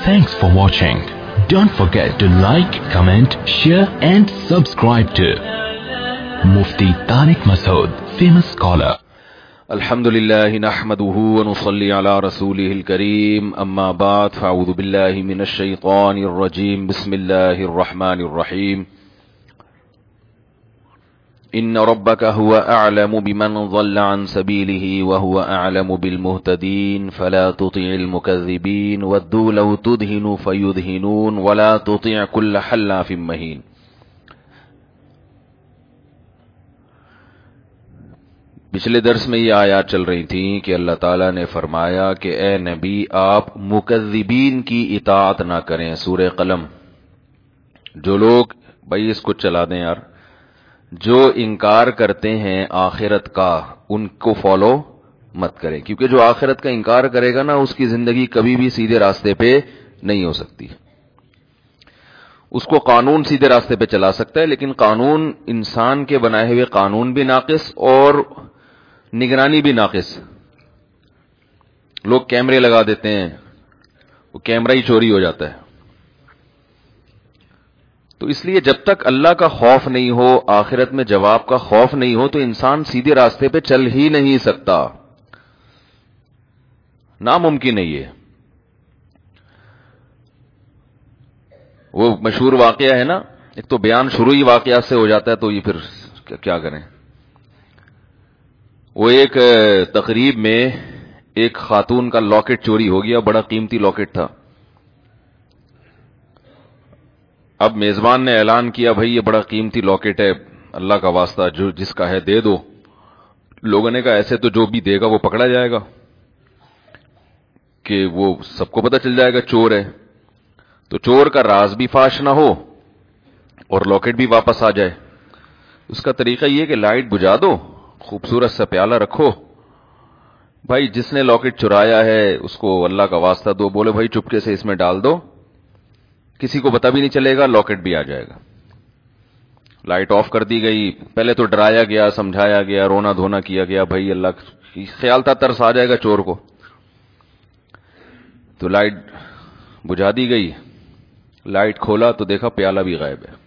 Thanks for watching. Don't forget to like, comment, share and subscribe to Mufti Tariq Masood, famous scholar. الحمدللہ نحمده ونصلي على رسوله الكريم اما بعد فاعوذ باللہ من الشیطان الرجیم بسم اللہ الرحمن الرحیم ان ربک هو اعلم بمن ضل عن سبیلہ وهو اعلم بالمهتدین فلا تطع المكذبین ودوا لو تدہن فیدہنون ولا تطع كل حلاف مہین. پچھلے درس میں یہ آیات چل رہی تھیں کہ اللہ تعالیٰ نے فرمایا کہ اے نبی آپ مکذبین کی اطاعت نہ کریں. سورہ قلم. جو لوگ بھائی اس کو چلا دیں یار، جو انکار کرتے ہیں آخرت کا ان کو فالو مت کریں، کیونکہ جو آخرت کا انکار کرے گا نا اس کی زندگی کبھی بھی سیدھے راستے پہ نہیں ہو سکتی. اس کو قانون سیدھے راستے پہ چلا سکتا ہے لیکن قانون انسان کے بنائے ہوئے قانون بھی ناقص اور نگرانی بھی ناقص. لوگ کیمرے لگا دیتے ہیں، وہ کیمرہ ہی چوری ہو جاتا ہے. تو اس لیے جب تک اللہ کا خوف نہیں ہو، آخرت میں جواب کا خوف نہیں ہو، تو انسان سیدھے راستے پہ چل ہی نہیں سکتا، ناممکن ہے یہ. وہ مشہور واقعہ ہے نا، ایک تو بیان شروع ہی واقعات سے ہو جاتا ہے تو یہ پھر کیا کریں. وہ ایک تقریب میں ایک خاتون کا لاکٹ چوری ہو گیا، بڑا قیمتی لاکٹ تھا. اب میزبان نے اعلان کیا بھائی یہ بڑا قیمتی لاکٹ ہے، اللہ کا واسطہ جو جس کا ہے دے دو. لوگوں نے کہا ایسے تو جو بھی دے گا وہ پکڑا جائے گا، کہ وہ سب کو پتہ چل جائے گا چور ہے، تو چور کا راز بھی فاش نہ ہو اور لاکٹ بھی واپس آ جائے. اس کا طریقہ یہ کہ لائٹ بجھا دو، خوبصورت سا پیالہ رکھو، بھائی جس نے لاکٹ چرایا ہے اس کو اللہ کا واسطہ دو، بولے بھائی چپکے سے اس میں ڈال دو، کسی کو پتہ بھی نہیں چلے گا، لاکٹ بھی آ جائے گا. لائٹ آف کر دی گئی. پہلے تو ڈرایا گیا، سمجھایا گیا، رونا دھونا کیا گیا، بھائی اللہ خیال تھا ترس آ جائے گا چور کو. تو لائٹ بجھا دی گئی. لائٹ کھولا تو دیکھا پیالہ بھی غائب ہے.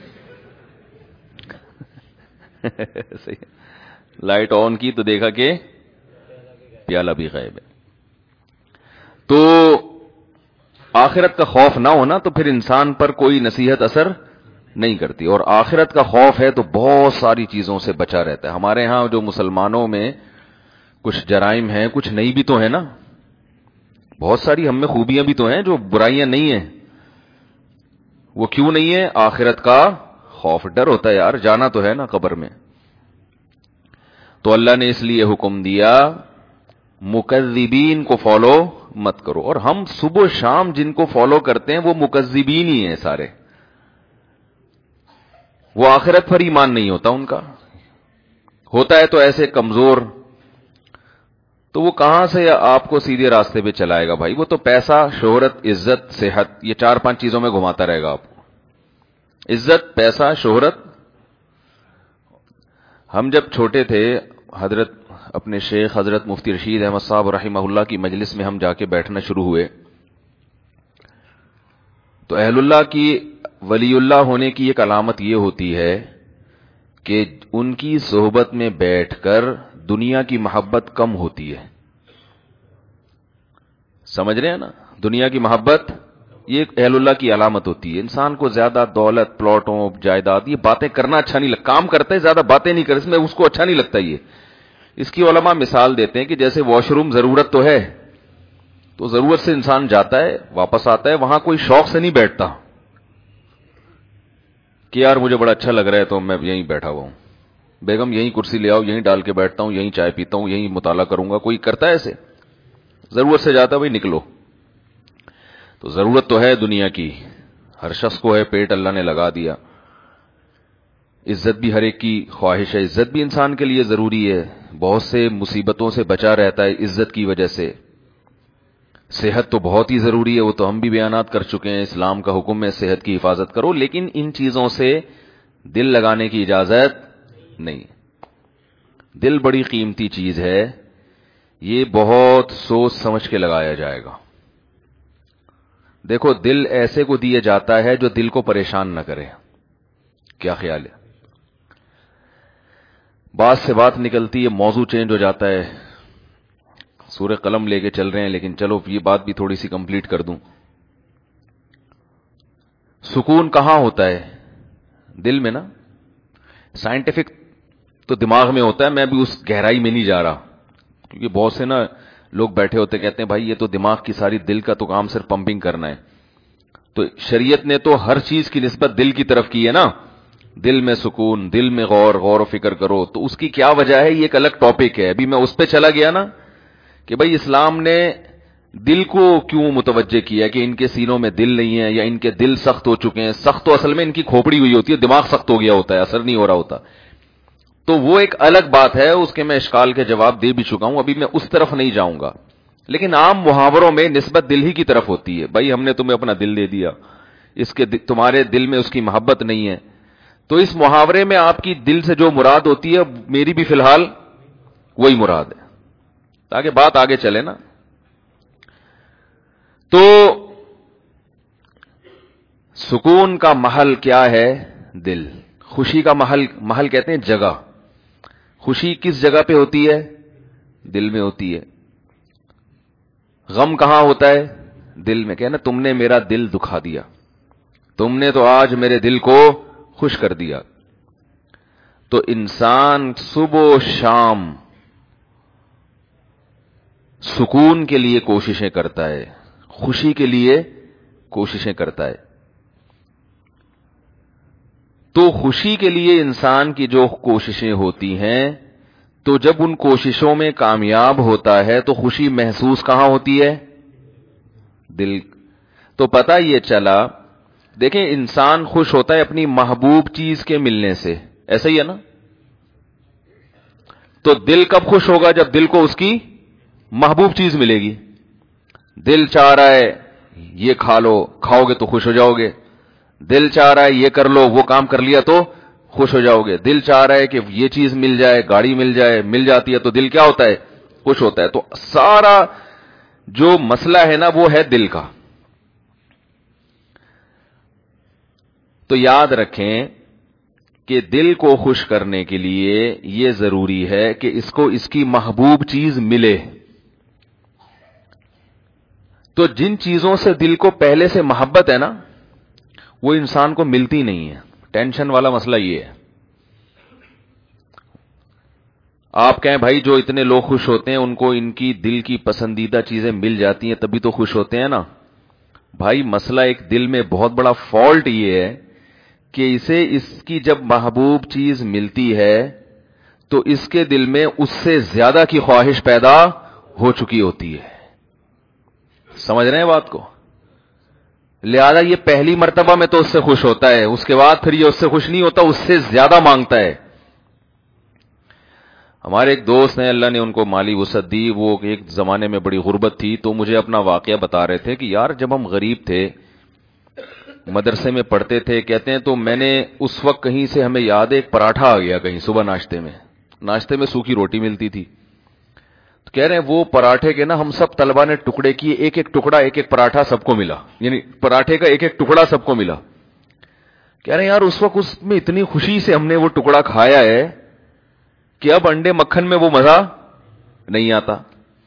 صحیح. لائٹ آن کی تو دیکھا کہ پیالہ بھی غائب ہے. تو آخرت کا خوف نہ ہونا تو پھر انسان پر کوئی نصیحت اثر نہیں کرتی، اور آخرت کا خوف ہے تو بہت ساری چیزوں سے بچا رہتا ہے. ہمارے ہاں جو مسلمانوں میں کچھ جرائم ہیں، کچھ نہیں بھی تو ہے نا، بہت ساری ہم میں خوبیاں بھی تو ہیں، جو برائیاں نہیں ہیں. وہ کیوں نہیں ہے؟ آخرت کا خوف. ڈر ہوتا ہے یار، جانا تو ہے نا قبر میں. تو اللہ نے اس لیے حکم دیا مکذبین کو فالو مت کرو. اور ہم صبح شام جن کو فالو کرتے ہیں وہ مکذبین ہی ہیں سارے. وہ آخرت پر ایمان نہیں ہوتا ان کا، ہوتا ہے تو ایسے کمزور، تو وہ کہاں سے آپ کو سیدھے راستے پہ چلائے گا بھائی. وہ تو پیسہ، شہرت، عزت، صحت، یہ 4-5 چیزوں میں گھماتا رہے گا آپ کو. عزت، پیسہ، شہرت. ہم جب چھوٹے تھے حضرت اپنے شیخ حضرت مفتی رشید احمد صاحب رحمہ اللہ کی مجلس میں ہم جا کے بیٹھنا شروع ہوئے تو اہل اللہ کی، ولی اللہ ہونے کی ایک علامت یہ ہوتی ہے کہ ان کی صحبت میں بیٹھ کر دنیا کی محبت کم ہوتی ہے. سمجھ رہے ہیں نا؟ دنیا کی محبت یہ اہل اللہ کی علامت ہوتی ہے. انسان کو زیادہ دولت، پلاٹوں، جائیداد، یہ باتیں کرنا اچھا نہیں لگتا. کام کرتے زیادہ باتیں نہیں کرتے، اس میں اس کو اچھا نہیں لگتا. یہ اس کی علماء مثال دیتے ہیں کہ جیسے واش روم ضرورت تو ہے، تو ضرورت سے انسان جاتا ہے واپس آتا ہے، وہاں کوئی شوق سے نہیں بیٹھتا کہ یار مجھے بڑا اچھا لگ رہا ہے تو میں یہیں بیٹھا ہوا ہوں، بیگم یہیں کرسی لے آؤ، یہیں ڈال کے بیٹھتا ہوں، یہیں چائے پیتا ہوں، یہیں مطالعہ کروں گا. کوئی کرتا ہے ایسے؟ ضرورت سے جاتا بھائی نکلو. تو ضرورت تو ہے دنیا کی، ہر شخص کو ہے، پیٹ اللہ نے لگا دیا. عزت بھی ہر ایک کی خواہش ہے، عزت بھی انسان کے لیے ضروری ہے، بہت سے مصیبتوں سے بچا رہتا ہے عزت کی وجہ سے. صحت تو بہت ہی ضروری ہے، وہ تو ہم بھی بیانات کر چکے ہیں، اسلام کا حکم ہے صحت کی حفاظت کرو، لیکن ان چیزوں سے دل لگانے کی اجازت نہیں. دل بڑی قیمتی چیز ہے، یہ بہت سوچ سمجھ کے لگایا جائے گا. دیکھو دل ایسے کو دیا جاتا ہے جو دل کو پریشان نہ کرے. کیا خیال ہے؟ بات سے بات نکلتی ہے, موضوع چینج ہو جاتا ہے. سورہ قلم لے کے چل رہے ہیں, لیکن چلو یہ بات بھی تھوڑی سی کمپلیٹ کر دوں. سکون کہاں ہوتا ہے؟ دل میں نا. سائنٹیفک تو دماغ میں ہوتا ہے, میں بھی اس گہرائی میں نہیں جا رہا, کیونکہ بہت سے نا لوگ بیٹھے ہوتے کہتے ہیں بھائی یہ تو دماغ کی ساری, دل کا تو کام صرف پمپنگ کرنا ہے. تو شریعت نے تو ہر چیز کی نسبت دل کی طرف کی ہے نا. دل میں سکون, دل میں غور و فکر کرو. تو اس کی کیا وجہ ہے, یہ ایک الگ ٹاپک ہے. ابھی میں اس پہ چلا گیا نا کہ بھائی اسلام نے دل کو کیوں متوجہ کیا کہ ان کے سینوں میں دل نہیں ہے, یا ان کے دل سخت ہو چکے ہیں. سخت تو اصل میں ان کی کھوپڑی ہوئی ہوتی ہے, دماغ سخت ہو گیا ہوتا ہے, اثر نہیں ہو رہا ہوتا. تو وہ ایک الگ بات ہے, اس کے میں اشکال کے جواب دے بھی چکا ہوں, ابھی میں اس طرف نہیں جاؤں گا. لیکن عام محاوروں میں نسبت دل ہی کی طرف ہوتی ہے. بھائی ہم نے تمہیں اپنا دل دے دیا, اس کے تمہارے دل میں اس کی محبت نہیں ہے. تو اس محاورے میں آپ کی دل سے جو مراد ہوتی ہے, میری بھی فی الحال وہی مراد ہے, تاکہ بات آگے چلے نا. تو سکون کا محل کیا ہے؟ دل. خوشی کا محل کہتے ہیں جگہ. خوشی کس جگہ پہ ہوتی ہے؟ دل میں ہوتی ہے. غم کہاں ہوتا ہے؟ دل میں. کہنا تم نے میرا دل دکھا دیا, تم نے تو آج میرے دل کو خوش کر دیا. تو انسان صبح و شام سکون کے لیے کوششیں کرتا ہے, خوشی کے لیے کوششیں کرتا ہے. تو خوشی کے لیے انسان کی جو کوششیں ہوتی ہیں, تو جب ان کوششوں میں کامیاب ہوتا ہے تو خوشی محسوس کہاں ہوتی ہے؟ دل. تو پتہ یہ چلا, دیکھیں انسان خوش ہوتا ہے اپنی محبوب چیز کے ملنے سے, ایسا ہی ہے نا. تو دل کب خوش ہوگا؟ جب دل کو اس کی محبوب چیز ملے گی. دل چاہ رہا ہے یہ کھا لو, کھاؤ گے تو خوش ہو جاؤ گے. دل چاہ رہا ہے یہ کر لو, وہ کام کر لیا تو خوش ہو جاؤ گے. دل چاہ رہا ہے کہ یہ چیز مل جائے, گاڑی مل جائے, مل جاتی ہے تو دل کیا ہوتا ہے؟ خوش ہوتا ہے. تو سارا جو مسئلہ ہے نا وہ ہے دل کا. تو یاد رکھیں کہ دل کو خوش کرنے کے لیے یہ ضروری ہے کہ اس کو اس کی محبوب چیز ملے. تو جن چیزوں سے دل کو پہلے سے محبت ہے نا, وہ انسان کو ملتی نہیں ہے. ٹینشن والا مسئلہ یہ ہے. آپ کہیں بھائی جو اتنے لوگ خوش ہوتے ہیں ان کو ان کی دل کی پسندیدہ چیزیں مل جاتی ہیں تبھی تو خوش ہوتے ہیں نا. بھائی مسئلہ ایک دل میں بہت بڑا فالٹ یہ ہے کہ اسے اس کی جب محبوب چیز ملتی ہے تو اس کے دل میں اس سے زیادہ کی خواہش پیدا ہو چکی ہوتی ہے. سمجھ رہے ہیں بات کو؟ لہذا یہ پہلی مرتبہ میں تو اس سے خوش ہوتا ہے, اس کے بعد پھر یہ اس سے خوش نہیں ہوتا, اس سے زیادہ مانگتا ہے. ہمارے ایک دوست ہیں, اللہ نے ان کو مالی وسعت دی, وہ ایک زمانے میں بڑی غربت تھی, تو مجھے اپنا واقعہ بتا رہے تھے کہ یار جب ہم غریب تھے, مدرسے میں پڑھتے تھے, کہتے ہیں تو میں نے اس وقت کہیں سے ہمیں یاد ہے ایک پراٹھا آ گیا کہیں صبح ناشتے میں سوکھی روٹی ملتی تھی. تو کہہ رہے ہیں وہ پراٹھے کے نا ہم سب طلبہ نے ٹکڑے کیے, ایک ایک ٹکڑا, ایک ایک پراٹھا سب کو ملا, یعنی پراٹھے کا ایک ایک ٹکڑا سب کو ملا. کہہ رہے ہیں یار اس وقت اس میں اتنی خوشی سے ہم نے وہ ٹکڑا کھایا ہے کہ اب انڈے مکھن میں وہ مزہ نہیں آتا.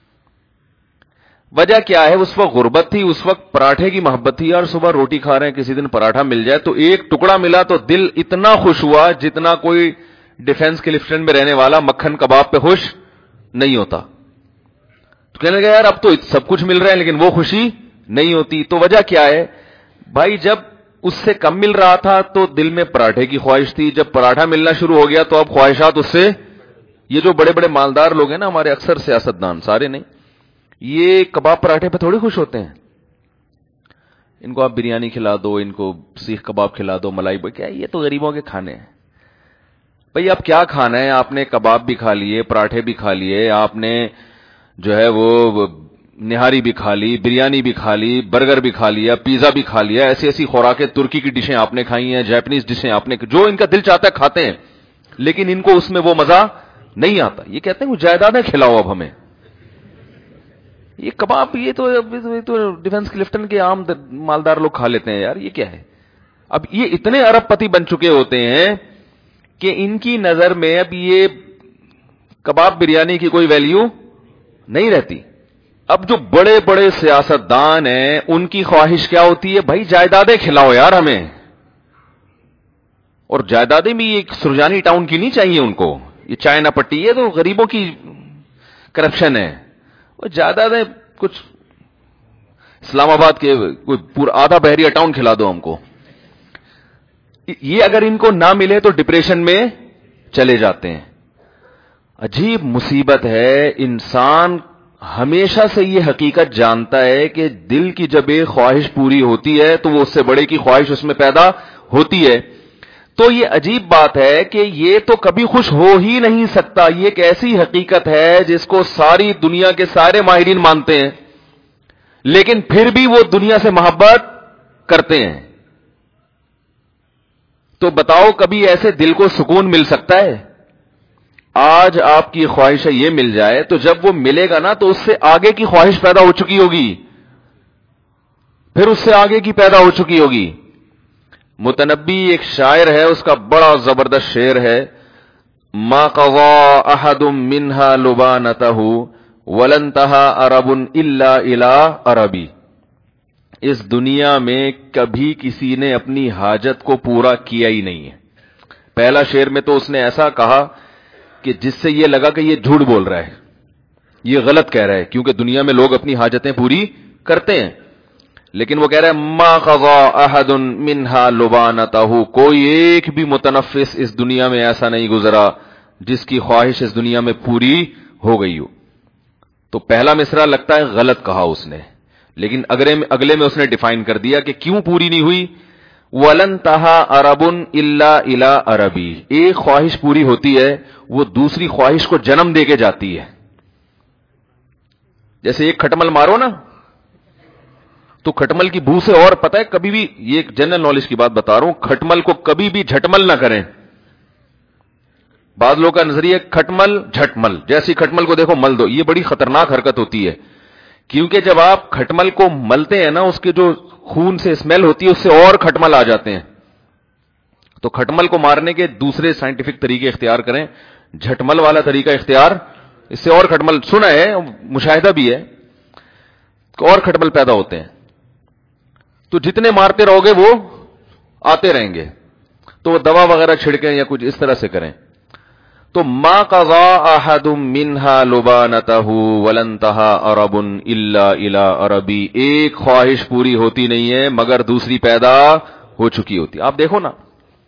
وجہ کیا ہے؟ اس وقت غربت تھی, اس وقت پراٹھے کی محبت تھی. یار صبح روٹی کھا رہے ہیں, کسی دن پراٹھا مل جائے تو ایک ٹکڑا ملا تو دل اتنا خوش ہوا جتنا کوئی ڈیفنس کلفٹن میں رہنے والا مکھن کباب پہ خوش نہیں ہوتا. تو کہنے لگا یار اب تو سب کچھ مل رہا ہے لیکن وہ خوشی نہیں ہوتی. تو وجہ کیا ہے بھائی؟ جب اس سے کم مل رہا تھا تو دل میں پراٹھے کی خواہش تھی, جب پراٹھا ملنا شروع ہو گیا تو اب خواہشات اس سے. یہ جو بڑے بڑے مالدار لوگ ہیں نا ہمارے, اکثر سیاستدان, سارے نہیں, یہ کباب پراٹھے پہ تھوڑی خوش ہوتے ہیں. ان کو آپ بریانی کھلا دو, ان کو سیخ کباب کھلا دو, ملائی کیا, یہ تو غریبوں کے کھانے ہیں. بھئی اب کیا کھانا ہے؟ آپ نے کباب بھی کھا لیے, پراٹھے بھی کھا لیے, آپ نے جو ہے وہ نہاری بھی کھا لی, بریانی بھی کھا لی, برگر بھی کھا لیا, پیزا بھی کھا لیا, ایسی ایسی خوراکیں, ترکی کی ڈشیں آپ نے کھائی ہیں, جاپنیز ڈشیں آپ نے, جو ان کا دل چاہتا ہے کھاتے ہیں, لیکن ان کو اس میں وہ مزہ نہیں آتا. یہ کہتے ہیں وہ جائیدادیں کھلاؤ اب ہمیں, یہ کباب یہ تو ڈیفنس کلفٹن کے عام مالدار لوگ کھا لیتے ہیں یار، یہ کیا ہے؟ اب یہ اتنے ارب پتی بن چکے ہوتے ہیں کہ ان کی نظر میں اب یہ کباب بریانی کی کوئی ویلیو نہیں رہتی. اب جو بڑے بڑے سیاستدان ہیں ان کی خواہش کیا ہوتی ہے؟ بھائی جائیدادیں کھلاؤ یار ہمیں. اور جائیدادیں بھی ایک سرجانی ٹاؤن کی نہیں چاہیے ان کو، یہ چائنا پٹی ہے تو غریبوں کی کرپشن ہے. وہ جائیدادیں کچھ اسلام آباد کے کوئی پورا آدھا بحریہ ٹاؤن کھلا دو ہم کو. یہ اگر ان کو نہ ملے تو ڈپریشن میں چلے جاتے ہیں. عجیب مصیبت ہے. انسان ہمیشہ سے یہ حقیقت جانتا ہے کہ دل کی جب ایک خواہش پوری ہوتی ہے تو وہ اس سے بڑے کی خواہش اس میں پیدا ہوتی ہے. تو یہ عجیب بات ہے کہ یہ تو کبھی خوش ہو ہی نہیں سکتا. یہ ایک ایسی حقیقت ہے جس کو ساری دنیا کے سارے ماہرین مانتے ہیں، لیکن پھر بھی وہ دنیا سے محبت کرتے ہیں. تو بتاؤ کبھی ایسے دل کو سکون مل سکتا ہے؟ آج آپ کی خواہش یہ مل جائے تو جب وہ ملے گا نا تو اس سے آگے کی خواہش پیدا ہو چکی ہوگی، پھر اس سے آگے کی پیدا ہو چکی ہوگی. متنبی ایک شاعر ہے، اس کا بڑا زبردست شعر ہے، ما قضى احد منها لبانته ولنتهى عرب الا الى عربی. اس دنیا میں کبھی کسی نے اپنی حاجت کو پورا کیا ہی نہیں ہے. پہلا شعر میں تو اس نے ایسا کہا کہ جس سے یہ لگا کہ یہ جھوٹ بول رہا ہے، یہ غلط کہہ رہا ہے، کیونکہ دنیا میں لوگ اپنی حاجتیں پوری کرتے ہیں. لیکن وہ کہہ رہا ہے ما قضى احد منها لبانته، کوئی ایک بھی متنفس اس دنیا میں ایسا نہیں گزرا جس کی خواہش اس دنیا میں پوری ہو گئی ہو. تو پہلا مصرع لگتا ہے غلط کہا اس نے، لیکن اگلے میں اس نے ڈیفائن کر دیا کہ کیوں پوری نہیں ہوئی. وَلَن تَهَا عَرَبٌ إِلَّا إِلَىٰ عَرَبِي. ایک خواہش پوری ہوتی ہے وہ دوسری خواہش کو جنم دے کے جاتی ہے. جیسے ایک کھٹمل مارو نا تو کھٹمل کی بو سے، اور پتہ ہے کبھی بھی، یہ ایک جنرل نالج کی بات بتا رہا ہوں، کھٹمل کو کبھی بھی جھٹمل نہ کریں. بعض لوگوں کا نظریہ کھٹمل جھٹمل، جیسی کھٹمل کو دیکھو مل دو. یہ بڑی خطرناک حرکت ہوتی ہے، کیونکہ جب آپ کھٹمل کو ملتے ہیں نا اس کے جو خون سے اسمیل ہوتی ہے اس سے اور کھٹمل آ جاتے ہیں. تو کھٹمل کو مارنے کے دوسرے سائنٹیفک طریقے اختیار کریں، جھٹمل والا طریقہ اختیار، اس سے اور کھٹمل، سنا ہے مشاہدہ بھی ہے کہ اور کھٹمل پیدا ہوتے ہیں. تو جتنے مارتے رہو گے وہ آتے رہیں گے. تو وہ دوا وغیرہ چھڑکیں یا کچھ اس طرح سے کریں. تو ما قضى احد منها لبانته ولنتهى عرب الا الى عربی. ایک خواہش پوری ہوتی نہیں ہے مگر دوسری پیدا ہو چکی ہوتی. آپ دیکھو نا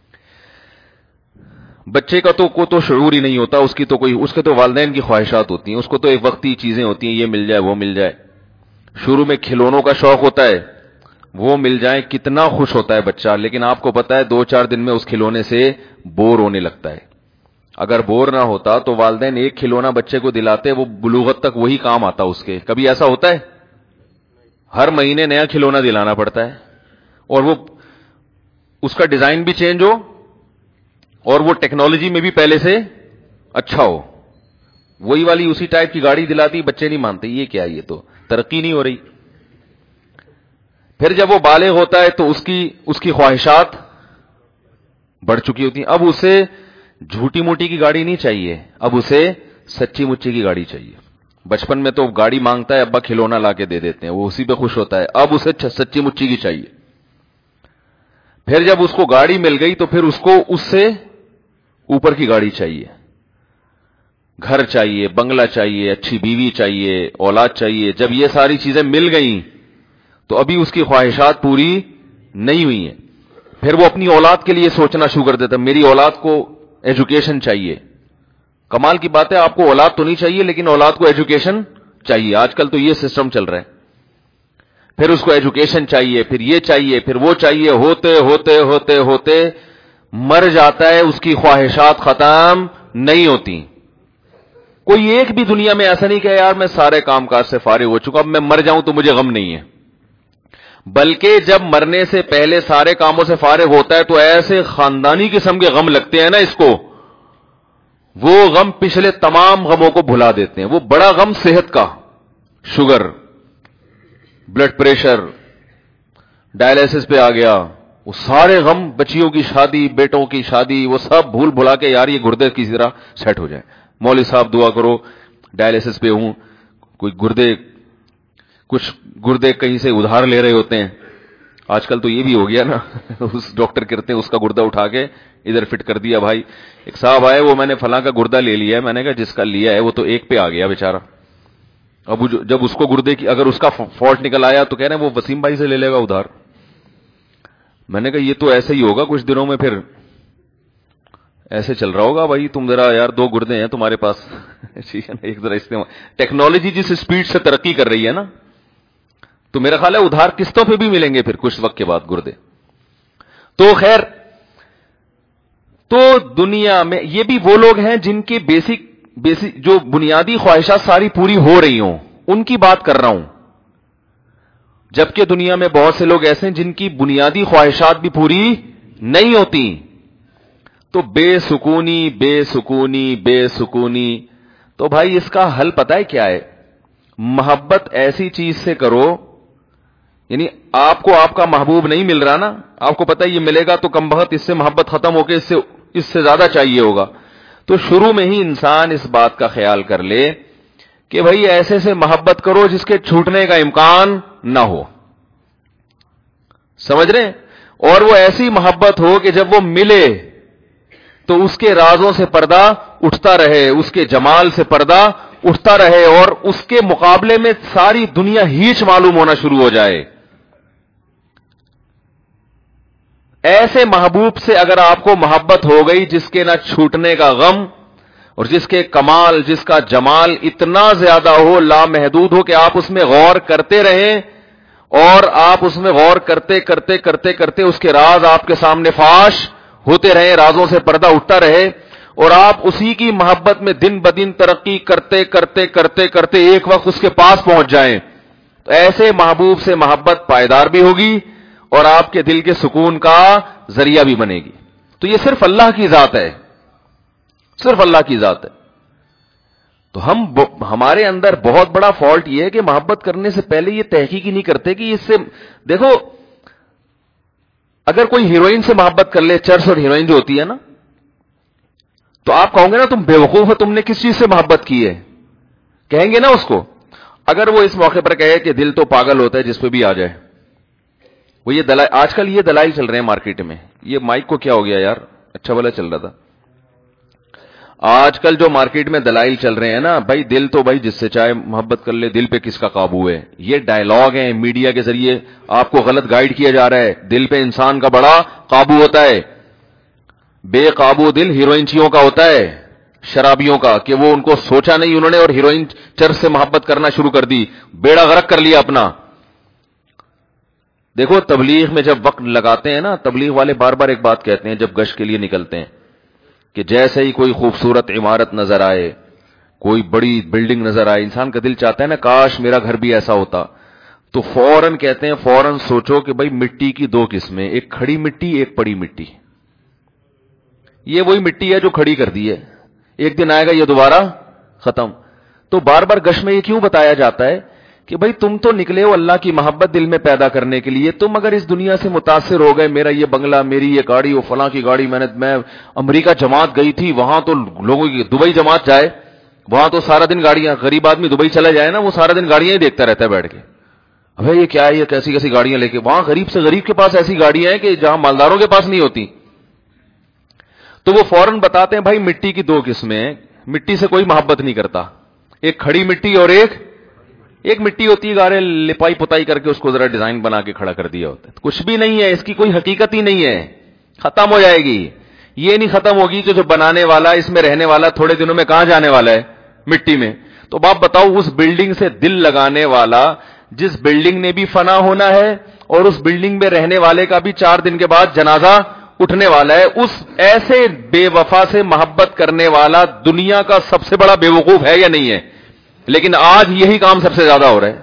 بچے کا تو شعور ہی نہیں ہوتا، اس کے تو والدین کی خواہشات ہوتی ہیں، اس کو تو ایک وقتی چیزیں ہوتی ہیں، یہ مل جائے وہ مل جائے. شروع میں کھلونوں کا شوق ہوتا ہے، وہ مل جائیں کتنا خوش ہوتا ہے بچہ، لیکن آپ کو پتا ہے 2-4 دن میں اس کھلونے سے بور ہونے لگتا ہے. اگر بور نہ ہوتا تو والدین ایک کھلونا بچے کو دلاتے، وہ بلوغت تک وہی کام آتا اس کے. کبھی ایسا ہوتا ہے؟ ہر مہینے نیا کھلونا دلانا پڑتا ہے، اور وہ اس کا ڈیزائن بھی چینج ہو اور وہ ٹیکنالوجی میں بھی پہلے سے اچھا ہو. وہی والی اسی ٹائپ کی گاڑی دلاتی، بچے نہیں مانتے، یہ کیا، یہ تو ترقی نہیں ہو رہی. پھر جب وہ بالغ ہوتا ہے تو اس کی خواہشات بڑھ چکی ہوتی ہیں. اب اسے جھوٹی موٹی کی گاڑی نہیں چاہیے، اب اسے سچی مچی کی گاڑی چاہیے. بچپن میں تو گاڑی مانگتا ہے، ابا کھلونا لا کے دے دیتے ہیں، وہ اسی پہ خوش ہوتا ہے. اب اسے سچی مچی کی چاہیے. پھر جب اس کو گاڑی مل گئی تو پھر اس کو اس سے اوپر کی گاڑی چاہیے، گھر چاہیے، بنگلہ چاہیے، اچھی بیوی چاہیے، اولاد چاہیے. جب یہ ساری چیزیں مل گئیں تو ابھی اس کی خواہشات پوری نہیں ہوئی ہیں. پھر وہ اپنی اولاد کے لیے سوچنا شروع کر دیتا، میری اولاد کو ایجوکیشن چاہیے. کمال کی بات ہے، آپ کو اولاد تو نہیں چاہیے لیکن اولاد کو ایجوکیشن چاہیے. آج کل تو یہ سسٹم چل رہا ہے. پھر اس کو ایجوکیشن چاہیے، پھر یہ چاہیے، پھر وہ چاہیے، ہوتے ہوتے ہوتے ہوتے مر جاتا ہے. اس کی خواہشات ختم نہیں ہوتی. کوئی ایک بھی دنیا میں ایسا نہیں کہ یار میں سارے کام کاج سے فارغ ہو چکا، اب میں مر جاؤں تو مجھے غم نہیں ہے. بلکہ جب مرنے سے پہلے سارے کاموں سے فارغ ہوتا ہے تو ایسے خاندانی قسم کے غم لگتے ہیں نا اس کو، وہ غم پچھلے تمام غموں کو بھلا دیتے ہیں. وہ بڑا غم صحت کا، شوگر، بلڈ پریشر, ڈائلیسس پہ آ گیا, وہ سارے غم, بچیوں کی شادی, بیٹوں کی شادی, وہ سب بھول بھلا کے یار یہ گردے کی طرح سیٹ ہو جائے. مولوی صاحب دعا کرو, ڈائلیسس پہ ہوں, کچھ گردے کہیں سے ادھار لے رہے ہوتے ہیں. آج کل تو یہ بھی ہو گیا نا, اس ڈاکٹر کرتے ہیں اس کا گردہ اٹھا کے ادھر فٹ کر دیا. بھائی ایک صاحب آئے, وہ میں نے فلاں کا گردہ لے لیا ہے. میں نے کہا جس کا لیا ہے وہ تو ایک پہ آ گیا بیچارہ. اب جب اس کو گردے کی اگر اس کا فالٹ نکل آیا تو کہہ رہے ہیں وہ وسیم بھائی سے لے لے گا ادھار. میں نے کہا یہ تو ایسے ہی ہوگا کچھ دنوں میں, پھر ایسے چل رہا ہوگا. بھائی تم ذرا یار 2 گردے ہیں تمہارے پاس, ٹھیک ہے نا, ایک ذرا استعمال. ٹیکنالوجی جس سپیڈ سے ترقی کر رہی ہے نا, تو میرا خیال ہے ادھار قسطوں پہ بھی ملیں گے پھر کچھ وقت کے بعد گردے. تو خیر, تو دنیا میں یہ بھی وہ لوگ ہیں جن کے بیسک جو بنیادی خواہشات ساری پوری ہو رہی ہوں, ان کی بات کر رہا ہوں. جبکہ دنیا میں بہت سے لوگ ایسے ہیں جن کی بنیادی خواہشات بھی پوری نہیں ہوتی. تو بے سکونی. تو بھائی اس کا حل پتہ ہے کیا ہے؟ محبت ایسی چیز سے کرو, یعنی آپ کو آپ کا محبوب نہیں مل رہا نا, آپ کو پتہ ہے یہ ملے گا تو کم بخت اس سے محبت ختم ہو کے اس سے زیادہ چاہیے ہوگا. تو شروع میں ہی انسان اس بات کا خیال کر لے کہ بھائی ایسے سے محبت کرو جس کے چھوٹنے کا امکان نہ ہو. سمجھ رہے؟ اور وہ ایسی محبت ہو کہ جب وہ ملے تو اس کے رازوں سے پردہ اٹھتا رہے, اس کے جمال سے پردہ اٹھتا رہے, اور اس کے مقابلے میں ساری دنیا ہیچ معلوم ہونا شروع ہو جائے. ایسے محبوب سے اگر آپ کو محبت ہو گئی جس کے نہ چھوٹنے کا غم, اور جس کے کمال, جس کا جمال اتنا زیادہ ہو, لامحدود ہو, کہ آپ اس میں غور کرتے رہیں, اور آپ اس میں غور کرتے کرتے کرتے کرتے اس کے راز آپ کے سامنے فاش ہوتے رہیں, رازوں سے پردہ اٹھتا رہے, اور آپ اسی کی محبت میں دن بدن ترقی کرتے کرتے کرتے کرتے ایک وقت اس کے پاس پہنچ جائیں, تو ایسے محبوب سے محبت پائیدار بھی ہوگی اور آپ کے دل کے سکون کا ذریعہ بھی بنے گی. تو یہ صرف اللہ کی ذات ہے, صرف اللہ کی ذات ہے. تو ہمارے اندر بہت بڑا فالٹ یہ ہے کہ محبت کرنے سے پہلے یہ تحقیق ہی نہیں کرتے کہ اس سے, دیکھو اگر کوئی ہیروئن سے محبت کر لے, چرس اور ہیروئن جو ہوتی ہے نا, تو آپ کہو گے نا تم بیوقوف ہو, تم نے کس چیز سے محبت کی ہے, کہیں گے نا اس کو. اگر وہ اس موقع پر کہے کہ دل تو پاگل ہوتا ہے جس پہ بھی آ جائے, وہ یہ دلائل, آج کل یہ دلائل چل رہے ہیں مارکیٹ میں. یہ مائک کو کیا ہو گیا یار, اچھا والا چل رہا تھا. آج کل جو مارکیٹ میں دلائل چل رہے ہیں نا, بھائی دل تو بھائی جس سے چاہے محبت کر لے, دل پہ کس کا قابو ہے. یہ ڈائلاگ ہیں میڈیا کے ذریعے آپ کو غلط گائیڈ کیا جا رہا ہے. دل پہ انسان کا بڑا قابو ہوتا ہے. بے قابو دل ہیروئنچیوں کا ہوتا ہے, شرابیوں کا, کہ وہ ان کو سوچا نہیں انہوں نے اور ہیروئن چرس سے محبت کرنا شروع کر دی, بیڑا غرق کر لیا اپنا. دیکھو تبلیغ میں جب وقت لگاتے ہیں نا, تبلیغ والے بار بار ایک بات کہتے ہیں جب گشت کے لیے نکلتے ہیں, کہ جیسے ہی کوئی خوبصورت عمارت نظر آئے, کوئی بڑی بلڈنگ نظر آئے, انسان کا دل چاہتا ہے نا کاش میرا گھر بھی ایسا ہوتا. تو فوراً کہتے ہیں, فوراً سوچو کہ بھائی مٹی کی 2 قسمیں, ایک کھڑی مٹی, ایک پڑی مٹی. یہ وہی مٹی ہے جو کھڑی کر دی ہے, ایک دن آئے گا یہ دوبارہ ختم. تو بار بار گشت میں یہ کیوں بتایا جاتا ہے کہ بھائی تم تو نکلے ہو اللہ کی محبت دل میں پیدا کرنے کے لیے. تم اگر اس دنیا سے متاثر ہو گئے, میرا یہ بنگلہ, میری یہ گاڑی, وہ فلاں کی گاڑی, میں امریکہ جماعت گئی تھی, وہاں تو لوگوں کی, دبئی جماعت جائے, وہاں تو سارا دن گاڑیاں, غریب آدمی دبئی چلا جائے نا, وہ سارا دن گاڑیاں ہی دیکھتا رہتا ہے بیٹھ کے. ابھی یہ کیا ہے, یہ کیسی کیسی گاڑیاں لے کے, وہاں غریب سے غریب کے پاس ایسی گاڑیاں ہیں کہ جہاں مالداروں کے پاس نہیں ہوتی. تو وہ فوراً بتاتے ہیں بھائی مٹی کی 2 قسمیں, مٹی سے کوئی محبت نہیں کرتا, ایک کھڑی مٹی اور ایک مٹی ہوتی ہے گارے لپائی پتائی کر کے اس کو ذرا ڈیزائن بنا کے کھڑا کر دیا ہوتا ہے. کچھ بھی نہیں ہے, اس کی کوئی حقیقت ہی نہیں ہے, ختم ہو جائے گی. یہ نہیں ختم ہوگی کہ جو بنانے والا, اس میں رہنے والا تھوڑے دنوں میں کہاں جانے والا ہے, مٹی میں. تو باپ بتاؤ, اس بلڈنگ سے دل لگانے والا, جس بلڈنگ نے بھی فنا ہونا ہے اور اس بلڈنگ میں رہنے والے کا بھی 4 دن کے بعد جنازہ اٹھنے والا ہے, اس ایسے بے وفا سے محبت کرنے والا دنیا کا سب سے بڑا بے وقوف ہے یا نہیں ہے؟ لیکن آج یہی کام سب سے زیادہ ہو رہا ہے.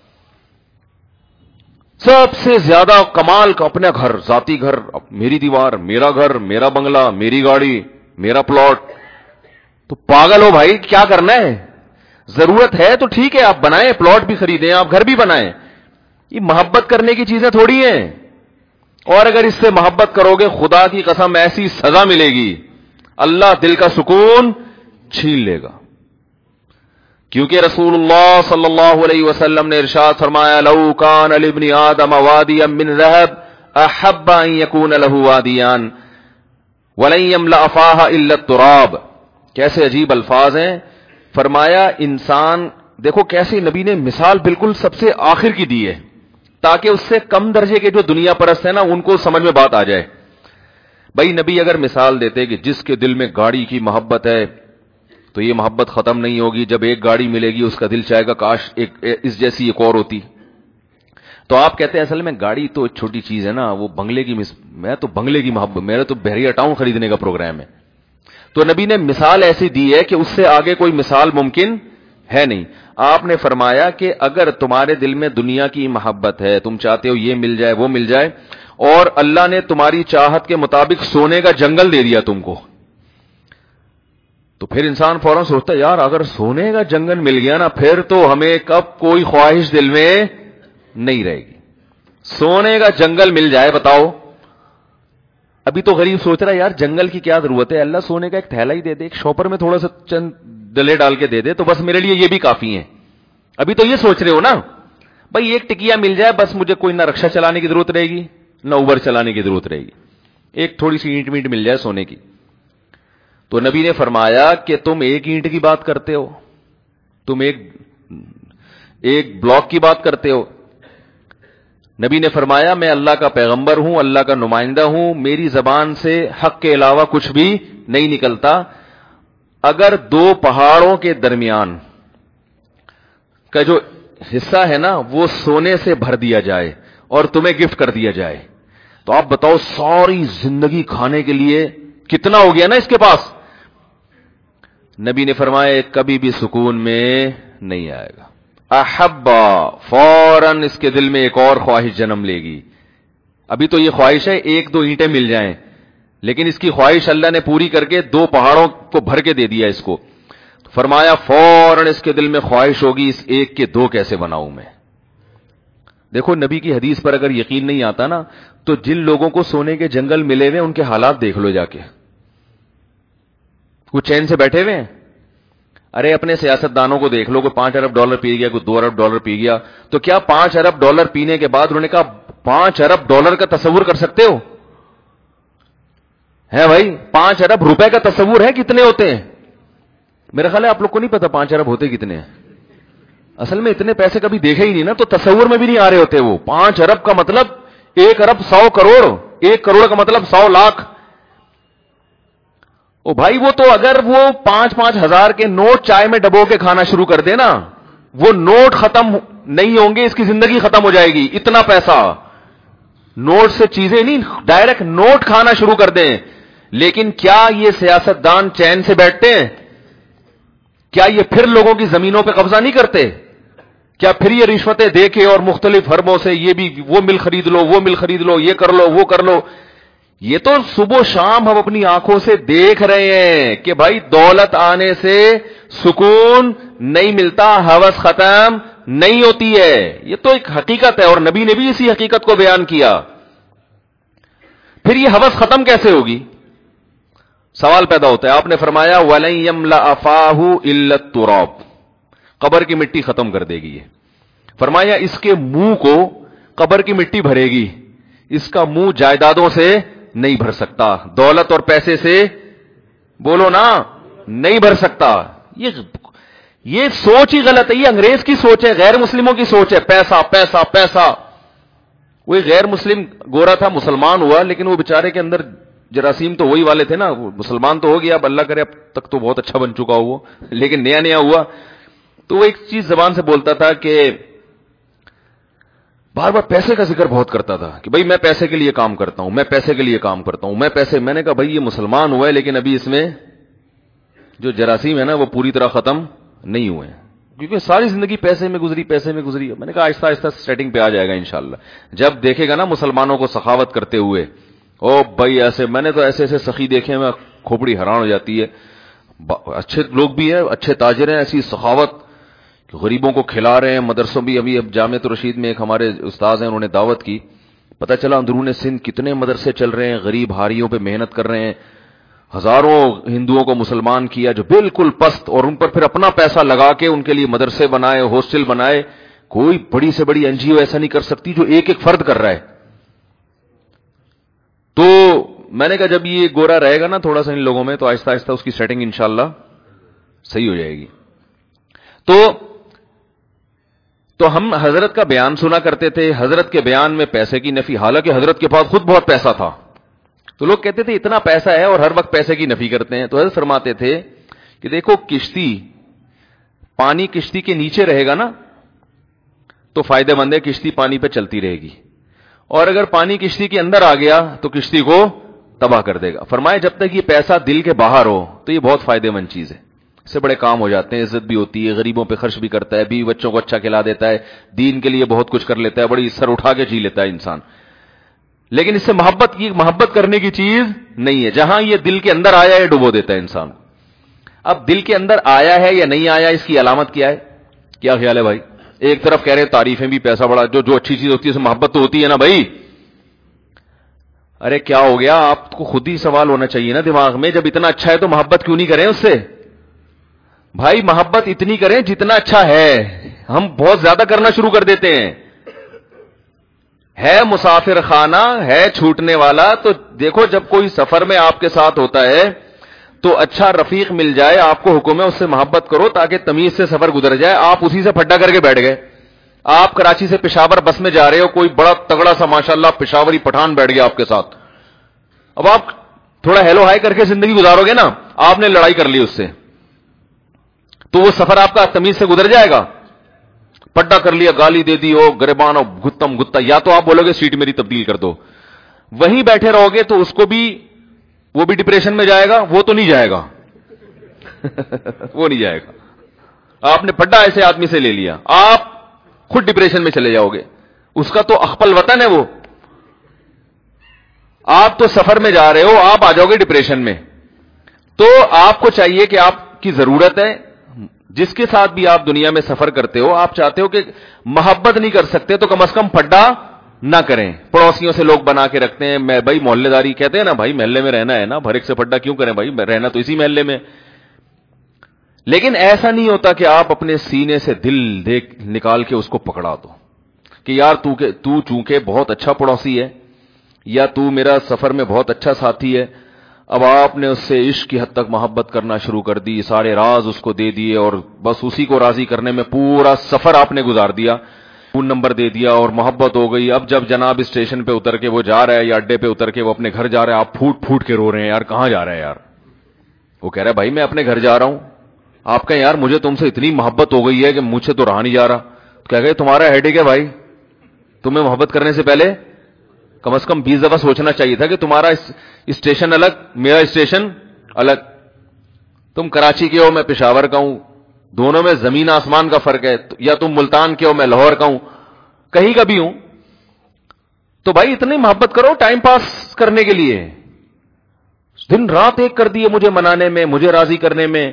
سب سے زیادہ کمال کا اپنا گھر, ذاتی گھر, میری دیوار, میرا گھر, میرا بنگلہ, میری گاڑی, میرا پلاٹ. تو پاگل ہو بھائی, کیا کرنا ہے؟ ضرورت ہے تو ٹھیک ہے آپ بنائیں, پلاٹ بھی خریدیں, آپ گھر بھی بنائیں, یہ محبت کرنے کی چیزیں تھوڑی ہیں. اور اگر اس سے محبت کرو گے خدا کی قسم ایسی سزا ملے گی, اللہ دل کا سکون چھین لے گا. کیونکہ رسول اللہ صلی اللہ علیہ وسلم نے ارشاد فرمایا لو کان لابن آدم وادیا من ذهب احب ان يكون له وادیان ولن يملأ فاها الا التراب. کیسے عجیب الفاظ ہیں. فرمایا انسان, دیکھو کیسے نبی نے مثال بالکل سب سے آخر کی دی ہے تاکہ اس سے کم درجے کے جو دنیا پرست ہیں نا ان کو سمجھ میں بات آ جائے. بھائی نبی اگر مثال دیتے کہ جس کے دل میں گاڑی کی محبت ہے تو یہ محبت ختم نہیں ہوگی, جب ایک گاڑی ملے گی اس کا دل چاہے گا کاش اس جیسی ایک اور ہوتی. تو آپ کہتے ہیں اصل میں گاڑی تو چھوٹی چیز ہے نا, وہ بنگلے کی میں تو بنگلے کی محبت, میرا تو بحریہ ٹاؤن خریدنے کا پروگرام ہے. تو نبی نے مثال ایسی دی ہے کہ اس سے آگے کوئی مثال ممکن ہے نہیں. آپ نے فرمایا کہ اگر تمہارے دل میں دنیا کی محبت ہے, تم چاہتے ہو یہ مل جائے وہ مل جائے, اور اللہ نے تمہاری چاہت کے مطابق سونے کا جنگل دے دیا تم کو, تو پھر انسان فوراً سوچتا ہے یار اگر سونے کا جنگل مل گیا نا پھر تو ہمیں کب کوئی خواہش دل میں نہیں رہے گی. سونے کا جنگل مل جائے بتاؤ. ابھی تو غریب سوچ رہا ہے یار جنگل کی کیا ضرورت ہے, اللہ سونے کا ایک تھیلا ہی دے دے, ایک شاپر میں تھوڑا سا چند ڈلے ڈال کے دے دے تو بس میرے لیے یہ بھی کافی ہیں. ابھی تو یہ سوچ رہے ہو نا بھائی ایک ٹکیا مل جائے بس, مجھے کوئی نہ رکشا چلانے کی ضرورت رہے گی نہ اوبر چلانے کی ضرورت رہے گی, ایک تھوڑی سی اینٹ مینٹ مل جائے سونے کی. تو نبی نے فرمایا کہ تم ایک اینٹ کی بات کرتے ہو, تم ایک بلاک کی بات کرتے ہو. نبی نے فرمایا میں اللہ کا پیغمبر ہوں, اللہ کا نمائندہ ہوں, میری زبان سے حق کے علاوہ کچھ بھی نہیں نکلتا. اگر دو پہاڑوں کے درمیان کا جو حصہ ہے نا وہ سونے سے بھر دیا جائے اور تمہیں گفٹ کر دیا جائے تو آپ بتاؤ ساری زندگی کھانے کے لیے کتنا ہو گیا نا اس کے پاس. نبی نے فرمایا کبھی بھی سکون میں نہیں آئے گا. احبا, فوراً اس کے دل میں ایک اور خواہش جنم لے گی. ابھی تو یہ خواہش ہے ایک دو اینٹیں مل جائیں, لیکن اس کی خواہش اللہ نے پوری کر کے دو پہاڑوں کو بھر کے دے دیا اس کو. فرمایا فوراً اس کے دل میں خواہش ہوگی اس ایک کے دو کیسے بناؤں میں. دیکھو نبی کی حدیث پر اگر یقین نہیں آتا نا تو جن لوگوں کو سونے کے جنگل ملے ہوئے ان کے حالات دیکھ لو جا کے, وہ چین سے بیٹھے ہوئے ہیں. ارے اپنے سیاست دانوں کو دیکھ لو, کوئی $5 ارب پی گیا, کوئی $2 ارب پی گیا, تو کیا $5 ارب پینے کے بعد انہوں نے کہا $5 ارب کا تصور کر سکتے ہو؟ ہے بھائی $5 ارب کا تصور ہے کتنے ہوتے ہیں؟ میرا خیال ہے آپ لوگ کو نہیں پتا 5 ارب ہوتے کتنے ہیں. اصل میں اتنے پیسے کبھی دیکھے ہی نہیں نا, تو تصور میں بھی نہیں آ رہے ہوتے. وہ 5 ارب کا مطلب 1 ارب 100 کروڑ, 1 کروڑ کا مطلب 100 لاکھ. او بھائی وہ تو اگر وہ 5-5 ہزار کے نوٹ چائے میں ڈبو کے کھانا شروع کر دے نا, وہ نوٹ ختم نہیں ہوں گے, اس کی زندگی ختم ہو جائے گی. اتنا پیسہ, نوٹ سے چیزیں نہیں, ڈائریکٹ نوٹ کھانا شروع کر دیں. لیکن کیا یہ سیاستدان چین سے بیٹھتے ہیں؟ کیا یہ پھر لوگوں کی زمینوں پہ قبضہ نہیں کرتے؟ کیا پھر یہ رشوتیں دے کے اور مختلف حربوں سے یہ بھی وہ مل خرید لو, وہ مل خرید لو, یہ کر لو, وہ کر لو. یہ تو صبح و شام ہم اپنی آنکھوں سے دیکھ رہے ہیں کہ بھائی دولت آنے سے سکون نہیں ملتا, ہوس ختم نہیں ہوتی ہے. یہ تو ایک حقیقت ہے اور نبی نے بھی اسی حقیقت کو بیان کیا. پھر یہ ہوس ختم کیسے ہوگی؟ سوال پیدا ہوتا ہے. آپ نے فرمایا وَلَن يَمْلَأَ فَاهُ إِلَّا التُّرَابُ, قبر کی مٹی ختم کر دے گی. فرمایا اس کے منہ کو قبر کی مٹی بھرے گی, اس کا منہ جائیدادوں سے نہیں بھر سکتا, دولت اور پیسے سے بولو نا نہیں بھر سکتا. یہ سوچ ہی غلط ہے, یہ انگریز کی سوچ ہے, غیر مسلموں کی سوچ ہے. پیسہ پیسہ پیسہ. وہ غیر مسلم گورا تھا, مسلمان ہوا, لیکن وہ بیچارے کے اندر جراثیم تو وہی والے تھے نا. مسلمان تو ہو گیا, اب اللہ کرے اب تک تو بہت اچھا بن چکا وہ, لیکن نیا نیا ہوا. تو وہ ایک چیز زبان سے بولتا تھا کہ بار بار پیسے کا ذکر بہت کرتا تھا کہ بھائی میں پیسے کے لیے کام کرتا ہوں, میں پیسے کے لیے کام کرتا ہوں, میں نے کہا بھائی یہ مسلمان ہوا ہے لیکن ابھی اس میں جو جراثیم ہے نا وہ پوری طرح ختم نہیں ہوئے ہیں, کیونکہ ساری زندگی پیسے میں گزری. میں نے کہا آہستہ آہستہ سیٹنگ پہ آ جائے گا انشاءاللہ. جب دیکھے گا نا مسلمانوں کو سخاوت کرتے ہوئے, او بھائی ایسے, میں نے تو ایسے ایسے سخی دیکھے, میں کھوپڑی حیران ہو جاتی ہے. اچھے لوگ بھی ہیں, اچھے تاجر ہیں, ایسی سخاوت غریبوں کو کھلا رہے ہیں. مدرسوں بھی اب جامعۃ الرشید میں ایک ہمارے استاد ہیں, انہوں نے دعوت کی, پتہ چلا اندرون سندھ کتنے مدرسے چل رہے ہیں, غریب ہاریوں پہ محنت کر رہے ہیں. ہزاروں ہندوؤں کو مسلمان کیا جو بالکل پست, اور ان پر پھر اپنا پیسہ لگا کے ان کے لیے مدرسے بنائے, ہاسٹل بنائے. کوئی بڑی سے بڑی این جی او ایسا نہیں کر سکتی جو ایک ایک فرد کر رہا ہے. تو میں نے کہا جب یہ گورا رہے گا نا تھوڑا سا ان لوگوں میں, تو آہستہ آہستہ اس کی سیٹنگ انشاءاللہ صحیح ہو جائے گی. تو ہم حضرت کا بیان سنا کرتے تھے, حضرت کے بیان میں پیسے کی نفی, حالانکہ حضرت کے پاس خود بہت پیسہ تھا. تو لوگ کہتے تھے اتنا پیسہ ہے اور ہر وقت پیسے کی نفی کرتے ہیں. تو حضرت فرماتے تھے کہ دیکھو کشتی, پانی کشتی کے نیچے رہے گا نا تو فائدہ مند ہے, کشتی پانی پہ چلتی رہے گی, اور اگر پانی کشتی کے اندر آ گیا تو کشتی کو تباہ کر دے گا. فرمائے جب تک یہ پیسہ دل کے باہر ہو تو یہ بہت فائدہ مند چیز ہے, اس سے بڑے کام ہو جاتے ہیں, عزت بھی ہوتی ہے, غریبوں پہ خرچ بھی کرتا ہے, بیوی بچوں کو اچھا کھلا دیتا ہے, دین کے لیے بہت کچھ کر لیتا ہے, بڑی سر اٹھا کے جی لیتا ہے انسان. لیکن اس سے محبت کرنے کی چیز نہیں ہے. جہاں یہ دل کے اندر آیا ہے ڈبو دیتا ہے انسان. اب دل کے اندر آیا ہے یا نہیں آیا, اس کی علامت کیا ہے؟ کیا خیال ہے بھائی؟ ایک طرف کہہ رہے تعریفیں بھی, پیسہ بڑا, جو اچھی چیز ہوتی ہے اس سے محبت تو ہوتی ہے نا بھائی. ارے کیا ہو گیا, آپ کو خود ہی سوال ہونا چاہیے نا دماغ میں, جب اتنا اچھا ہے تو محبت کیوں نہیں کریں اس سے؟ بھائی محبت اتنی کریں جتنا اچھا ہے. ہم بہت زیادہ کرنا شروع کر دیتے ہیں. ہے مسافر خانہ ہے چھوٹنے والا. تو دیکھو جب کوئی سفر میں آپ کے ساتھ ہوتا ہے تو اچھا رفیق مل جائے, آپ کو حکم ہے اس سے محبت کرو تاکہ تمیز سے سفر گزر جائے. آپ اسی سے پھڈا کر کے بیٹھ گئے. آپ کراچی سے پشاور بس میں جا رہے ہو, کوئی بڑا تگڑا سا ماشاءاللہ پشاوری پٹھان بیٹھ گیا آپ کے ساتھ. اب آپ تھوڑا ہیلو ہائی کر کے زندگی گزارو گے نا, آپ نے لڑائی کر لی اس سے, تو وہ سفر آپ کا تمیز سے گزر جائے گا؟ پڈا کر لیا, گالی دے دی, او گریبان او گتم گتا, یا تو آپ بولو گے سیٹ میری تبدیل کر دو. وہیں بیٹھے رہو گے تو اس کو بھی, وہ بھی ڈپریشن میں جائے گا. وہ تو نہیں جائے گا وہ نہیں جائے گا. آپ نے پڈا ایسے آدمی سے لے لیا, آپ خود ڈپریشن میں چلے جاؤ گے. اس کا تو اخپل وطن ہے وہ. آپ تو سفر میں جا رہے ہو, آپ آ جاؤ گے ڈپریشن میں. تو آپ کو چاہیے کہ آپ کی ضرورت ہے, جس کے ساتھ بھی آپ دنیا میں سفر کرتے ہو, آپ چاہتے ہو کہ محبت نہیں کر سکتے تو کم از کم پھڈا نہ کریں. پڑوسیوں سے لوگ بنا کے رکھتے ہیں, میں بھائی محلے داری کہتے ہیں نا, بھائی محلے میں رہنا ہے نا, بھر ایک سے پھڈا کیوں کریں بھائی, رہنا تو اسی محلے میں. لیکن ایسا نہیں ہوتا کہ آپ اپنے سینے سے دل نکال کے اس کو پکڑا دو کہ یار تو چونکہ بہت اچھا پڑوسی ہے, یا تو میرا سفر میں بہت اچھا ساتھی ہے. اب آپ نے اس سے عشق کی حد تک محبت کرنا شروع کر دی, سارے راز اس کو دے دیے, اور بس اسی کو راضی کرنے میں پورا سفر آپ نے گزار دیا, فون نمبر دے دیا اور محبت ہو گئی. اب جب جناب اسٹیشن پہ اتر کے وہ جا رہا ہے یا اڈے پہ اتر کے وہ اپنے گھر جا رہا ہے, آپ پھوٹ پھوٹ کے رو رہے ہیں, یار کہاں جا رہا ہے یار؟ وہ کہہ رہا ہے بھائی میں اپنے گھر جا رہا ہوں. آپ کہیں یار مجھے تم سے اتنی محبت ہو گئی ہے کہ مجھ سے تو رہا نہیں جا رہا. کہہ گئے تمہارا ہیڈیک ہے بھائی, تمہیں محبت کرنے سے پہلے کم از کم 20 دفعہ سوچنا چاہیے تھا کہ تمہارا اسٹیشن الگ, میرا اسٹیشن الگ. تم کراچی کے ہو, میں پشاور کا ہوں, دونوں میں زمین آسمان کا فرق ہے. یا تم ملتان کے ہو, میں لاہور کا ہوں, کہیں کا بھی ہوں. تو بھائی اتنی محبت کرو ٹائم پاس کرنے کے لیے. دن رات ایک کر دیے مجھے منانے میں, مجھے راضی کرنے میں,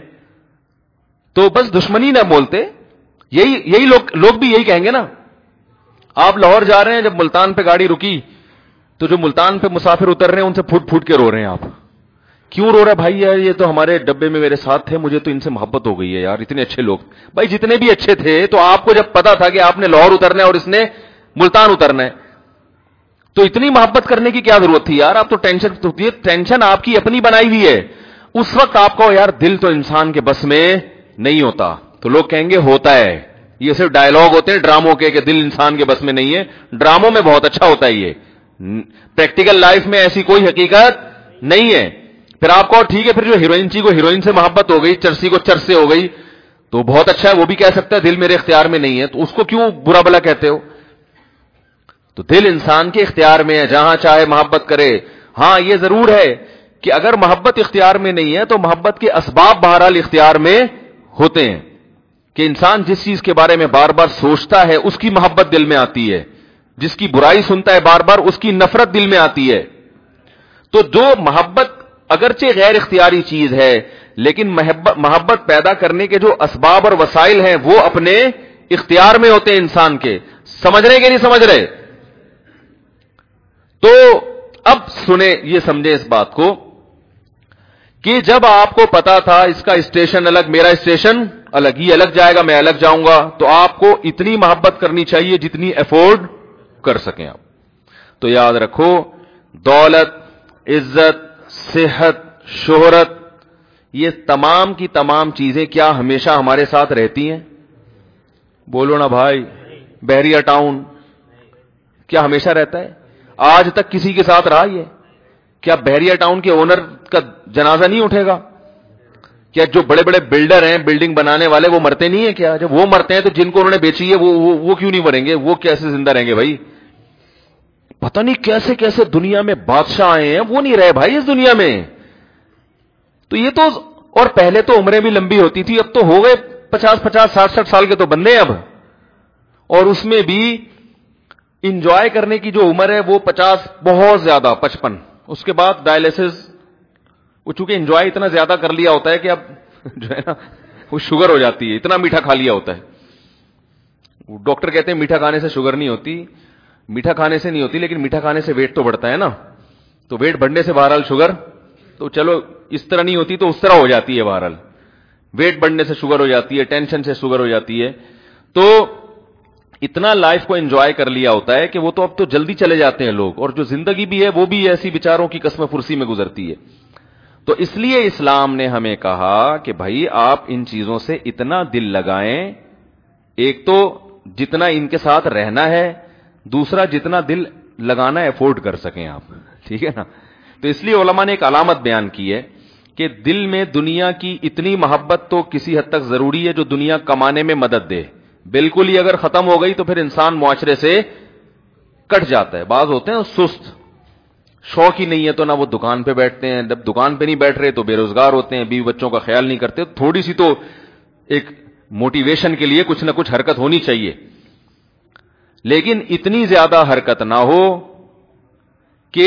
تو بس دشمنی نہ بولتے. یہی لوگ بھی یہی کہیں گے نا. آپ لاہور جا رہے ہیں, جب ملتان پہ گاڑی رکی تو جو ملتان پہ مسافر اتر رہے ہیں ان سے پھوٹ پھوٹ کے رو رہے ہیں. آپ کیوں رو رہے بھائی؟ یار یہ تو ہمارے ڈبے میں میرے ساتھ تھے, مجھے تو ان سے محبت ہو گئی ہے یار, اتنے اچھے لوگ. بھائی جتنے بھی اچھے تھے تو آپ کو جب پتا تھا کہ آپ نے لاہور اترنا ہے اور اس نے ملتان اترنا ہے, تو اتنی محبت کرنے کی کیا ضرورت تھی یار؟ آپ تو ٹینشن آپ کی اپنی بنائی ہوئی ہے. اس وقت آپ کو یار دل تو انسان کے بس میں نہیں ہوتا. تو لوگ کہیں گے ہوتا ہے, یہ صرف ڈائلوگ ہوتے ہیں ڈراموں کے کہ دل انسان کے بس میں نہیں ہے. ڈراموں میں بہت اچھا ہوتا ہے, یہ پریکٹیکل لائف میں ایسی کوئی حقیقت نہیں ہے. پھر آپ کو ٹھیک ہے, پھر جو ہیروئن کو ہیروئن سے محبت ہو گئی, چرسی کو چرس سے ہو گئی, تو بہت اچھا ہے, وہ بھی کہہ سکتا ہے دل میرے اختیار میں نہیں ہے, تو اس کو کیوں برا بلا کہتے ہو؟ تو دل انسان کے اختیار میں ہے, جہاں چاہے محبت کرے. ہاں یہ ضرور ہے کہ اگر محبت اختیار میں نہیں ہے تو محبت کے اسباب بہرحال اختیار میں ہوتے ہیں, کہ انسان جس چیز کے بارے میں بار بار سوچتا ہے اس کی محبت دل میں آتی ہے, جس کی برائی سنتا ہے بار بار اس کی نفرت دل میں آتی ہے. تو جو محبت اگرچہ غیر اختیاری چیز ہے لیکن محبت پیدا کرنے کے جو اسباب اور وسائل ہیں وہ اپنے اختیار میں ہوتے ہیں انسان کے. سمجھ رہے کہ نہیں سمجھ رہے؟ تو اب سنیں، یہ سمجھیں اس بات کو کہ جب آپ کو پتا تھا اس کا اسٹیشن الگ میرا اسٹیشن الگ، یہ الگ جائے گا میں الگ جاؤں گا، تو آپ کو اتنی محبت کرنی چاہیے جتنی افورڈ کر سکیں آپ. تو یاد رکھو، دولت، عزت، صحت، شہرت، یہ تمام کی تمام چیزیں کیا ہمیشہ ہمارے ساتھ رہتی ہیں؟ بولو نا بھائی. بحریہ ٹاؤن کیا ہمیشہ رہتا ہے؟ آج تک کسی کے ساتھ رہا یہ؟ کیا بحریہ ٹاؤن کے اونر کا جنازہ نہیں اٹھے گا؟ کیا جو بڑے بڑے بلڈر ہیں، بلڈنگ بنانے والے، وہ مرتے نہیں ہیں کیا؟ جب وہ مرتے ہیں تو جن کو انہوں نے بیچی ہے وہ کیوں نہیں مریں گے؟ وہ کیسے زندہ رہیں گے بھائی؟ پتہ نہیں کیسے کیسے دنیا میں بادشاہ آئے ہیں، وہ نہیں رہے بھائی اس دنیا میں. تو یہ تو، اور پہلے تو عمریں بھی لمبی ہوتی تھی، اب تو ہو گئے 50 60 سال کے تو بندے اب، اور اس میں بھی انجوائے کرنے کی جو عمر ہے وہ 50، بہت زیادہ 55. اس کے بعد ڈائلیسس، وہ چونکہ انجوائے اتنا زیادہ کر لیا ہوتا ہے کہ اب جو ہے نا وہ شوگر ہو جاتی ہے، اتنا میٹھا کھا لیا ہوتا ہے. ڈاکٹر کہتے ہیں میٹھا کھانے سے شوگر نہیں ہوتی، میٹھا کھانے سے نہیں ہوتی، لیکن میٹھا کھانے سے ویٹ تو بڑھتا ہے نا. تو ویٹ بڑھنے سے بہرحال شوگر تو چلو اس طرح نہیں ہوتی تو اس طرح ہو جاتی ہے. بہرحال ویٹ بڑھنے سے شوگر ہو جاتی ہے، ٹینشن سے شوگر ہو جاتی ہے. تو اتنا لائف کو انجوائے کر لیا ہوتا ہے کہ وہ تو اب تو جلدی چلے جاتے ہیں لوگ، اور جو زندگی بھی ہے وہ بھی ایسی بیچاروں کی قسم فرسی میں گزرتی ہے. تو اس لیے اسلام نے ہمیں کہا کہ بھائی آپ ان چیزوں سے اتنا دل لگائیں، ایک تو جتنا ان کے ساتھ رہنا ہے، دوسرا جتنا دل لگانا افورڈ کر سکیں آپ. ٹھیک ہے نا؟ تو اس لیے علماء نے ایک علامت بیان کی ہے کہ دل میں دنیا کی اتنی محبت تو کسی حد تک ضروری ہے جو دنیا کمانے میں مدد دے. بالکل ہی اگر ختم ہو گئی تو پھر انسان معاشرے سے کٹ جاتا ہے. بعض ہوتے ہیں سست، شوق ہی نہیں ہے تو نہ وہ دکان پہ بیٹھتے ہیں، جب دکان پہ نہیں بیٹھ رہے تو بے روزگار ہوتے ہیں، بیوی بچوں کا خیال نہیں کرتے. تھوڑی سی تو ایک موٹیویشن کے لیے کچھ نہ کچھ حرکت ہونی چاہیے، لیکن اتنی زیادہ حرکت نہ ہو کہ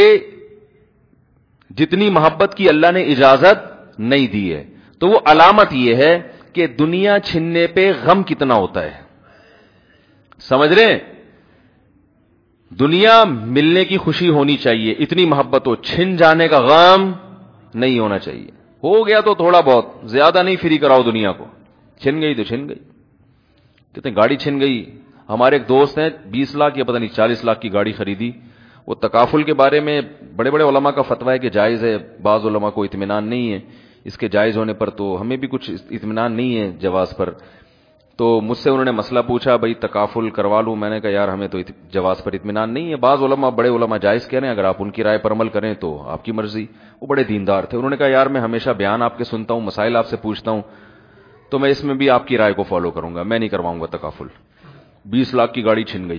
جتنی محبت کی اللہ نے اجازت نہیں دی ہے. تو وہ علامت یہ ہے کہ دنیا چھننے پہ غم کتنا ہوتا ہے. سمجھ رہے؟ دنیا ملنے کی خوشی ہونی چاہیے، اتنی محبت ہو، چھن جانے کا غم نہیں ہونا چاہیے. ہو گیا تو تھوڑا بہت، زیادہ نہیں فری کراؤ دنیا کو. چھن گئی تو چھن گئی. کہتے ہیں گاڑی چھن گئی. ہمارے ایک دوست ہیں 20 لاکھ یا پتہ نہیں 40 لاکھ کی گاڑی خریدی. وہ تکافل کے بارے میں بڑے بڑے علماء کا فتویٰ ہے کہ جائز ہے، بعض علماء کو اطمینان نہیں ہے اس کے جائز ہونے پر، تو ہمیں بھی کچھ اطمینان نہیں ہے جواز پر. تو مجھ سے انہوں نے مسئلہ پوچھا بھائی تکافل کروا لوں؟ میں نے کہا یار ہمیں تو جواز پر اطمینان نہیں ہے. بعض علماء، بڑے علماء جائز کہہ رہے ہیں، اگر آپ ان کی رائے پر عمل کریں تو آپ کی مرضی. وہ بڑے دیندار تھے. انہوں نے کہا یار میں ہمیشہ بیان آپ کے سنتا ہوں، مسائل آپ سے پوچھتا ہوں، تو میں اس میں بھی آپ کی رائے کو فالو کروں گا، میں نہیں کرواؤں گا تکافل. 20 لاکھ کی گاڑی چھن گئی.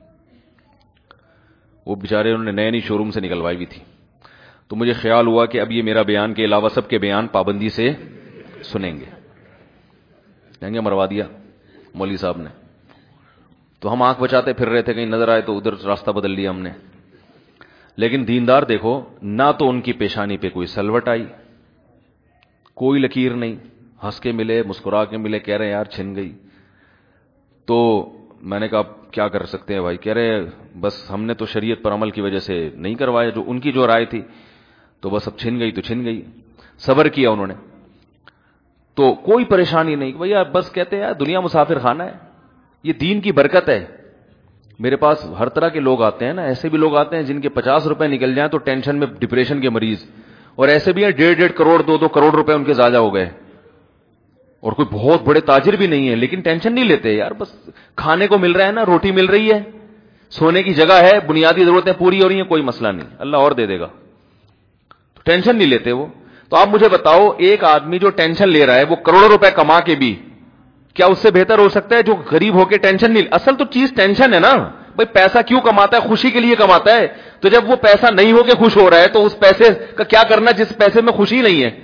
وہ بیچارے انہوں نے نئی شو روم سے نکلوائی بھی تھی. تو مجھے خیال ہوا کہ اب یہ میرا بیان کے علاوہ سب کے بیان پابندی سے سنیں گے، کہیں گے مروا دیا مولوی صاحب نے. تو ہم آنکھ بچاتے پھر رہے تھے، کہیں نظر آئے تو ادھر راستہ بدل لیا ہم نے. لیکن دیندار دیکھو، نہ تو ان کی پیشانی پہ کوئی سلوٹ آئی، کوئی لکیر نہیں، ہنس کے ملے، مسکرا کے ملے، کہہ رہے ہیں یار چھن گئی. تو میں نے کہا کیا کر سکتے ہیں بھائی؟ کہہ رہے بس ہم نے تو شریعت پر عمل کی وجہ سے نہیں کروایا، جو ان کی جو رائے تھی، تو بس اب چھن گئی تو چھن گئی. صبر کیا انہوں نے، تو کوئی پریشانی نہیں. بھیا بس کہتے ہیں دنیا مسافر خانہ ہے، یہ دین کی برکت ہے. میرے پاس ہر طرح کے لوگ آتے ہیں نا، ایسے بھی لوگ آتے ہیں جن کے 50 روپے نکل جائیں تو ٹینشن میں، ڈپریشن کے مریض، اور ایسے بھی ہیں 1.5 کروڑ 2 کروڑ روپے ان کے ضائع ہو گئے، اور کوئی بہت بڑے تاجر بھی نہیں ہے، لیکن ٹینشن نہیں لیتے. یار بس کھانے کو مل رہا ہے نا، روٹی مل رہی ہے، سونے کی جگہ ہے، بنیادی ضرورتیں پوری ہو رہی ہیں، کوئی مسئلہ نہیں، اللہ اور دے دے گا. تو ٹینشن نہیں لیتے وہ. تو آپ مجھے بتاؤ، ایک آدمی جو ٹینشن لے رہا ہے وہ کروڑوں روپے کما کے بھی، کیا اس سے بہتر ہو سکتا ہے جو غریب ہو کے ٹینشن نہیں؟ اصل تو چیز ٹینشن ہے نا بھائی. پیسہ کیوں کماتا ہے؟ خوشی کے لیے کماتا ہے. تو جب وہ پیسہ نہیں ہو کے خوش ہو رہا ہے تو اس پیسے کا کیا کرنا جس پیسے میں خوشی نہیں ہے؟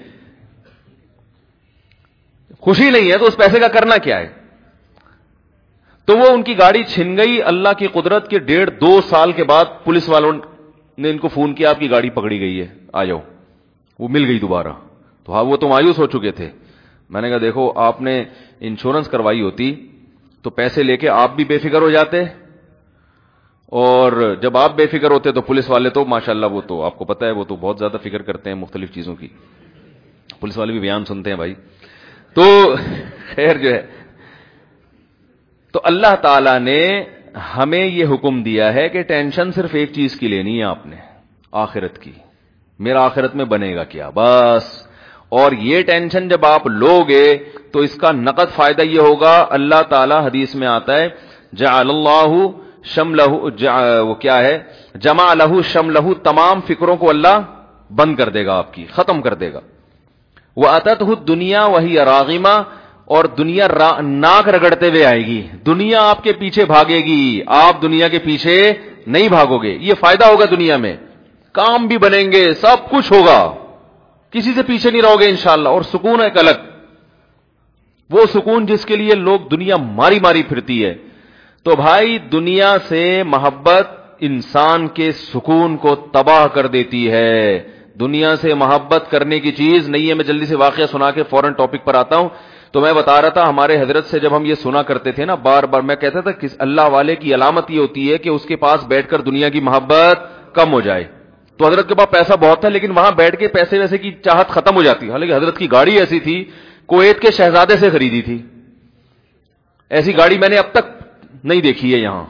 خوشی نہیں ہے تو اس پیسے کا کرنا کیا ہے؟ تو وہ ان کی گاڑی چھن گئی. اللہ کی قدرت کے 1.5-2 سال کے بعد پولیس والوں نے ان کو فون کیا آپ کی گاڑی پکڑی گئی ہے، آ جاؤ. وہ مل گئی دوبارہ. تو ہاں وہ تو مایوس ہو چکے تھے. میں نے کہا دیکھو آپ نے انشورنس کروائی ہوتی تو پیسے لے کے آپ بھی بے فکر ہو جاتے, اور جب آپ بے فکر ہوتے تو پولیس والے تو ماشاءاللہ وہ تو آپ کو پتہ ہے وہ تو بہت زیادہ فکر کرتے ہیں مختلف چیزوں کی. پولیس والے بھی بیان سنتے ہیں بھائی. تو خیر جو ہے, تو اللہ تعالی نے ہمیں یہ حکم دیا ہے کہ ٹینشن صرف ایک چیز کی لینی ہے آپ نے, آخرت کی. میرا آخرت میں بنے گا کیا, بس. اور یہ ٹینشن جب آپ لوگے تو اس کا نقد فائدہ یہ ہوگا, اللہ تعالی حدیث میں آتا ہے جعل اللہ شملہ, وہ کیا ہے, جمع لہ شملہ, تمام فکروں کو اللہ بند کر دے گا آپ کی, ختم کر دے گا. وَأَتَتْهُ الدُّنْيَا وَهِيَ رَاغِمَةٌ, اور دنیا ناک رگڑتے ہوئے آئے گی. دنیا آپ کے پیچھے بھاگے گی, آپ دنیا کے پیچھے نہیں بھاگو گے. یہ فائدہ ہوگا دنیا میں, کام بھی بنیں گے, سب کچھ ہوگا, کسی سے پیچھے نہیں رہو گے انشاءاللہ. اور سکون ایک الگ, وہ سکون جس کے لیے لوگ دنیا ماری ماری پھرتی ہے. تو بھائی دنیا سے محبت انسان کے سکون کو تباہ کر دیتی ہے. دنیا سے محبت کرنے کی چیز نہیں ہے. میں جلدی سے واقعہ سنا کے فوراً ٹاپک پر آتا ہوں. تو میں بتا رہا تھا ہمارے حضرت سے جب ہم یہ سنا کرتے تھے نا بار بار, میں کہتا تھا کہ اللہ والے کی علامت یہ ہوتی ہے کہ اس کے پاس بیٹھ کر دنیا کی محبت کم ہو جائے. تو حضرت کے پاس پیسہ بہت تھا لیکن وہاں بیٹھ کے پیسے ویسے کی چاہت ختم ہو جاتی. حالانکہ حضرت کی گاڑی ایسی تھی, کویت کے شہزادے سے خریدی تھی. ایسی گاڑی میں نے اب تک نہیں دیکھی ہے یہاں.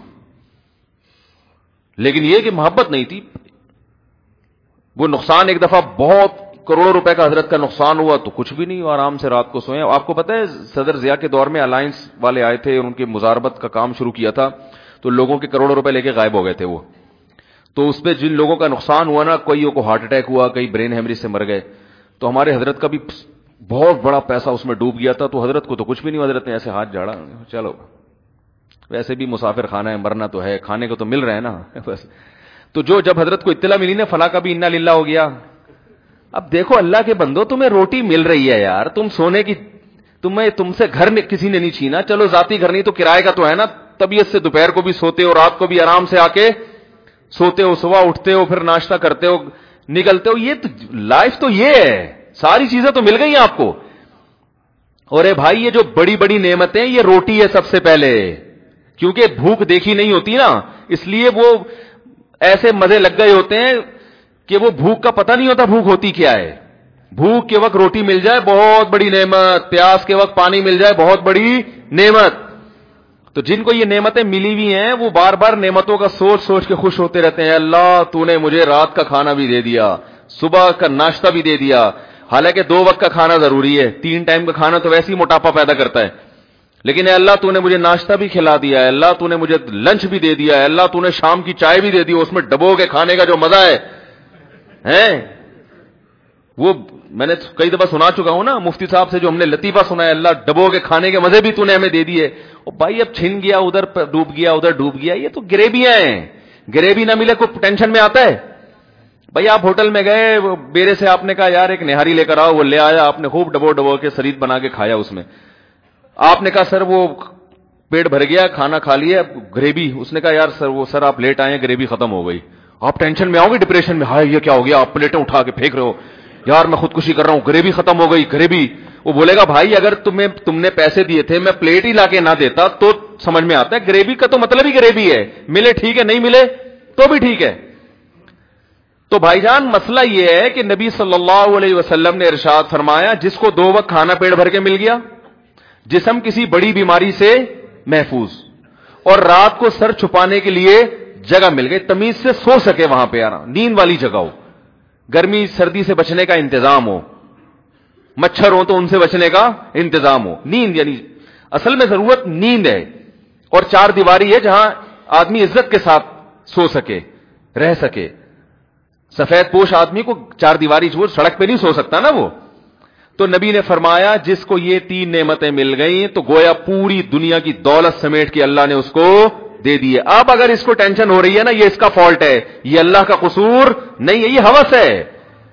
لیکن یہ کہ محبت نہیں تھی. وہ نقصان ایک دفعہ بہت کروڑوں روپے کا حضرت کا نقصان ہوا تو کچھ بھی نہیں, آرام سے رات کو سوئے. آپ کو پتہ ہے صدر ضیاء کے دور میں الائنس والے آئے تھے اور ان کے مزاربت کا کام شروع کیا تھا, تو لوگوں کے کروڑوں روپے لے کے غائب ہو گئے تھے وہ. تو اس پہ جن لوگوں کا نقصان ہوا نا, کوئیوں کو ہارٹ اٹیک ہوا, کئی برین ہیمریج سے مر گئے. تو ہمارے حضرت کا بھی بہت بڑا پیسہ اس میں ڈوب گیا تھا. تو حضرت کو تو کچھ بھی نہیں, حضرت نے ایسے ہاتھ جھاڑا, چلو ویسے بھی مسافر خانہ ہے, مرنا تو ہے, کھانے کو تو مل رہا ہے نا بس. تو جب حضرت کو اطلاع ملی نا فلاں کا بھی انا للہ ہو گیا. اب دیکھو اللہ کے بندو, تمہیں روٹی مل رہی ہے یار, تم سونے کی, تم سے گھر میں کسی نے نہیں چھینا. چلو ذاتی گھر نہیں تو کرائے کا تو ہے نا. طبیعت سے دوپہر کو بھی سوتے ہو, رات کو بھی آرام سے آ کے سوتے ہو, صبح اٹھتے ہو, پھر ناشتہ کرتے ہو, نکلتے ہو. یہ تو لائف تو یہ ہے, ساری چیزیں تو مل گئی آپ کو. اور اے بھائی یہ جو بڑی بڑی نعمتیں, یہ روٹی ہے سب سے پہلے, کیونکہ بھوک دیکھی نہیں ہوتی نا, اس لیے وہ ایسے مزے لگ گئے ہوتے ہیں کہ وہ بھوک کا پتہ نہیں ہوتا بھوک ہوتی کیا ہے. بھوک کے وقت روٹی مل جائے بہت بڑی نعمت, پیاس کے وقت پانی مل جائے بہت بڑی نعمت. تو جن کو یہ نعمتیں ملی ہوئی ہیں وہ بار بار نعمتوں کا سوچ سوچ کے خوش ہوتے رہتے ہیں. اللہ تو نے مجھے رات کا کھانا بھی دے دیا, صبح کا ناشتہ بھی دے دیا. حالانکہ 2 وقت کا کھانا ضروری ہے, 3 ٹائم کا کھانا تو ویسے ہی موٹاپا پیدا کرتا ہے. لیکن اے اللہ تو نے مجھے ناشتہ بھی کھلا دیا ہے, اللہ تو نے مجھے لنچ بھی دے دیا ہے, اللہ تو نے شام کی چائے بھی دے دی. اس میں ڈبو کے کھانے کا جو مزہ ہے وہ میں نے کئی دفعہ سنا چکا ہوں نا مفتی صاحب سے, جو ہم نے لطیفہ سنا ہے, اللہ ڈبو کے کھانے کے مزے بھی تو نے ہمیں دے دیے. اور بھائی اب چھن گیا, ادھر ڈوب گیا, ادھر ڈوب گیا, یہ تو گریبیاں ہیں. گریبی نہ ملے کوئی ٹینشن میں آتا ہے. بھائی آپ ہوٹل میں گئے, بیرے سے آپ نے کہا یار ایک نہاری لے کر آؤ, وہ لے آیا, آپ نے خوب ڈبو کے سرید بنا کے کھایا. اس میں آپ نے کہا سر وہ پیٹ بھر گیا, کھانا کھا لیا, گریبی. اس نے کہا یار سر آپ لیٹ آئے, گریبی ختم ہو گئی. آپ ٹینشن میں آؤ گے, ڈپریشن میں, ہائے یہ کیا ہو گیا, آپ پلیٹیں اٹھا کے پھینک رہے ہو, یار میں خودکشی کر رہا ہوں, گریبی ختم ہو گئی, گریبی. وہ بولے گا بھائی اگر تم نے پیسے دیے تھے, میں پلیٹ ہی لا کے نہ دیتا تو سمجھ میں آتا ہے. گریبی کا تو مطلب ہی گریبی ہے, ملے ٹھیک ہے, نہیں ملے تو بھی ٹھیک ہے. تو بھائی جان مسئلہ یہ ہے کہ نبی صلی اللہ علیہ وسلم نے ارشاد فرمایا جس کو 2 وقت کھانا پیٹ بھر کے مل گیا, جسم کسی بڑی بیماری سے محفوظ, اور رات کو سر چھپانے کے لیے جگہ مل گئی, تمیز سے سو سکے وہاں پہ, آرام نیند والی جگہ ہو, گرمی سردی سے بچنے کا انتظام ہو, مچھر ہو تو ان سے بچنے کا انتظام ہو. نیند یعنی اصل میں ضرورت نیند ہے, اور 4 دیواری ہے جہاں آدمی عزت کے ساتھ سو سکے, رہ سکے. سفید پوش آدمی کو 4 دیواری چھوڑ سڑک پہ نہیں سو سکتا نا وہ. تو نبی نے فرمایا جس کو یہ 3 نعمتیں مل گئیں تو گویا پوری دنیا کی دولت سمیٹ کے اللہ نے اس کو دے دی ہے. اب اگر اس کو ٹینشن ہو رہی ہے نا, یہ اس کا فالٹ ہے, یہ اللہ کا قصور نہیں ہے, یہ ہوس ہے.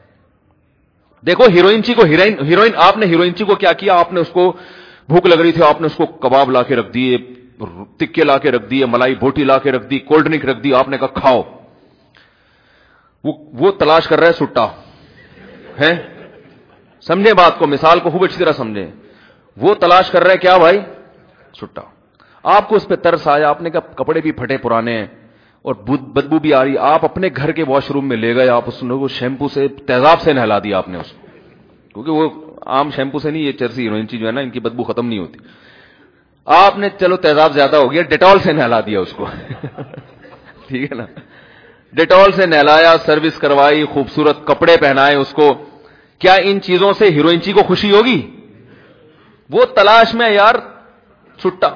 دیکھو ہیروئن چی کو ہیروئن آپ نے ہیروئن چی کو کیا کیا, آپ نے اس کو بھوک لگ رہی تھی, آپ نے اس کو کباب لا کے رکھ دیے, تکے لا کے رکھ دیے, ملائی بوٹی لا کے رکھ دی, کولڈ ڈرنک رکھ دی, آپ نے کہا کھاؤ. وہ تلاش کر رہا ہے سٹا, ہے. سمجھے بات کو, مثال کو خوب اچھی طرح سمجھیں. وہ تلاش کر رہے ہیں کیا بھائی؟ چھٹا. آپ کو اس پہ ترس آیا, آپ نے کہا کپڑے بھی پھٹے پرانے ہیں اور بدبو بھی آ رہی, آپ اپنے گھر کے واش روم میں لے گئے, آپ اس کو شیمپو سے تیزاب سے نہلا دیا آپ نے اس کو, کیونکہ وہ عام شیمپو سے نہیں, یہ چرسی ہیروئن جو ہے نا ان کی بدبو ختم نہیں ہوتی. آپ نے چلو تیزاب زیادہ ہو گیا, ڈیٹول سے نہلا دیا اس کو. ٹھیک ہے نا, ڈیٹول سے نہلایا, سروس کروائی, خوبصورت کپڑے پہنائے اس کو. کیا ان چیزوں سے ہیروئنچی کو خوشی ہوگی؟ وہ تلاش میں یار چھٹا.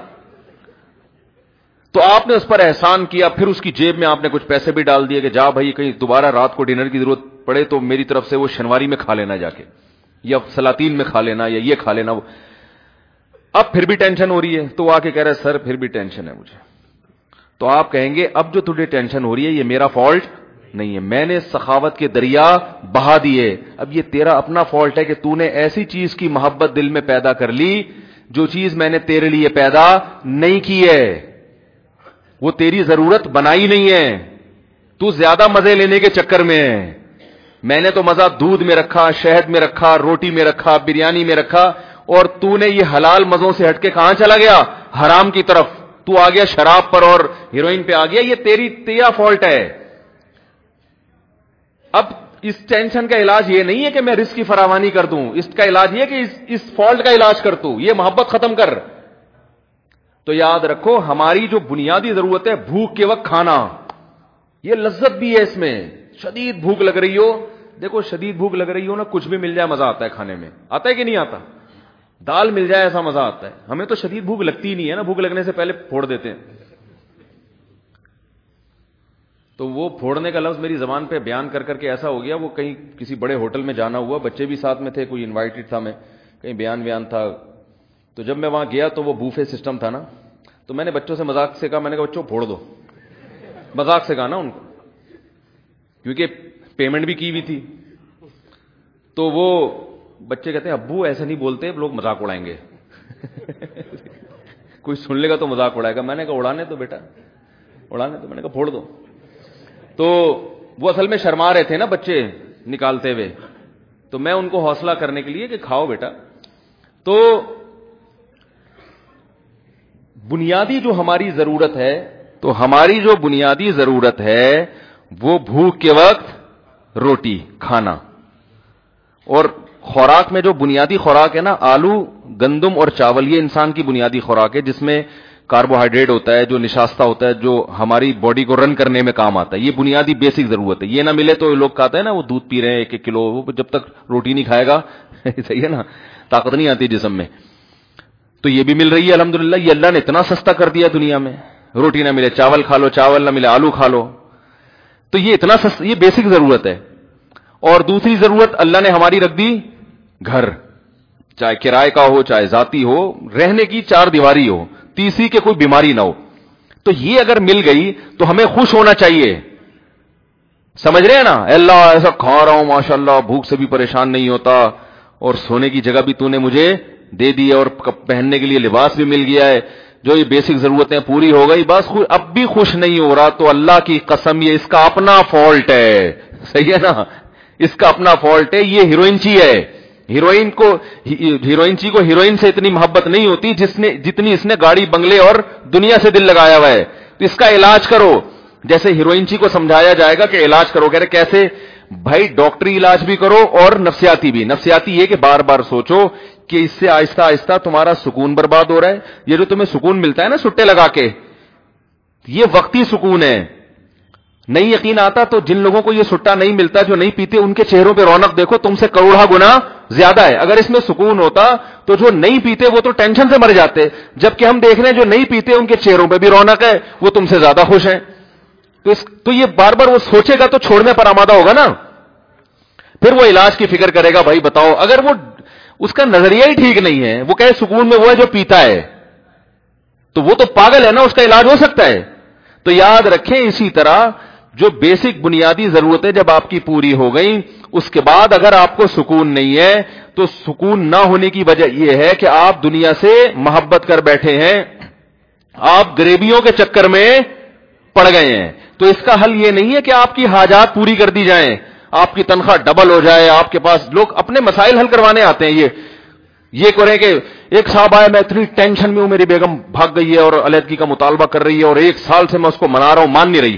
تو آپ نے اس پر احسان کیا, پھر اس کی جیب میں آپ نے کچھ پیسے بھی ڈال دیے کہ جا بھائی کہیں دوبارہ رات کو ڈنر کی ضرورت پڑے تو میری طرف سے وہ شنواری میں کھا لینا جا کے, یا سلاطین میں کھا لینا, یا یہ کھا لینا. اب پھر بھی ٹینشن ہو رہی ہے, تو آ کے کہہ رہے سر پھر بھی ٹینشن ہے مجھے. تو آپ کہیں گے اب جو تجھے ٹینشن ہو رہی ہے یہ میرا فالٹ نہیں ہے, میں نے سخاوت کے دریا بہا دیے, اب یہ تیرا اپنا فالٹ ہے کہ تو نے ایسی چیز کی محبت دل میں پیدا کر لی جو چیز میں نے تیرے لیے پیدا نہیں کی ہے, وہ تیری ضرورت بنائی نہیں ہے, تو زیادہ مزے لینے کے چکر میں ہے. میں نے تو مزہ دودھ میں رکھا, شہد میں رکھا, روٹی میں رکھا, بریانی میں رکھا, اور تو نے یہ حلال مزوں سے ہٹ کے کہاں چلا گیا؟ حرام کی طرف. تو آ گیا شراب پر اور ہیروئن پہ آ گیا, یہ تیرا فالٹ ہے. اب اس ٹینشن کا علاج یہ نہیں ہے کہ میں رزق کی فراوانی کر دوں, اس کا علاج یہ کہ اس فالٹ کا علاج کر تو, یہ محبت ختم کر. تو یاد رکھو ہماری جو بنیادی ضرورت ہے بھوک کے وقت کھانا, یہ لذت بھی ہے اس میں. شدید بھوک لگ رہی ہو, دیکھو شدید بھوک لگ رہی ہو نا, کچھ بھی مل جائے مزہ آتا ہے کھانے میں, آتا ہے کہ نہیں آتا؟ دال مل جائے ایسا مزہ آتا ہے. ہمیں تو شدید بھوک لگتی ہی نہیں ہے نا, بھوک لگنے سے پہلے پھوڑ دیتے ہیں. تو وہ پھوڑنے کا لفظ میری زبان پہ بیان کر کر کے ایسا ہو گیا, وہ کہیں کسی بڑے ہوٹل میں جانا ہوا, بچے بھی ساتھ میں تھے, کوئی انوائٹڈ تھا, میں کہیں بیان تھا. تو جب میں وہاں گیا تو وہ بوفے سسٹم تھا نا, تو میں نے بچوں سے مذاق سے کہا, میں نے کہا بچوں پھوڑ دو, مذاق سے کہا نا ان کو, کیونکہ پیمنٹ بھی کی ہوئی تھی. تو وہ بچے کہتے ہیں ابو ایسے نہیں بولتے, لوگ مذاق اڑائیں گے. کوئی سن لے گا تو مذاق اڑائے گا. میں نے کہا اڑانے تو بیٹا, اڑانے تو. میں نے کہا پھوڑ دو. تو وہ اصل میں شرما رہے تھے نا بچے نکالتے ہوئے, تو میں ان کو حوصلہ کرنے کے لیے کہ کھاؤ بیٹا. تو بنیادی جو ہماری ضرورت ہے, تو ہماری جو بنیادی ضرورت ہے وہ بھوک کے وقت روٹی کھانا. اور خوراک میں جو بنیادی خوراک ہے نا, آلو, گندم اور چاول, یہ انسان کی بنیادی خوراک ہے جس میں کاربوہائیڈریٹ ہوتا ہے, جو نشاستہ ہوتا ہے, جو ہماری باڈی کو رن کرنے میں کام آتا ہے. یہ بنیادی بیسک ضرورت ہے. یہ نہ ملے تو لوگ کہتے ہیں نا وہ دودھ پی رہے ہیں 1 کلو, وہ جب تک روٹی نہیں کھائے گا صحیح ہے نا, طاقت نہیں آتی جسم میں. تو یہ بھی مل رہی ہے الحمدللہ. یہ اللہ نے اتنا سستا کر دیا دنیا میں, روٹی نہ ملے چاول کھا لو, چاول نہ ملے آلو کھا لو. تو یہ اتنا سستا, یہ بیسک ضرورت ہے. اور دوسری ضرورت اللہ نے ہماری رکھ دی گھر, چاہے کرائے کا ہو چاہے ذاتی ہو, رہنے کی 4 دیواری ہو, تیسری کے کوئی بیماری نہ ہو. تو یہ اگر مل گئی تو ہمیں خوش ہونا چاہیے. سمجھ رہے ہیں نا, اللہ ایسا کھا رہا ہوں ماشاءاللہ, بھوک سے بھی پریشان نہیں ہوتا, اور سونے کی جگہ بھی تو نے مجھے دے دی, اور پہننے کے لیے لباس بھی مل گیا ہے, جو یہ بیسک ضرورتیں پوری ہو گئی, بس اب بھی خوش نہیں ہو رہا, تو اللہ کی قسم یہ اس کا اپنا فالٹ ہے. صحیح ہے نا, اس کا اپنا فالٹ ہے. یہ ہیروئنچی ہے. ہیروئنچی کو ہیروئن سے اتنی محبت نہیں ہوتی جتنی اس نے گاڑی بنگلے اور دنیا سے دل لگایا ہوا ہے. تو اس کا علاج کرو, جیسے ہیروئنچی کو سمجھایا جائے گا کہ علاج کرو. کہہ رہے کیسے بھائی؟ ڈاکٹری علاج بھی کرو اور نفسیاتی بھی. نفسیاتی یہ کہ بار بار سوچو کہ اس سے آہستہ آہستہ تمہارا سکون برباد ہو رہا ہے. یہ جو تمہیں سکون ملتا ہے نا سٹے لگا کے, یہ وقتی سکون ہے. نہیں یقین آتا تو جن لوگوں کو یہ سٹا نہیں ملتا, جو نہیں پیتے, ان کے چہروں پہ رونق دیکھو, تم سے کروڑا گنا زیادہ ہے. اگر اس میں سکون ہوتا تو جو نہیں پیتے وہ تو ٹینشن سے مر جاتے, جبکہ ہم دیکھ رہے ہیں جو نہیں پیتے ان کے چہروں پہ بھی رونق ہے, وہ تم سے زیادہ خوش ہیں. تو یہ بار بار وہ سوچے گا تو چھوڑنے پر آمادہ ہوگا نا. پھر وہ علاج کی فکر کرے گا. بھائی بتاؤ, اگر وہ اس کا نظریہ ہی ٹھیک نہیں ہے, وہ کہے سکون میں وہ ہے جو پیتا ہے, تو وہ تو پاگل ہے نا, اس کا علاج ہو سکتا ہے. تو یاد رکھیں, اسی طرح جو بیسک بنیادی ضرورتیں جب آپ کی پوری ہو گئیں, اس کے بعد اگر آپ کو سکون نہیں ہے, تو سکون نہ ہونے کی وجہ یہ ہے کہ آپ دنیا سے محبت کر بیٹھے ہیں, آپ غریبیوں کے چکر میں پڑ گئے ہیں. تو اس کا حل یہ نہیں ہے کہ آپ کی حاجات پوری کر دی جائیں, آپ کی تنخواہ ڈبل ہو جائے, آپ کے پاس لوگ اپنے مسائل حل کروانے آتے ہیں. یہ کریں کہ ایک صاحب آیا, میں اتنی ٹینشن میں ہوں, میری بیگم بھاگ گئی ہے اور علیحدگی کا مطالبہ کر رہی ہے اور 1 سال سے میں اس کو منا رہا ہوں, مان نہیں رہی.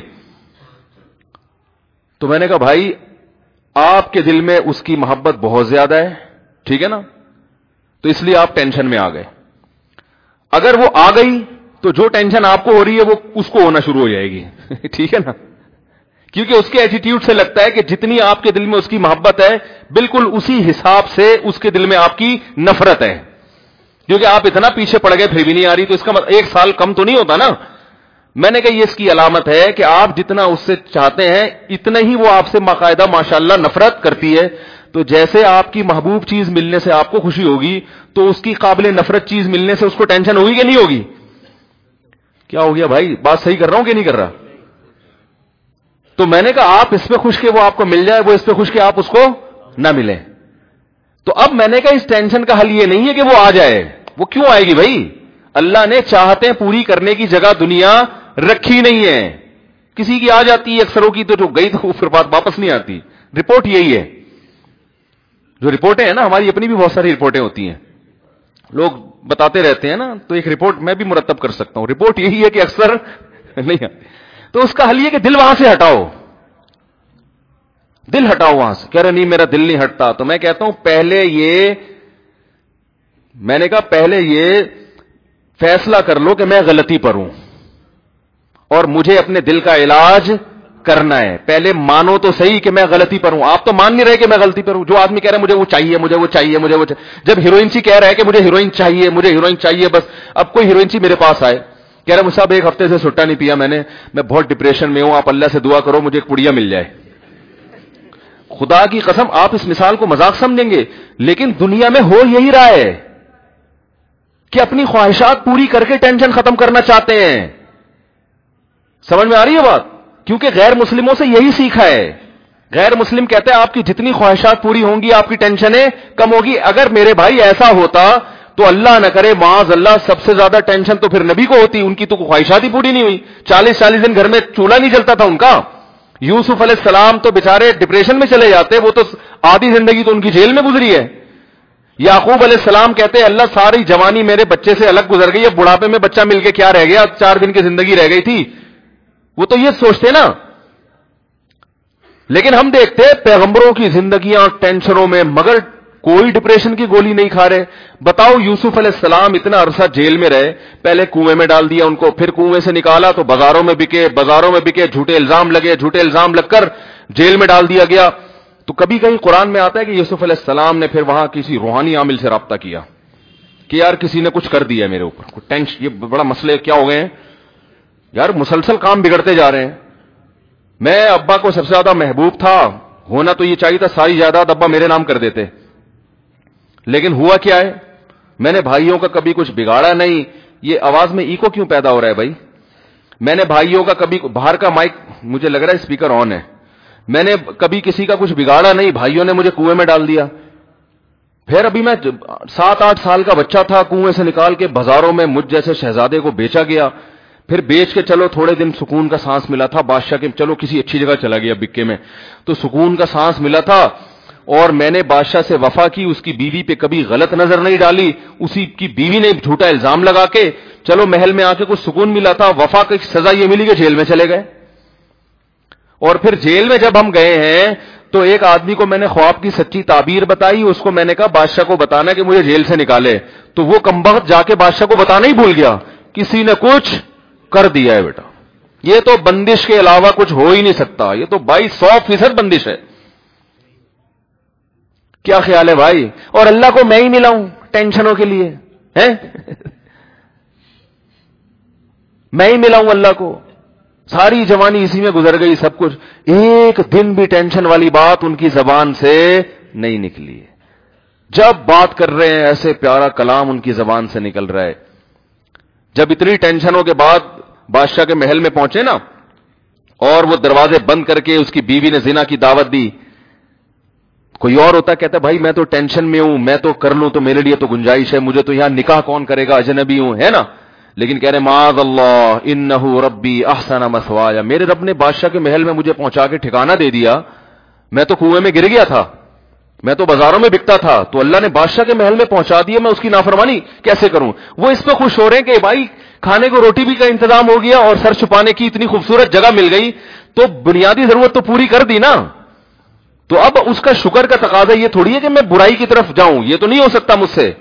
تو میں نے کہا بھائی آپ کے دل میں اس کی محبت بہت زیادہ ہے, ٹھیک ہے نا, تو اس لیے آپ ٹینشن میں آ گئے. اگر وہ آ گئی تو جو ٹینشن آپ کو ہو رہی ہے وہ اس کو ہونا شروع ہو جائے گی. ٹھیک ہے نا, کیونکہ اس کے ایٹیٹیوڈ سے لگتا ہے کہ جتنی آپ کے دل میں اس کی محبت ہے بالکل اسی حساب سے اس کے دل میں آپ کی نفرت ہے. کیونکہ آپ اتنا پیچھے پڑ گئے پھر بھی نہیں آ رہی, تو اس کا مطلب 1 سال کم تو نہیں ہوتا نا. میں نے کہا یہ اس کی علامت ہے کہ آپ جتنا اس سے چاہتے ہیں اتنا ہی وہ آپ سے باقاعدہ ماشاءاللہ نفرت کرتی ہے. تو جیسے آپ کی محبوب چیز ملنے سے آپ کو خوشی ہوگی تو اس کی قابل نفرت چیز ملنے سے اس کو ٹینشن ہوگی کہ نہیں ہوگی؟ کیا ہو گیا بھائی, بات صحیح کر رہا ہوں کہ نہیں کر رہا؟ تو میں نے کہا آپ اس پہ خوش کہ وہ آپ کو مل جائے, وہ اس پہ خوش کہ آپ اس کو نہ ملے. تو اب میں نے کہا اس ٹینشن کا حل یہ نہیں ہے کہ وہ آ جائے. وہ کیوں آئے گی بھائی؟ اللہ نے چاہتے پوری کرنے کی جگہ دنیا رکھی نہیں ہے. کسی کی آ جاتی ہے, اکثروں کی تو جو گئی تو پھر بات واپس نہیں آتی. رپورٹ یہی ہے, جو رپورٹیں ہیں نا, ہماری اپنی بھی بہت ساری رپورٹیں ہوتی ہیں, لوگ بتاتے رہتے ہیں نا, تو ایک رپورٹ میں بھی مرتب کر سکتا ہوں. رپورٹ یہی ہے کہ اکثر نہیں آتی. تو اس کا حل یہ کہ دل وہاں سے ہٹاؤ, دل ہٹاؤ وہاں سے. کہہ رہے نہیں میرا دل نہیں ہٹتا. تو میں کہتا ہوں میں نے کہا پہلے یہ فیصلہ کر لو کہ میں غلطی پر ہوں اور مجھے اپنے دل کا علاج کرنا ہے. پہلے مانو تو صحیح کہ میں غلطی پر ہوں. آپ تو مان نہیں رہے کہ میں غلطی پر ہوں. جو آدمی کہہ رہا ہے مجھے وہ چاہیے, مجھے وہ چاہیے, مجھے وہ چاہیے. جب ہیروئن سی کہہ رہا ہے کہ مجھے ہیروئن چاہیے, مجھے ہیروئن چاہیے بس, اب کوئی ہیروئن سی میرے پاس آئے, کہہ رہا مجھ صاحب 1 ہفتے سے سٹا نہیں پیا میں بہت ڈپریشن میں ہوں, آپ اللہ سے دعا کرو مجھے ایک پڑیا مل جائے. خدا کی قسم آپ اس مثال کو مذاق سمجھیں گے, لیکن دنیا میں ہو یہی رہا ہے کہ اپنی خواہشات پوری کر کے ٹینشن ختم کرنا چاہتے ہیں. سمجھ میں آ رہی ہے بات؟ کیونکہ غیر مسلموں سے یہی سیکھا ہے. غیر مسلم کہتے ہیں آپ کی جتنی خواہشات پوری ہوں گی آپ کی ٹینشنیں کم ہوگی. اگر میرے بھائی ایسا ہوتا تو اللہ نہ کرے معاذ اللہ سب سے زیادہ ٹینشن تو پھر نبی کو ہوتی. ان کی تو خواہشات ہی پوری نہیں ہوئی. 40 دن گھر میں چولہا نہیں جلتا تھا ان کا. یوسف علیہ السلام تو بےچارے ڈپریشن میں چلے جاتے, وہ تو آدھی زندگی تو ان کی جیل میں گزری ہے. یعقوب علیہ السلام کہتے ہیں اللہ ساری جوانی میرے بچے سے الگ گزر گئی, اب بڑھاپے میں بچہ مل کے کیا رہ گیا, 4 دن کی زندگی رہ گئی تھی. وہ تو یہ سوچتے نا. لیکن ہم دیکھتے پیغمبروں کی زندگیاں ٹینشنوں میں, مگر کوئی ڈپریشن کی گولی نہیں کھا رہے. بتاؤ یوسف علیہ السلام اتنا عرصہ جیل میں رہے, پہلے کنویں میں ڈال دیا ان کو, پھر کنویں سے نکالا تو بازاروں میں بکے, جھوٹے الزام لگ کر جیل میں ڈال دیا گیا. تو کبھی کہیں قرآن میں آتا ہے کہ یوسف علیہ السلام نے پھر وہاں کسی روحانی عامل سے رابطہ کیا کہ یار کسی نے کچھ کر دیا میرے اوپر, کوئی ٹینشن, یہ بڑا مسئلے کیا ہو گئے ہیں یار, مسلسل کام بگڑتے جا رہے ہیں. میں ابا کو سب سے زیادہ محبوب تھا, ہونا تو یہ چاہیے تھا ساری جائیداد ابا میرے نام کر دیتے, لیکن ہوا کیا ہے, میں نے بھائیوں کا کبھی کچھ بگاڑا نہیں. یہ آواز میں ایکو کیوں پیدا ہو رہا ہے بھائی؟ میں نے بھائیوں کا کبھی, باہر کا مائک مجھے لگ رہا ہے اسپیکر آن ہے, میں نے کبھی کسی کا کچھ بگاڑا نہیں, بھائیوں نے مجھے کنویں میں ڈال دیا. پھر ابھی میں 7-8 سال کا بچہ تھا, کنویں سے نکال کے بازاروں میں مجھ جیسے شہزادے کو بیچا گیا. پھر بیچ کے چلو تھوڑے دن سکون کا سانس ملا تھا, بادشاہ کے چلو کسی اچھی جگہ چلا گیا بکے میں, تو سکون کا سانس ملا تھا. اور میں نے بادشاہ سے وفا کی, اس کی بیوی پہ کبھی غلط نظر نہیں ڈالی, اسی کی بیوی نے جھوٹا الزام لگا کے چلو محل میں آ کے کچھ سکون ملا تھا. وفا کی سزا یہ ملی کہ جیل میں چلے گئے. اور پھر جیل میں جب ہم گئے ہیں تو ایک آدمی کو میں نے خواب کی سچی تعبیر بتائی, اس کو میں نے کہا بادشاہ کو بتانا کہ مجھے جیل سے نکالے, تو وہ کمبخت جا کے بادشاہ کو بتانا ہی بھول گیا, کسی نے کچھ کر دیا ہے بیٹا. یہ تو بندش کے علاوہ کچھ ہو ہی نہیں سکتا, یہ تو 100% بندش ہے. کیا خیال ہے بھائی؟ اور اللہ کو میں ہی ملا ہوں ٹینشنوں کے لیے, میں ہی ملا ہوں اللہ کو. ساری جوانی اسی میں گزر گئی, سب کچھ, ایک دن بھی ٹینشن والی بات ان کی زبان سے نہیں نکلی. جب بات کر رہے ہیں ایسے پیارا کلام ان کی زبان سے نکل رہا ہے. جب اتنی ٹینشنوں کے بعد بادشاہ کے محل میں پہنچے نا, اور وہ دروازے بند کر کے اس کی بیوی نے زنا کی دعوت دی. کوئی اور ہوتا کہتا بھائی میں تو ٹینشن میں ہوں, میں تو کر لوں, تو میرے لیے تو گنجائش ہے, مجھے تو یہاں نکاح کون کرے گا, اجنبی ہوں, ہے نا. لیکن کہہ رہے معاذ اللہ انہ ربی احسن مثوایا, میرے رب نے بادشاہ کے محل میں مجھے پہنچا کے ٹھکانہ دے دیا, میں تو کنویں میں گر گیا تھا, میں تو بازاروں میں بکتا تھا, تو اللہ نے بادشاہ کے محل میں پہنچا دیا, میں اس کی نافرمانی کیسے کروں؟ وہ اس پہ خوش ہو رہے ہیں کہ بھائی کھانے کو روٹی بھی کا انتظام ہو گیا اور سر چھپانے کی اتنی خوبصورت جگہ مل گئی, تو بنیادی ضرورت تو پوری کر دی نا. تو اب اس کا شکر کا تقاضا یہ تھوڑی ہے کہ میں برائی کی طرف جاؤں, یہ تو نہیں ہو سکتا مجھ سے.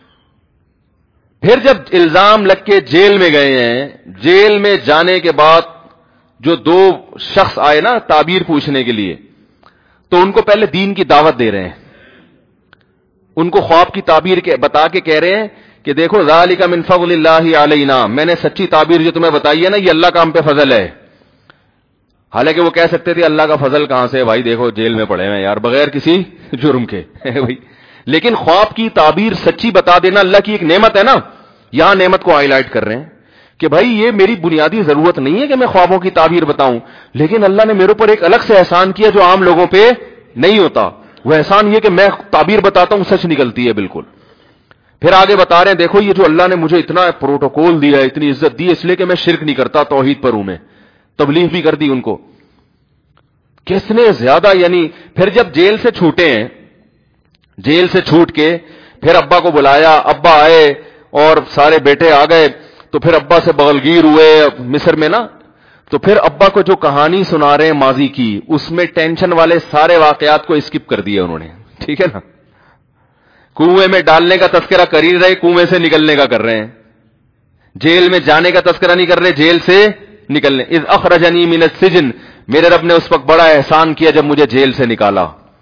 پھر جب الزام لگ کے جیل میں گئے ہیں, جیل میں جانے کے بعد جو دو شخص آئے نا تعبیر پوچھنے کے لیے, تو ان کو پہلے دین کی دعوت دے رہے ہیں, ان کو خواب کی تعبیر کے بتا کے کہہ رہے ہیں کہ دیکھو ذالک من فضل اللہ علینا, میں نے سچی تعبیر جو تمہیں بتائی ہے نا یہ اللہ کا ہم پہ فضل ہے. حالانکہ وہ کہہ سکتے تھے اللہ کا فضل کہاں سے بھائی, دیکھو جیل میں پڑے ہیں یار بغیر کسی جرم کے بھائی. لیکن خواب کی تعبیر سچی بتا دینا اللہ کی ایک نعمت ہے نا, یہاں نعمت کو ہائی لائٹ کر رہے ہیں کہ بھائی یہ میری بنیادی ضرورت نہیں ہے کہ میں خوابوں کی تعبیر بتاؤں, لیکن اللہ نے میرے اوپر ایک الگ سے احسان کیا جو عام لوگوں پہ نہیں ہوتا. وہ احسان یہ کہ میں تعبیر بتاتا ہوں سچ نکلتی ہے بالکل. پھر آگے بتا رہے ہیں دیکھو یہ جو اللہ نے مجھے اتنا پروٹوکول دیا ہے, اتنی عزت دی, اس لیے کہ میں شرک نہیں کرتا, توحید پر ہوں, میں تبلیغ بھی کر دی ان کو. کتنے زیادہ, یعنی پھر جب جیل سے چھوٹے ہیں, جیل سے چھوٹ کے پھر ابا کو بلایا, ابا آئے اور سارے بیٹے آ گئے, تو پھر ابا سے بغلگیر ہوئے مصر میں نا, تو پھر ابا کو جو کہانی سنا رہے ہیں ماضی کی, اس میں ٹینشن والے سارے واقعات کو اسکپ کر دیا انہوں نے, ٹھیک ہے نا. کنویں میں ڈالنے کا تذکرہ کر ہی رہے, کنویں سے نکلنے کا کر رہے ہیں. جیل میں جانے کا تذکرہ نہیں کر رہے, جیل سے نکلنے. اذ اخرجنی من السجن, میرے رب نے اس وقت بڑا احسان کیا جب مجھے جیل سے نکالا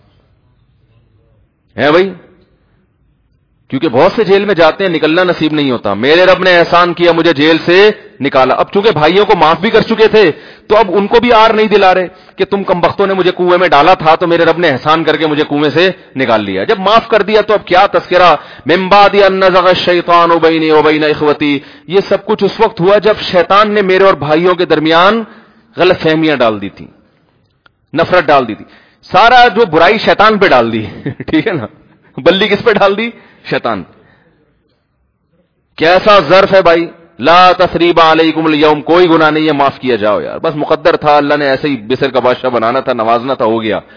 ہے بھائی, کیونکہ بہت سے جیل میں جاتے ہیں نکلنا نصیب نہیں ہوتا. میرے رب نے احسان کیا مجھے جیل سے نکالا. اب چونکہ بھائیوں کو معاف بھی کر چکے تھے تو اب ان کو بھی آر نہیں دلا رہے کہ تم کمبختوں نے مجھے کنویں میں ڈالا تھا تو میرے رب نے احسان کر کے مجھے کنویں سے نکال لیا. جب معاف کر دیا تو اب کیا تذکرہ, من بعد ان نزغ الشیطان بینی وبین اخوتی, یہ سب کچھ اس وقت ہوا جب شیطان نے میرے اور بھائیوں کے درمیان غلط فہمیاں ڈال دی تھی, نفرت ڈال دی تھی. سارا جو برائی شیطان پہ ڈال دی, ٹھیک ہے نا, بلی کس پہ ڈال دی؟ شیطان. کیسا ظرف ہے بھائی, لا تثریب علیکم اليوم, کوئی گناہ نہیں ہے, معاف کیا جاؤ یار, بس مقدر تھا, اللہ نے ایسے ہی مصر کا بادشاہ بنانا تھا, نوازنا تھا, ہو گیا.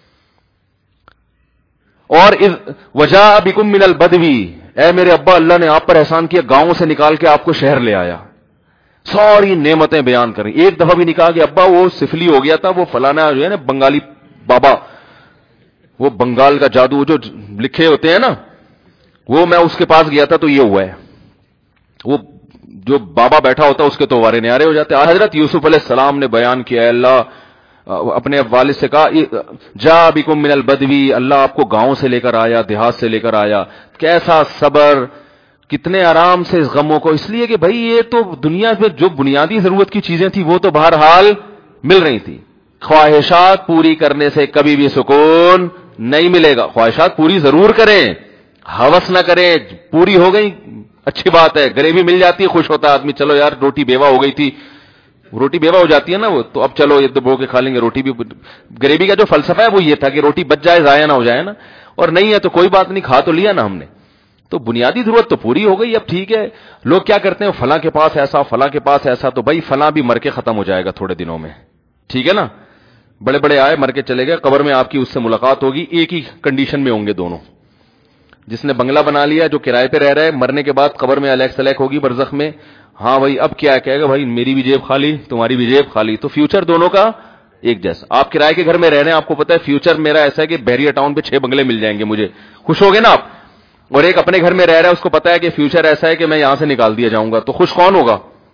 اور اذ وجاء بکم من البدوی, اے میرے ابا اللہ نے آپ پر احسان کیا, گاؤں سے نکال کے آپ کو شہر لے آیا, ساری نعمتیں بیان کریں. ایک دفعہ بھی نہیں کہا کہ ابا وہ سفلی ہو گیا تھا, وہ فلانا جو ہے نا بنگالی بابا, وہ بنگال کا جادو جو لکھے ہوتے ہیں نا, وہ میں اس کے پاس گیا تھا تو یہ ہوا ہے. وہ جو بابا بیٹھا ہوتا ہے اس کے تو وارے نیارے ہو جاتے. حضرت یوسف علیہ السلام نے بیان کیا, اللہ اپنے والد سے کہا جا بکم من البدوی, اللہ آپ کو گاؤں سے لے کر آیا, دیہات سے لے کر آیا. کیسا صبر, کتنے آرام سے اس غموں کو, اس لیے کہ بھائی یہ تو دنیا میں جو بنیادی ضرورت کی چیزیں تھی وہ تو بہرحال مل رہی تھی. خواہشات پوری کرنے سے کبھی بھی سکون نہیں ملے گا. خواہشات پوری ضرور کریں, ہوس نہ کریں, پوری ہو گئی اچھی بات ہے, گریوی مل جاتی ہے خوش ہوتا ہے آدمی, چلو یار روٹی بیوہ ہو گئی تھی, روٹی بیوہ ہو جاتی ہے نا وہ, تو اب چلو یہ دبو کے کھا لیں گے روٹی بھی. گریوی کا جو فلسفہ ہے وہ یہ تھا کہ روٹی بچ جائے, ضائع نہ ہو جائے نا, اور نہیں ہے تو کوئی بات نہیں, کھا تو لیا نا ہم نے, تو بنیادی ضرورت تو پوری ہو گئی. اب ٹھیک ہے, لوگ کیا کرتے ہیں, فلاں کے پاس ایسا, فلاں کے پاس ایسا, تو بھائی فلاں بھی مر کے ختم ہو جائے گا تھوڑے دنوں میں, ٹھیک ہے نا. بڑے بڑے آئے مر کے چلے گئے, قبر میں آپ کی اس سے ملاقات ہوگی, ایک ہی کنڈیشن میں ہوں گے دونوں. جس نے بنگلہ بنا لیا, جو کرائے پہ رہ رہا ہے, مرنے کے بعد قبر میں الیک سلیک ہوگی برزخ میں, ہاں بھائی اب کیا کہے گا, بھائی میری بھی جیب خالی, تمہاری بھی جیب خالی. تو فیوچر دونوں کا ایک جیسا. آپ کرائے کے گھر میں رہ رہے ہیں, آپ کو پتا ہے فیوچر میرا ایسا ہے کہ بحریہ ٹاؤن پہ 6 بنگلے مل جائیں گے مجھے, خوش ہو گے نا آپ. اور ایک اپنے گھر میں رہ رہا ہے, اس کو پتا ہے کہ فیوچر ایسا ہے کہ میں یہاں سے نکال دیا جاؤں گا, تو خوش کون ہوگا؟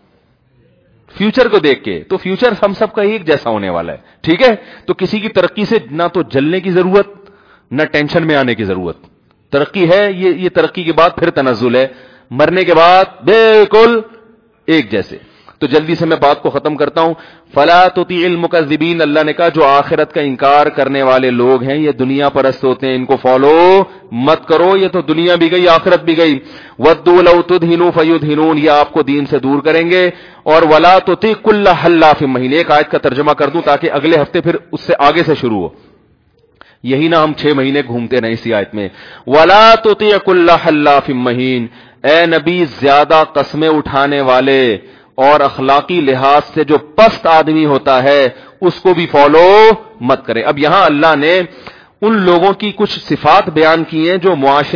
فیوچر کو دیکھ کے. تو فیوچر ہم سب کا ایک جیسا ہونے والا ہے, ٹھیک ہے. تو کسی کی ترقی سے نہ تو جلنے کی ضرورت, نہ ٹینشن میں آنے کی ضرورت. ترقی ہے, یہ ترقی کے بعد پھر تنزل ہے, مرنے کے بعد بالکل ایک جیسے. تو جلدی سے میں بات کو ختم کرتا ہوں. فلا تطیع المکذبین, اللہ نے کہا جو آخرت کا انکار کرنے والے لوگ ہیں یہ دنیا پرست ہوتے ہیں, ان کو فالو مت کرو, یہ تو دنیا بھی گئی آخرت بھی گئی. ودوا لو تدہنوا فیدہنون, یہ آپ کو دین سے دور کریں گے. اور ولا تطیع کل حلاف مہین, ایک آیت کا ترجمہ کر دوں تاکہ اگلے ہفتے پھر اس سے آگے سے شروع ہو, یہی نہ ہم 6 مہینے گھومتے رہیں اسی آیت میں. ولا تطیع کل حلاف مہین, اے نبی زیادہ قسمیں اٹھانے والے اور اخلاقی لحاظ سے جو پست آدمی ہوتا ہے اس کو بھی فالو مت کریں. اب یہاں اللہ نے ان لوگوں کی کچھ صفات بیان کی ہیں جو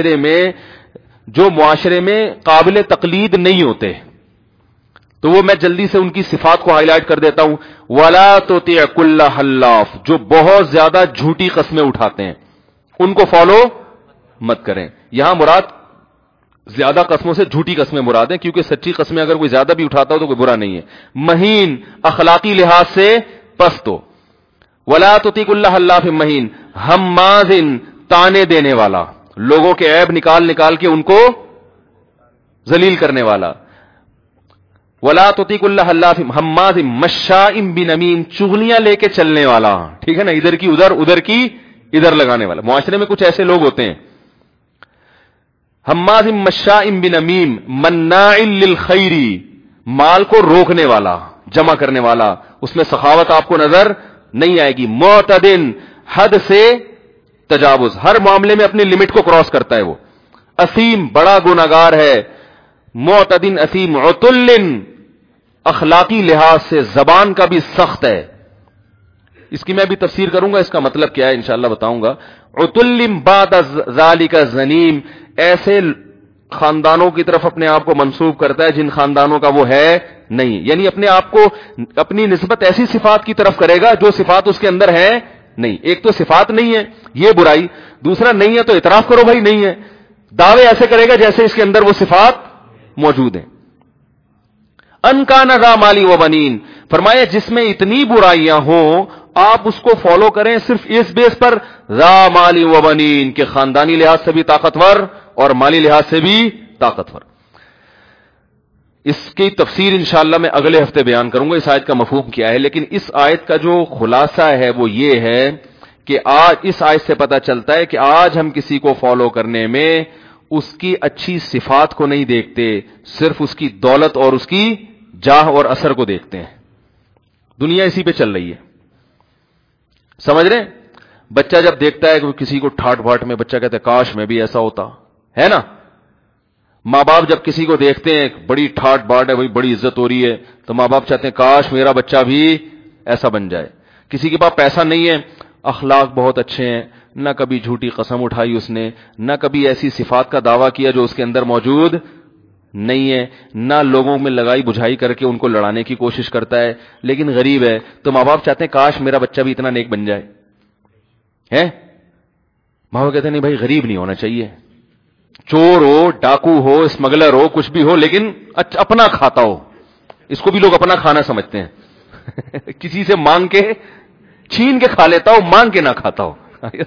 معاشرے میں قابل تقلید نہیں ہوتے, تو وہ میں جلدی سے ان کی صفات کو ہائی لائٹ کر دیتا ہوں. وَلَا تُطِعْ كُلَّ حَلَّافٍ, جو بہت زیادہ جھوٹی قسمیں اٹھاتے ہیں ان کو فالو مت کریں. یہاں مراد زیادہ قسموں سے جھوٹی قسمیں مراد ہیں, کیونکہ سچی قسمیں اگر کوئی زیادہ بھی اٹھاتا ہو تو کوئی برا نہیں ہے. مہین, اخلاقی لحاظ سے پست ہو. وَلَا تُطِعْ كُلَّ حَلَّافٍ مہین, ہمازٍ, تانے دینے والا, لوگوں کے عیب نکال کے ان کو ذلیل کرنے والا. وَلَا تُطِعْ كُلَّ حَلَّافٍ ہمازٍ مَشَّاءٍ بِنَمِيمٍ, چغلیاں لے کے چلنے والا, ٹھیک ہے نا, ادھر کی ادھر کی ادھر لگانے والا. معاشرے میں کچھ ایسے لوگ ہوتے ہیں. ہمازٍ مَشَّاءٍ بِنَمِيمٍ مَنَّاعٍ لِلْخَيْرِ, مال کو روکنے والا, جمع کرنے والا, اس میں سخاوت آپ کو نظر نہیں آئے گی. معتدٍ, حد سے تجاوز, ہر معاملے میں اپنی لمٹ کو کراس کرتا ہے وہ. اثیم, بڑا گناہگار ہے. معتدٍ اثیم. عتل, اخلاقی لحاظ سے زبان کا بھی سخت ہے. اس کی میں بھی تفسیر کروں گا, اس کا مطلب کیا ہے انشاءاللہ بتاؤں گا. عتل بعد ذالک زنیم, ایسے خاندانوں کی طرف اپنے آپ کو منسوب کرتا ہے جن خاندانوں کا وہ ہے نہیں, یعنی اپنے آپ کو اپنی نسبت ایسی صفات کی طرف کرے گا جو صفات اس کے اندر ہے نہیں. ایک تو صفات نہیں ہے, یہ برائی. دوسرا نہیں ہے تو اعتراف کرو بھائی نہیں ہے. دعوے ایسے کرے گا جیسے اس کے اندر وہ صفات موجود ہیں. ان کان ذا مال و بنین, فرمایا جس میں اتنی برائیاں ہوں آپ اس کو فالو کریں صرف اس بیس پر, ذا مال و بنین, کہ خاندانی لحاظ سے بھی طاقتور اور مالی لحاظ سے بھی طاقتور. اس کی تفسیر انشاءاللہ میں اگلے ہفتے بیان کروں گا اس آیت کا مفہوم کیا ہے. لیکن اس آیت کا جو خلاصہ ہے وہ یہ ہے کہ آج اس آیت سے پتہ چلتا ہے کہ آج ہم کسی کو فالو کرنے میں اس کی اچھی صفات کو نہیں دیکھتے, صرف اس کی دولت اور اس کی جاہ اور اثر کو دیکھتے ہیں. دنیا اسی پہ چل رہی ہے, سمجھ رہے ہیں. بچہ جب دیکھتا ہے کہ کسی کو ٹھاٹ بھاٹ میں, بچہ کہتا ہے کاش میں بھی ایسا ہوتا, ہے نا. ماں باپ جب کسی کو دیکھتے ہیں بڑی ٹھاٹ بھاٹ ہے, بڑی عزت ہو رہی ہے, تو ماں باپ چاہتے ہیں کاش میرا بچہ بھی ایسا بن جائے. کسی کے پاس پیسہ نہیں ہے, اخلاق بہت اچھے ہیں, نہ کبھی جھوٹی قسم اٹھائی اس نے, نہ کبھی ایسی صفات کا دعویٰ کیا جو اس کے اندر موجود نہیں ہے, نہ لوگوں میں لگائی بجھائی کر کے ان کو لڑانے کی کوشش کرتا ہے, لیکن غریب ہے, تو ماں باپ چاہتے ہیں کاش میرا بچہ بھی اتنا نیک بن جائے. ہے ماں باپ کہتے ہیں نہیں بھائی غریب نہیں ہونا چاہیے, چور ہو, ڈاکو ہو, اسمگلر ہو, کچھ بھی ہو, لیکن اپنا کھاتا ہو. اس کو بھی لوگ اپنا کھانا سمجھتے ہیں. کسی سے مانگ کے چھین کے کھا لیتا ہو, مانگ کے نہ کھاتا ہو.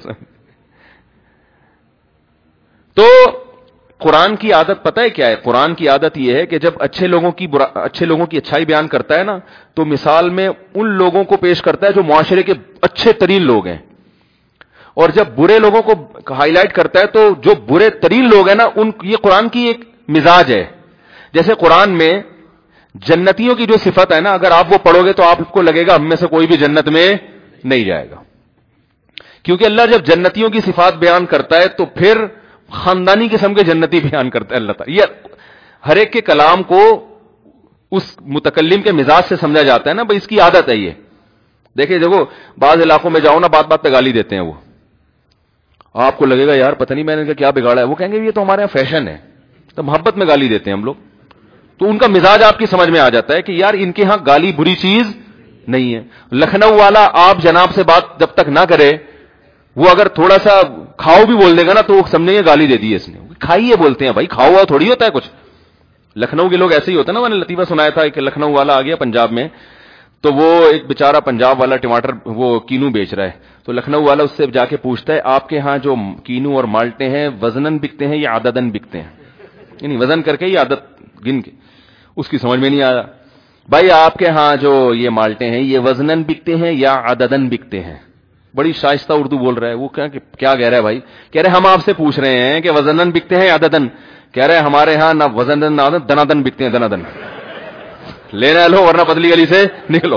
تو قرآن کی عادت پتہ ہے کیا ہے؟ قرآن کی عادت یہ ہے کہ جب اچھے لوگوں کی اچھائی بیان کرتا ہے نا, تو مثال میں ان لوگوں کو پیش کرتا ہے جو معاشرے کے اچھے ترین لوگ ہیں, اور جب برے لوگوں کو ہائی لائٹ کرتا ہے تو جو برے ترین لوگ ہیں نا, یہ قرآن کی ایک مزاج ہے. جیسے قرآن میں جنتیوں کی جو صفت ہے نا, اگر آپ وہ پڑھو گے تو آپ کو لگے گا ہم میں سے کوئی بھی جنت میں نہیں جائے گا, کیونکہ اللہ جب جنتیوں کی صفات بیان کرتا ہے تو پھر خاندانی قسم کے جنتی بیان کرتا ہے اللہ تعالیٰ. یہ ہر ایک کے کلام کو اس متکلم کے مزاج سے سمجھا جاتا ہے نا, بھائی اس کی عادت ہے. یہ دیکھیں دیکھو بعض علاقوں میں جاؤ نا, بات بات پہ گالی دیتے ہیں وہ, آپ کو لگے گا یار پتہ نہیں میں نے ان کا کیا بگاڑا ہے, وہ کہیں گے یہ تو ہمارے یہاں فیشن ہے, تو محبت میں گالی دیتے ہیں ہم لوگ. تو ان کا مزاج آپ کی سمجھ میں آ جاتا ہے کہ یار ان کے ہاں گالی بری چیز نہیں ہے. لکھنؤ والا آپ جناب سے بات جب تک نہ کرے, وہ اگر تھوڑا سا کھاؤ بھی بول دے گا نا تو وہ سمجھیں گے گالی دے دی اس نے. کھائیے بولتے ہیں بھائی, کھاؤ ہوا تھوڑی ہوتا ہے کچھ. لکھنؤ کے لوگ ایسے ہی ہوتے ہیں نا. میں نے لطیفہ سنایا تھا کہ لکھنؤ والا آ گیا پنجاب میں, تو وہ ایک بیچارہ پنجاب والا ٹماٹر وہ کینو بیچ رہا ہے, تو لکھنؤ والا اس سے جا کے پوچھتا ہے آپ کے ہاں جو کینو اور مالٹے ہیں وزنن بکتے ہیں یا عددن بکتے ہیں, یعنی وزن کر کے یا عدد گن کے. اس کی سمجھ میں نہیں آیا, بھائی آپ کے ہاں جو یہ مالٹے ہیں یہ وزنن بکتے ہیں یا عددن بکتے ہیں. بڑی شائستہ اردو بول رہا ہے وہ, کیا کہہ رہا ہے بھائی؟ کہہ رہے ہم آپ سے پوچھ رہے ہیں کہ وزنن بکتے ہیں یا عددن. کہہ رہے ہمارے ہاں نہ وزنن نہ دنادن بکتے ہیں, دنادن. لینا لو ورنہ پتلی گلی سے نکلو.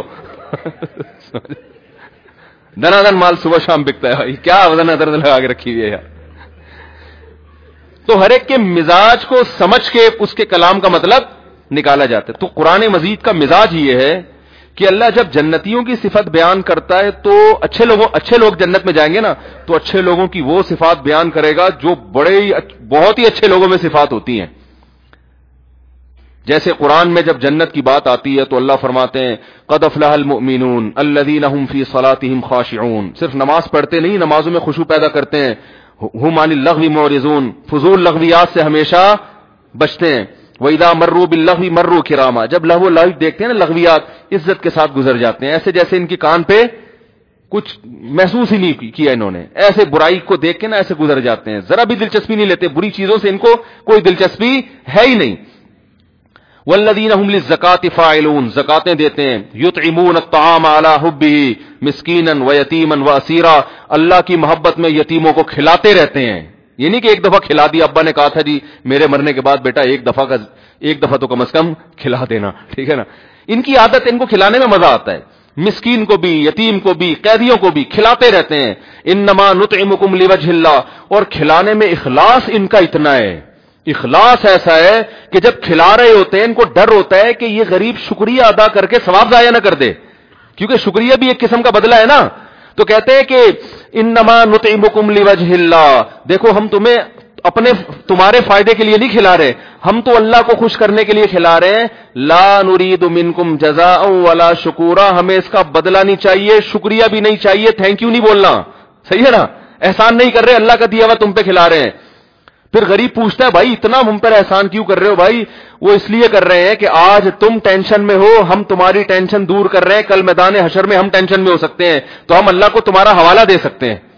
دنادن مال صبح شام بکتا ہے بھائی, کیا وزن درد لگا کے رکھی ہوئی ہے یار. تو ہر ایک کے مزاج کو سمجھ کے اس کے کلام کا مطلب نکالا جاتا ہے. تو قرآن مجید کا مزاج یہ ہے کہ اللہ جب جنتیوں کی صفت بیان کرتا ہے تو اچھے لوگ جنت میں جائیں گے نا، تو اچھے لوگوں کی وہ صفات بیان کرے گا جو بہت ہی اچھے لوگوں میں صفات ہوتی ہیں. جیسے قرآن میں جب جنت کی بات آتی ہے تو اللہ فرماتے ہیں قد افلح المؤمنون الذین هم فی صلاتهم خاشعون. صرف نماز پڑھتے نہیں، نمازوں میں خشوع پیدا کرتے ہیں. هم عن اللغو معرضون، فضول لغویات سے ہمیشہ بچتے ہیں. وَإِذَا مَرُّوا بِاللَّغْوِ مَرُّوا كِرَامًا، جب لغو لغو دیکھتے ہیں نا لغویات، عزت کے ساتھ گزر جاتے ہیں، ایسے جیسے ان کی کان پہ کچھ محسوس ہی نہیں کیا انہوں نے، ایسے برائی کو دیکھ کے نا ایسے گزر جاتے ہیں، ذرا بھی دلچسپی نہیں لیتے، بری چیزوں سے ان کو کوئی دلچسپی ہے ہی نہیں. والذین هم للزکاة فاعلون، زکاتیں دیتے ہیں. یطعمون الطعام علی حبہ مسکینا ویتیما واسیرا، اللہ کی محبت میں یتیموں کو کھلاتے رہتے ہیں. یہ نہیں کہ ایک دفعہ کھلا دیا، ابا نے کہا تھا جی میرے مرنے کے بعد بیٹا ایک دفعہ تو کم از کم کھلا دینا، ٹھیک ہے نا. ان کی عادت، ان کو کھلانے میں مزہ آتا ہے. مسکین کو بھی، یتیم کو بھی، قیدیوں کو بھی کھلاتے رہتے ہیں. انما نطعمکم لوجہ اللہ، اور کھلانے میں اخلاص ان کا اتنا ہے، اخلاص ایسا ہے کہ جب کھلا رہے ہوتے ہیں ان کو ڈر ہوتا ہے کہ یہ غریب شکریہ ادا کر کے ثواب ضائع نہ کر دے، کیونکہ شکریہ بھی ایک قسم کا بدلہ ہے نا. تو کہتے ہیں کہ انما نطعمکم لوجہ اللہ، دیکھو ہم تمہارے فائدے کے لیے نہیں کھلا رہے، ہم تو اللہ کو خوش کرنے کے لیے کھلا رہے ہیں. لا نرید منکم جزاء ولا شکورا، ہمیں اس کا بدلہ نہیں چاہیے، شکریہ بھی نہیں چاہیے، تھینک یو نہیں بولنا، صحیح ہے نا. احسان نہیں کر رہے، اللہ کا دیا ہوا تم پہ کھلا رہے ہیں. پھر غریب پوچھتا ہے بھائی اتنا ہم پر احسان کیوں کر رہے ہو؟ بھائی وہ اس لیے کر رہے ہیں کہ آج تم ٹینشن میں ہو، ہم تمہاری ٹینشن دور کر رہے ہیں، کل میدان حشر میں ہم ٹینشن میں ہو سکتے ہیں تو ہم اللہ کو تمہارا حوالہ دے سکتے ہیں.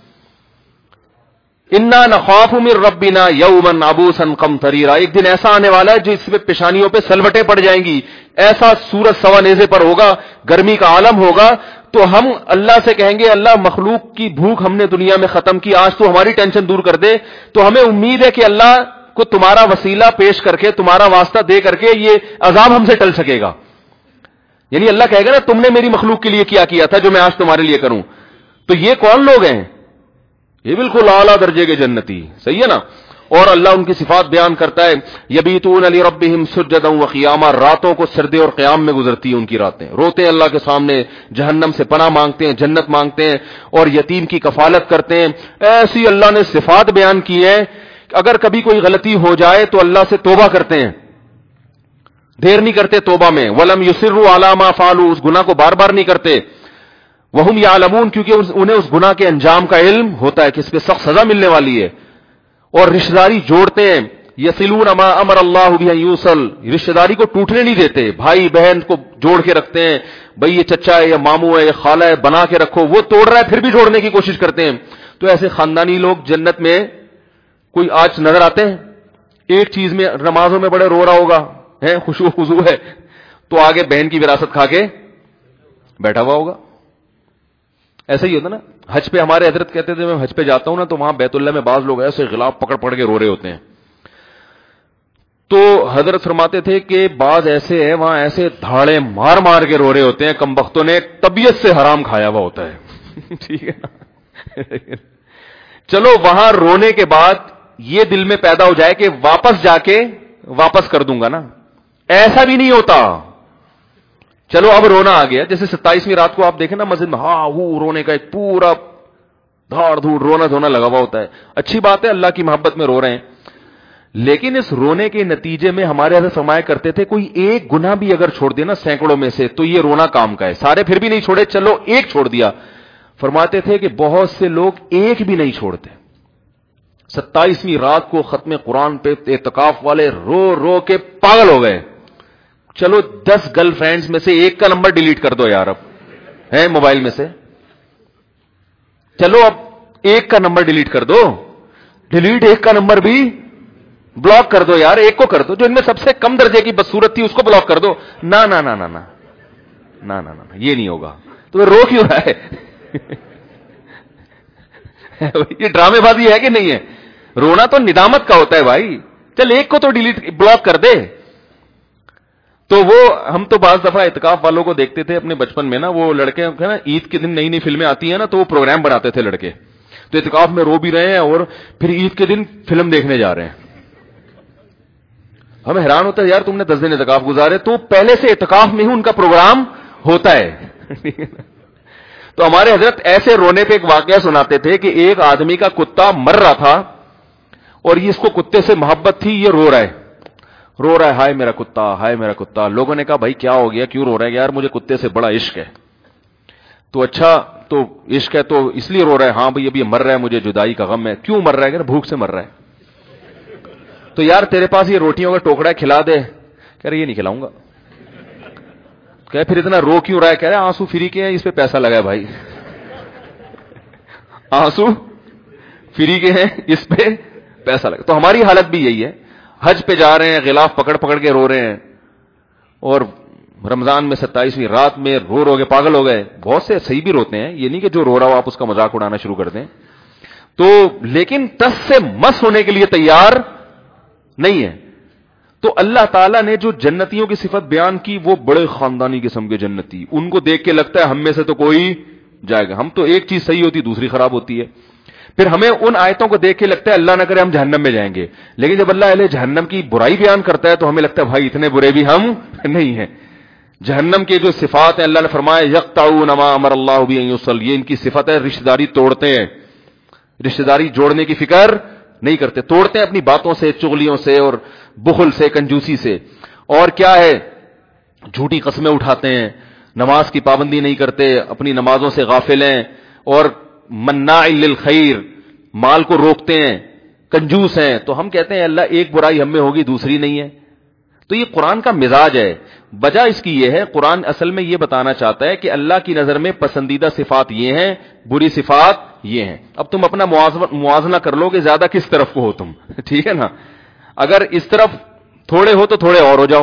انا نخاف من ربنا یوما عبوسا قمطریرا، ایک دن ایسا آنے والا ہے جس میں پیشانیوں پہ سلوٹیں پڑ جائیں گی، ایسا سورج سوا نیزے پر ہوگا، گرمی کا عالم ہوگا. تو ہم اللہ سے کہیں گے اللہ مخلوق کی بھوک ہم نے دنیا میں ختم کی، آج تو ہماری ٹینشن دور کر دے. تو ہمیں امید ہے کہ اللہ کو تمہارا وسیلہ پیش کر کے، تمہارا واسطہ دے کر کے یہ عذاب ہم سے ٹل سکے گا. یعنی اللہ کہے گا نا تم نے میری مخلوق کے لیے کیا تھا جو میں آج تمہارے لیے کروں. تو یہ کون لوگ ہیں؟ یہ بالکل اعلیٰ درجے کے جنتی، صحیح ہے نا. اور اللہ ان کی صفات بیان کرتا ہے یبیتون لربہم سجدا وقیاما، راتوں کو سجدے اور قیام میں گزرتی ہیں ان کی راتیں، روتے ہیں اللہ کے سامنے، جہنم سے پناہ مانگتے ہیں، جنت مانگتے ہیں، اور یتیم کی کفالت کرتے ہیں. ایسی اللہ نے صفات بیان کی ہیں. اگر کبھی کوئی غلطی ہو جائے تو اللہ سے توبہ کرتے ہیں، دیر نہیں کرتے توبہ میں. ولم یصروا علی ما فعلوا، اس گناہ کو بار بار نہیں کرتے. وہم یعلمون، کیونکہ انہیں اس گناہ کے انجام کا علم ہوتا ہے کہ اس پہ سخت سزا ملنے والی ہے. اور رشتہ داری جوڑتے ہیں. یصلون ما امر اللہ بہ یوصل، رشتہ داری کو ٹوٹنے نہیں دیتے، بھائی بہن کو جوڑ کے رکھتے ہیں. بھئی یہ چچا ہے یا ماموں ہے یا خالہ ہے، بنا کے رکھو، وہ توڑ رہا ہے پھر بھی جوڑنے کی کوشش کرتے ہیں. تو ایسے خاندانی لوگ جنت میں کوئی آج نظر آتے ہیں؟ ایک چیز میں نمازوں میں بڑے رو رہا ہوگا، ہے خشوع خضوع ہے، تو آگے بہن کی وراثت کھا کے بیٹھا ہوا ہوگا. ایسا ہی ہوتا نا. حج پہ ہمارے حضرت کہتے تھے میں حج پہ جاتا ہوں نا تو وہاں بیت اللہ میں بعض لوگ ایسے غلاف پکڑ کے رو رہے ہوتے ہیں. تو حضرت فرماتے تھے کہ بعض ایسے ہیں وہاں ایسے دھاڑے مار کے رو رہے ہوتے ہیں، کم بختوں نے طبیعت سے حرام کھایا ہوا ہوتا ہے. ٹھیک ہے نا. چلو وہاں رونے کے بعد یہ دل میں پیدا ہو جائے کہ واپس جا کے واپس کر دوں گا نا، ایسا بھی نہیں ہوتا. چلو اب رونا آ گیا، جیسے 27ویں رات کو آپ دیکھیں نا مسجد میں، ہاں وہ رونے کا ایک پورا دھاڑ دھوڑ رونا دھونا لگا ہوا ہوتا ہے. اچھی بات ہے، اللہ کی محبت میں رو رہے ہیں. لیکن اس رونے کے نتیجے میں ہمارے حضرت فرمایا کرتے تھے کوئی ایک گناہ بھی اگر چھوڑ دے نا سینکڑوں میں سے تو یہ رونا کام کا ہے. سارے پھر بھی نہیں چھوڑے، چلو ایک چھوڑ دیا. فرماتے تھے کہ بہت سے لوگ ایک بھی نہیں چھوڑتے. 27ویں رات کو ختم قرآن پہ اعتکاف والے رو رو کے پاگل ہو گئے. چلو 10 گرل فرینڈز میں سے ایک کا نمبر ڈیلیٹ کر دو یار، اب ہے موبائل میں سے. چلو اب ایک کا نمبر ڈیلیٹ کر دو، ڈیلیٹ ایک کا نمبر بھی بلاک کر دو یار، ایک کو کر دو جو ان میں سب سے کم درجے کی بدصورت تھی اس کو بلاک کر دو. نا نا نا نا نا نا نا نا یہ نہیں ہوگا. تو رو کیوں رہا ہے؟ یہ ڈرامے بازی ہے کہ نہیں ہے؟ رونا تو ندامت کا ہوتا ہے بھائی. چل ایک کو تو ڈیلیٹ بلاک کر دے. تو وہ ہم تو بعض دفعہ اعتکاف والوں کو دیکھتے تھے اپنے بچپن میں نا، وہ لڑکے نا عید کے دن نئی نئی فلمیں آتی ہیں نا تو وہ پروگرام بناتے تھے لڑکے. تو اعتکاف میں رو بھی رہے ہیں اور پھر عید کے دن فلم دیکھنے جا رہے ہیں. ہمیں حیران ہوتا ہے یار تم نے 10 دن اعتکاف گزارے، تو پہلے سے اعتکاف میں ہی ان کا پروگرام ہوتا ہے. تو ہمارے حضرت ایسے رونے پہ ایک واقعہ سناتے تھے کہ ایک آدمی کا کتا مر رہا تھا اور یہ اس کو کتے سے محبت تھی, یہ رو رہا ہے ہائے میرا کتا, ہائے میرا کتا. لوگوں نے کہا بھائی کیا ہو گیا, کیوں رو رہا ہے؟ یار مجھے کتے سے بڑا عشق ہے. تو اچھا تو عشق ہے تو اس لیے رو رہا ہے؟ ہاں بھائی ابھی مر رہا ہے, مجھے جدائی کا غم ہے. کیوں مر رہا ہے؟ کہ بھوک سے مر رہا ہے. تو یار تیرے پاس یہ روٹیوں کا ٹوکڑا ہے, کھلا دے. کہہ رہے یہ نہیں کھلاؤں گا. کہ پھر اتنا رو کیوں رہا ہے؟ کہہ رہے آنسو فری کے ہیں, اس پہ پیسہ لگا ہے بھائی. آنسو فری کے ہیں, اس پہ پیسہ لگا. تو ہماری حالت بھی یہی ہے, حج پہ جا رہے ہیں, غلاف پکڑ پکڑ کے رو رہے ہیں, اور رمضان میں 27ویں رات میں رو کے پاگل ہو گئے. بہت سے صحیح بھی روتے ہیں, یہ نہیں کہ جو رو رہا ہو آپ اس کا مذاق اڑانا شروع کر دیں. تو لیکن ٹس سے مس ہونے کے لیے تیار نہیں ہے. تو اللہ تعالیٰ نے جو جنتیوں کی صفت بیان کی وہ بڑے خاندانی قسم کے جنتی, ان کو دیکھ کے لگتا ہے ہم میں سے تو کوئی جائے گا. ہم تو ایک چیز صحیح ہوتی دوسری خراب ہوتی ہے. پھر ہمیں ان آیتوں کو دیکھ کے لگتا ہے اللہ نہ کرے ہم جہنم میں جائیں گے, لیکن جب اللہ علیہ جہنم کی برائی بیان کرتا ہے تو ہمیں لگتا ہے بھائی اتنے برے بھی ہم نہیں ہیں. جہنم کے جو صفات ہیں اللہ نے فرمایا یقطعون ما امر اللہ بہ ان یوصل, یہ ان کی صفت ہے رشتہ داری توڑتے ہیں, رشتہ داری جوڑنے کی فکر نہیں کرتے, توڑتے ہیں اپنی باتوں سے, چغلیوں سے اور بخل سے, کنجوسی سے. اور کیا ہے, جھوٹی قسمیں اٹھاتے ہیں, نماز کی پابندی نہیں کرتے, اپنی نمازوں سے غافل ہیں, اور مناع للخیر, مال کو روکتے ہیں, کنجوس ہیں. تو ہم کہتے ہیں اللہ ایک برائی ہم میں ہوگی دوسری نہیں ہے. تو یہ قرآن کا مزاج ہے. وجہ اس کی یہ ہے, قرآن اصل میں یہ بتانا چاہتا ہے کہ اللہ کی نظر میں پسندیدہ صفات یہ ہیں, بری صفات یہ ہیں. اب تم اپنا موازنہ کر لو کہ زیادہ کس طرف کو ہو تم, ٹھیک ہے نا. اگر اس طرف تھوڑے ہو تو تھوڑے اور ہو جاؤ,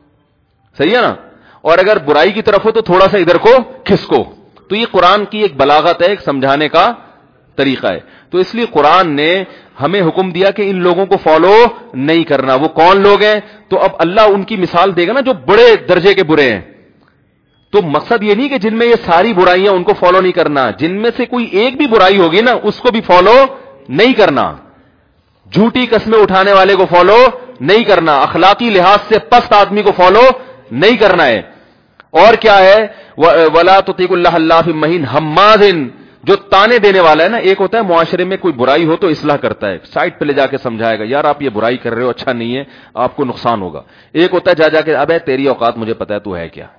صحیح ہے نا, اور اگر برائی کی طرف ہو تو تھوڑا سا ادھر کو کھسکو. تو یہ قرآن کی ایک بلاغت ہے, ایک سمجھانے کا طریقہ ہے. تو اس لیے قرآن نے ہمیں حکم دیا کہ ان لوگوں کو فالو نہیں کرنا. وہ کون لوگ ہیں؟ تو اب اللہ ان کی مثال دے گا نا جو بڑے درجے کے برے ہیں. تو مقصد یہ نہیں کہ جن میں یہ ساری برائیاں ان کو فالو نہیں کرنا, جن میں سے کوئی ایک بھی برائی ہوگی نا اس کو بھی فالو نہیں کرنا. جھوٹی قسمیں اٹھانے والے کو فالو نہیں کرنا, اخلاقی لحاظ سے پست آدمی کو فالو نہیں کرنا ہے. اور کیا ہے, ولا تطیعوا اللہ اللہ فی مہین حماز, جو تانے دینے والا ہے نا. ایک ہوتا ہے معاشرے میں کوئی برائی ہو تو اصلاح کرتا ہے, سائٹ پہ لے جا کے سمجھائے گا یار آپ یہ برائی کر رہے ہو, اچھا نہیں ہے, آپ کو نقصان ہوگا. ایک ہوتا ہے جا کے ابے تیری اوقات مجھے پتا ہے تو ہے کیا.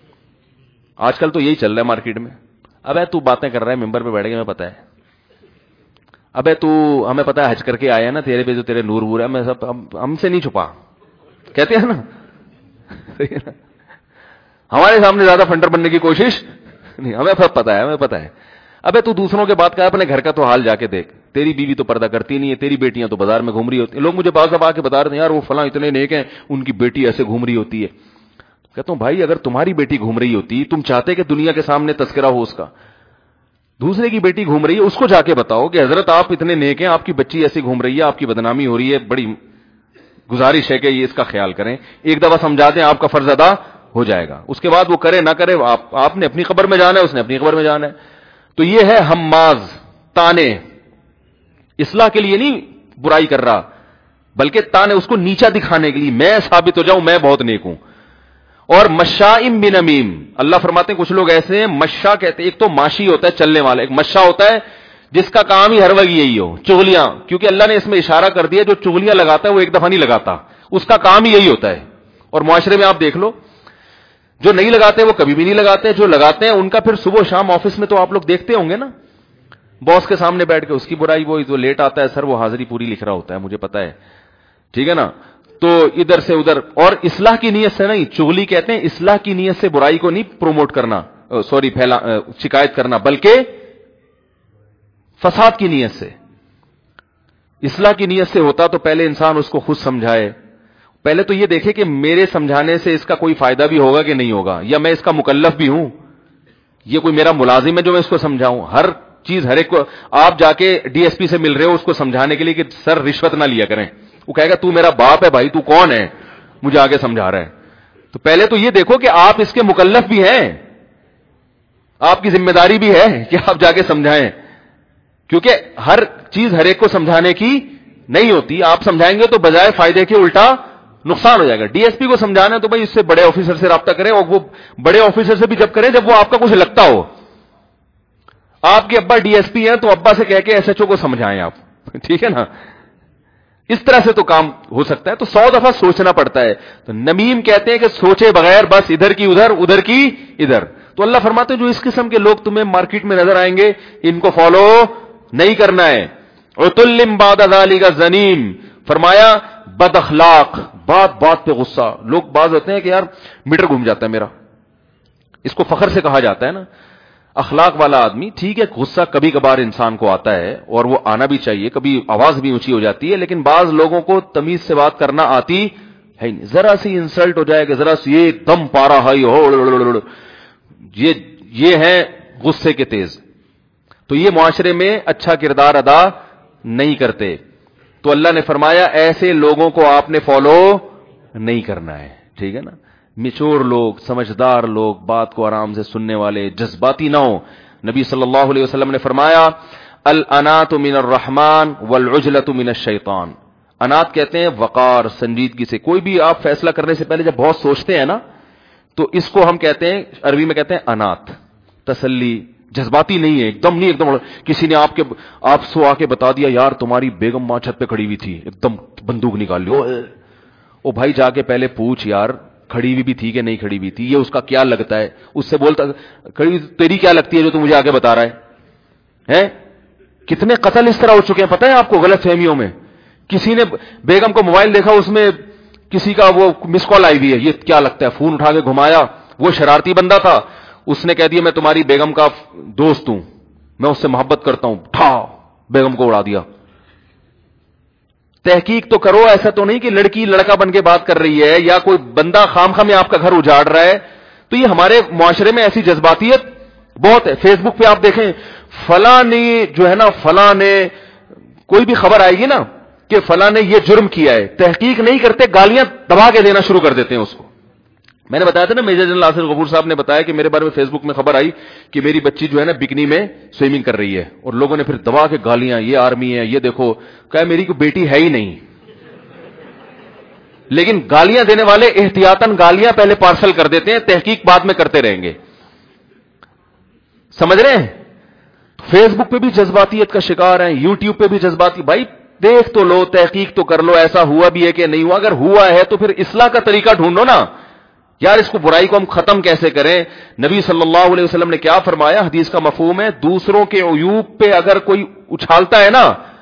آج کل تو یہی چل رہا ہے مارکیٹ میں, ابے تو باتیں کر رہا ہے ممبر پہ بیٹھ کے, میں پتا ہے, ابے تو ہمیں پتا ہے حج کر کے آیا نا, تیرے پہ جو تیرے نور وور ہے, میں سب ہم سے نہیں چھپا, کہتے ہیں نا. ہمارے سامنے زیادہ فنڈر بننے کی کوشش نہیں, ہمیں سب پتا ہے, ہمیں پتا ہے. ابے تو دوسروں کے بات کا اپنے گھر کا تو حال جا کے دیکھ, تیری بیوی تو پردہ کرتی نہیں ہے, تیری بیٹیاں تو بازار میں گھوم رہی ہوتی ہیں. لوگ مجھے بعض دفعہ آ کے بتا رہے ہیں یار وہ فلاں اتنے نیک ہیں, ان کی بیٹی ایسے گھوم رہی ہوتی ہے. کہتا ہوں بھائی اگر تمہاری بیٹی گھوم رہی ہوتی, تم چاہتے کہ دنیا کے سامنے تذکرہ ہو اس کا, دوسرے کی بیٹی گھوم رہی ہے اس کو جا کے بتاؤ کہ حضرت آپ اتنے نیک ہیں, آپ کی بچی ایسی گھوم رہی ہے, آپ کی بدنامی ہو رہی ہے, بڑی گزارش ہے کہ یہ اس کا خیال کریں. ایک دفعہ سمجھا دیں, آپ کا فرض ادا ہو جائے گا. اس کے بعد وہ کرے نہ کرے, آپ نے اپنی قبر میں جانا ہے, اس نے اپنی قبر میں جانا ہے. تو یہ ہے حماز, تانے, اصلاح کے لیے نہیں برائی کر رہا بلکہ تانے, اس کو نیچا دکھانے کے لیے, میں ثابت ہو جاؤں میں بہت نیک ہوں. اور مشائم بنمیم, اللہ فرماتے ہیں کچھ لوگ ایسے ہیں, مشا کہتے ہیں, ایک تو ماشی ہوتا ہے چلنے والا, ایک مشا ہوتا ہے جس کا کام ہی ہر وقت یہی ہو, چغلیاں. کیونکہ اللہ نے اس میں اشارہ کر دیا جو چغلیاں لگاتا ہے وہ ایک دفعہ نہیں لگاتا, اس کا کام ہی یہی ہوتا ہے. اور معاشرے میں آپ دیکھ لو, جو نہیں لگاتے وہ کبھی بھی نہیں لگاتے, جو لگاتے ہیں ان کا پھر صبح شام آفس میں تو آپ لوگ دیکھتے ہوں گے نا, باس کے سامنے بیٹھ کے اس کی برائی, وہ جو لیٹ آتا ہے سر وہ حاضری پوری لکھ رہا ہوتا ہے, مجھے پتا ہے, ٹھیک ہے نا. تو ادھر سے ادھر, اور اصلاح کی نیت سے نہیں, چغلی کہتے ہیں اصلاح کی نیت سے برائی کو نہیں پروموٹ کرنا, شکایت کرنا, بلکہ فساد کی نیت سے. اصلاح کی نیت سے ہوتا تو پہلے انسان اس کو خود سمجھائے, پہلے تو یہ دیکھے کہ میرے سمجھانے سے اس کا کوئی فائدہ بھی ہوگا کہ نہیں ہوگا, یا میں اس کا مکلف بھی ہوں, یہ کوئی میرا ملازم ہے جو میں اس کو سمجھاؤں. ہر چیز ہر ایک کو آپ جا کے ڈی ایس پی سے مل رہے ہو اس کو سمجھانے کے لیے کہ سر رشوت نہ لیا کریں, وہ کہے گا تو میرا باپ ہے بھائی, تو کون ہے مجھے آگے سمجھا رہا ہے. تو پہلے تو یہ دیکھو کہ آپ اس کے مکلف بھی ہیں, آپ کی ذمہ داری بھی ہے کہ آپ جا کے سمجھائیں, کیونکہ ہر چیز ہر ایک کو سمجھانے کی نہیں ہوتی. آپ سمجھائیں گے تو بجائے فائدے کے الٹا نقصان ہو جائے گا. ڈی ایس پی کو سمجھانا ہے تو بھائی اس سے بڑے آفیسر سے رابطہ کریں, اور وہ بڑے آفیسر سے بھی جب کریں جب وہ آپ کا کچھ لگتا ہو. آپ کے ابا ڈی ایس پی ہیں تو ابا سے کہہ کے ایس ایچ او کو سمجھائیں آپ, ٹھیک ہے نا. اس طرح سے تو کام ہو سکتا ہے. تو 100 دفعہ سوچنا پڑتا ہے. تو نمیم کہتے ہیں کہ سوچے بغیر بس ادھر کی ادھر, ادھر کی ادھر. تو اللہ فرماتے ہیں جو اس قسم کے لوگ تمہیں مارکیٹ میں نظر آئیں گے ان کو فالو نہیں کرنا ہے. عتل بعد ذلک زنیم, فرمایا بد اخلاق, بات بات پہ غصہ. لوگ بعض ہوتے ہیں کہ یار میٹر گھوم جاتا ہے میرا, اس کو فخر سے کہا جاتا ہے نا. اخلاق والا آدمی, ٹھیک ہے غصہ کبھی کبھار انسان کو آتا ہے اور وہ آنا بھی چاہیے, کبھی آواز بھی اونچی ہو جاتی ہے, لیکن بعض لوگوں کو تمیز سے بات کرنا آتی ہے نہیں. ذرا سی انسلٹ ہو جائے گا, ذرا سی یہ دم پارا ہائی ہو, یہ ہے غصے کے تیز. تو یہ معاشرے میں اچھا کردار ادا نہیں کرتے. تو اللہ نے فرمایا ایسے لوگوں کو آپ نے فالو نہیں کرنا ہے, ٹھیک ہے نا. میچور لوگ, سمجھدار لوگ, بات کو آرام سے سننے والے, جذباتی نہ ہو. نبی صلی اللہ علیہ وسلم نے فرمایا الانات من الرحمن والعجلۃ من الشیطان. انات کہتے ہیں وقار, سنجیدگی سے. کوئی بھی آپ فیصلہ کرنے سے پہلے جب بہت سوچتے ہیں نا, تو اس کو ہم کہتے ہیں, عربی میں کہتے ہیں انات, تسلی. جذباتی نہیں ہے, ایک دم نہیں, ایک دم کسی نے آپ سو آ کے بتا دیا یار تمہاری بیگم ماں چھت پہ کھڑی ہوئی تھی, ایک دم بندوق نکال لی, او بھائی جا کے پہلے پوچھ یار کھڑی ہوئی بھی تھی کہ نہیں کھڑی ہوئی تھی, یہ اس کا کیا لگتا ہے. اس سے بولتا کھڑی تیری کیا لگتی ہے جو تو مجھے آگے بتا رہا ہے. کتنے قتل اس طرح ہو چکے ہیں پتہ ہے آپ کو, غلط فہمیوں میں. کسی نے بیگم کو موبائل دیکھا, اس میں کسی کا وہ مس کال آئی ہوئی ہے, یہ کیا لگتا ہے, فون اٹھا کے گھمایا. وہ شرارتی بندہ تھا, اس نے کہہ دیا میں تمہاری بیگم کا دوست ہوں, میں اس سے محبت کرتا ہوں, بیگم کو اڑا دیا. تحقیق تو کرو, ایسا تو نہیں کہ لڑکی لڑکا بن کے بات کر رہی ہے یا کوئی بندہ خام میں آپ کا گھر اجاڑ رہا ہے. تو یہ ہمارے معاشرے میں ایسی جذباتیت بہت ہے. فیس بک پہ آپ دیکھیں فلاں نے جو ہے نا, فلاں نے کوئی بھی خبر آئے گی نا کہ فلاں نے یہ جرم کیا ہے, تحقیق نہیں کرتے, گالیاں دبا کے دینا شروع کر دیتے ہیں اس کو. میں نے بتایا تھا نا, میجر جنرل آصف غفور صاحب نے بتایا کہ میرے بارے میں فیس بک میں خبر آئی کہ میری بچی جو ہے نا بکنی میں سوئمنگ کر رہی ہے, اور لوگوں نے پھر دبا کے گالیاں, یہ آرمی ہے, یہ دیکھو. کہا میری کوئی بیٹی ہے ہی نہیں, لیکن گالیاں دینے والے احتیاطاً گالیاں پہلے پارسل کر دیتے ہیں, تحقیق بعد میں کرتے رہیں گے. سمجھ رہے ہیں؟ فیس بک پہ بھی جذباتیت کا شکار ہیں, یوٹیوب پہ بھی جذباتی. بھائی دیکھ تو لو, تحقیق تو کر لو, ایسا ہوا بھی ہے کہ نہیں ہوا. اگر ہوا ہے تو پھر اصلاح کا طریقہ ڈھونڈو نا یار, اس کو برائی کو ہم ختم کیسے کریں. نبی صلی اللہ علیہ وسلم نے کیا فرمایا, حدیث کا مفہوم ہے دوسروں کے عیوب پہ اگر کوئی اچھالتا ہے نا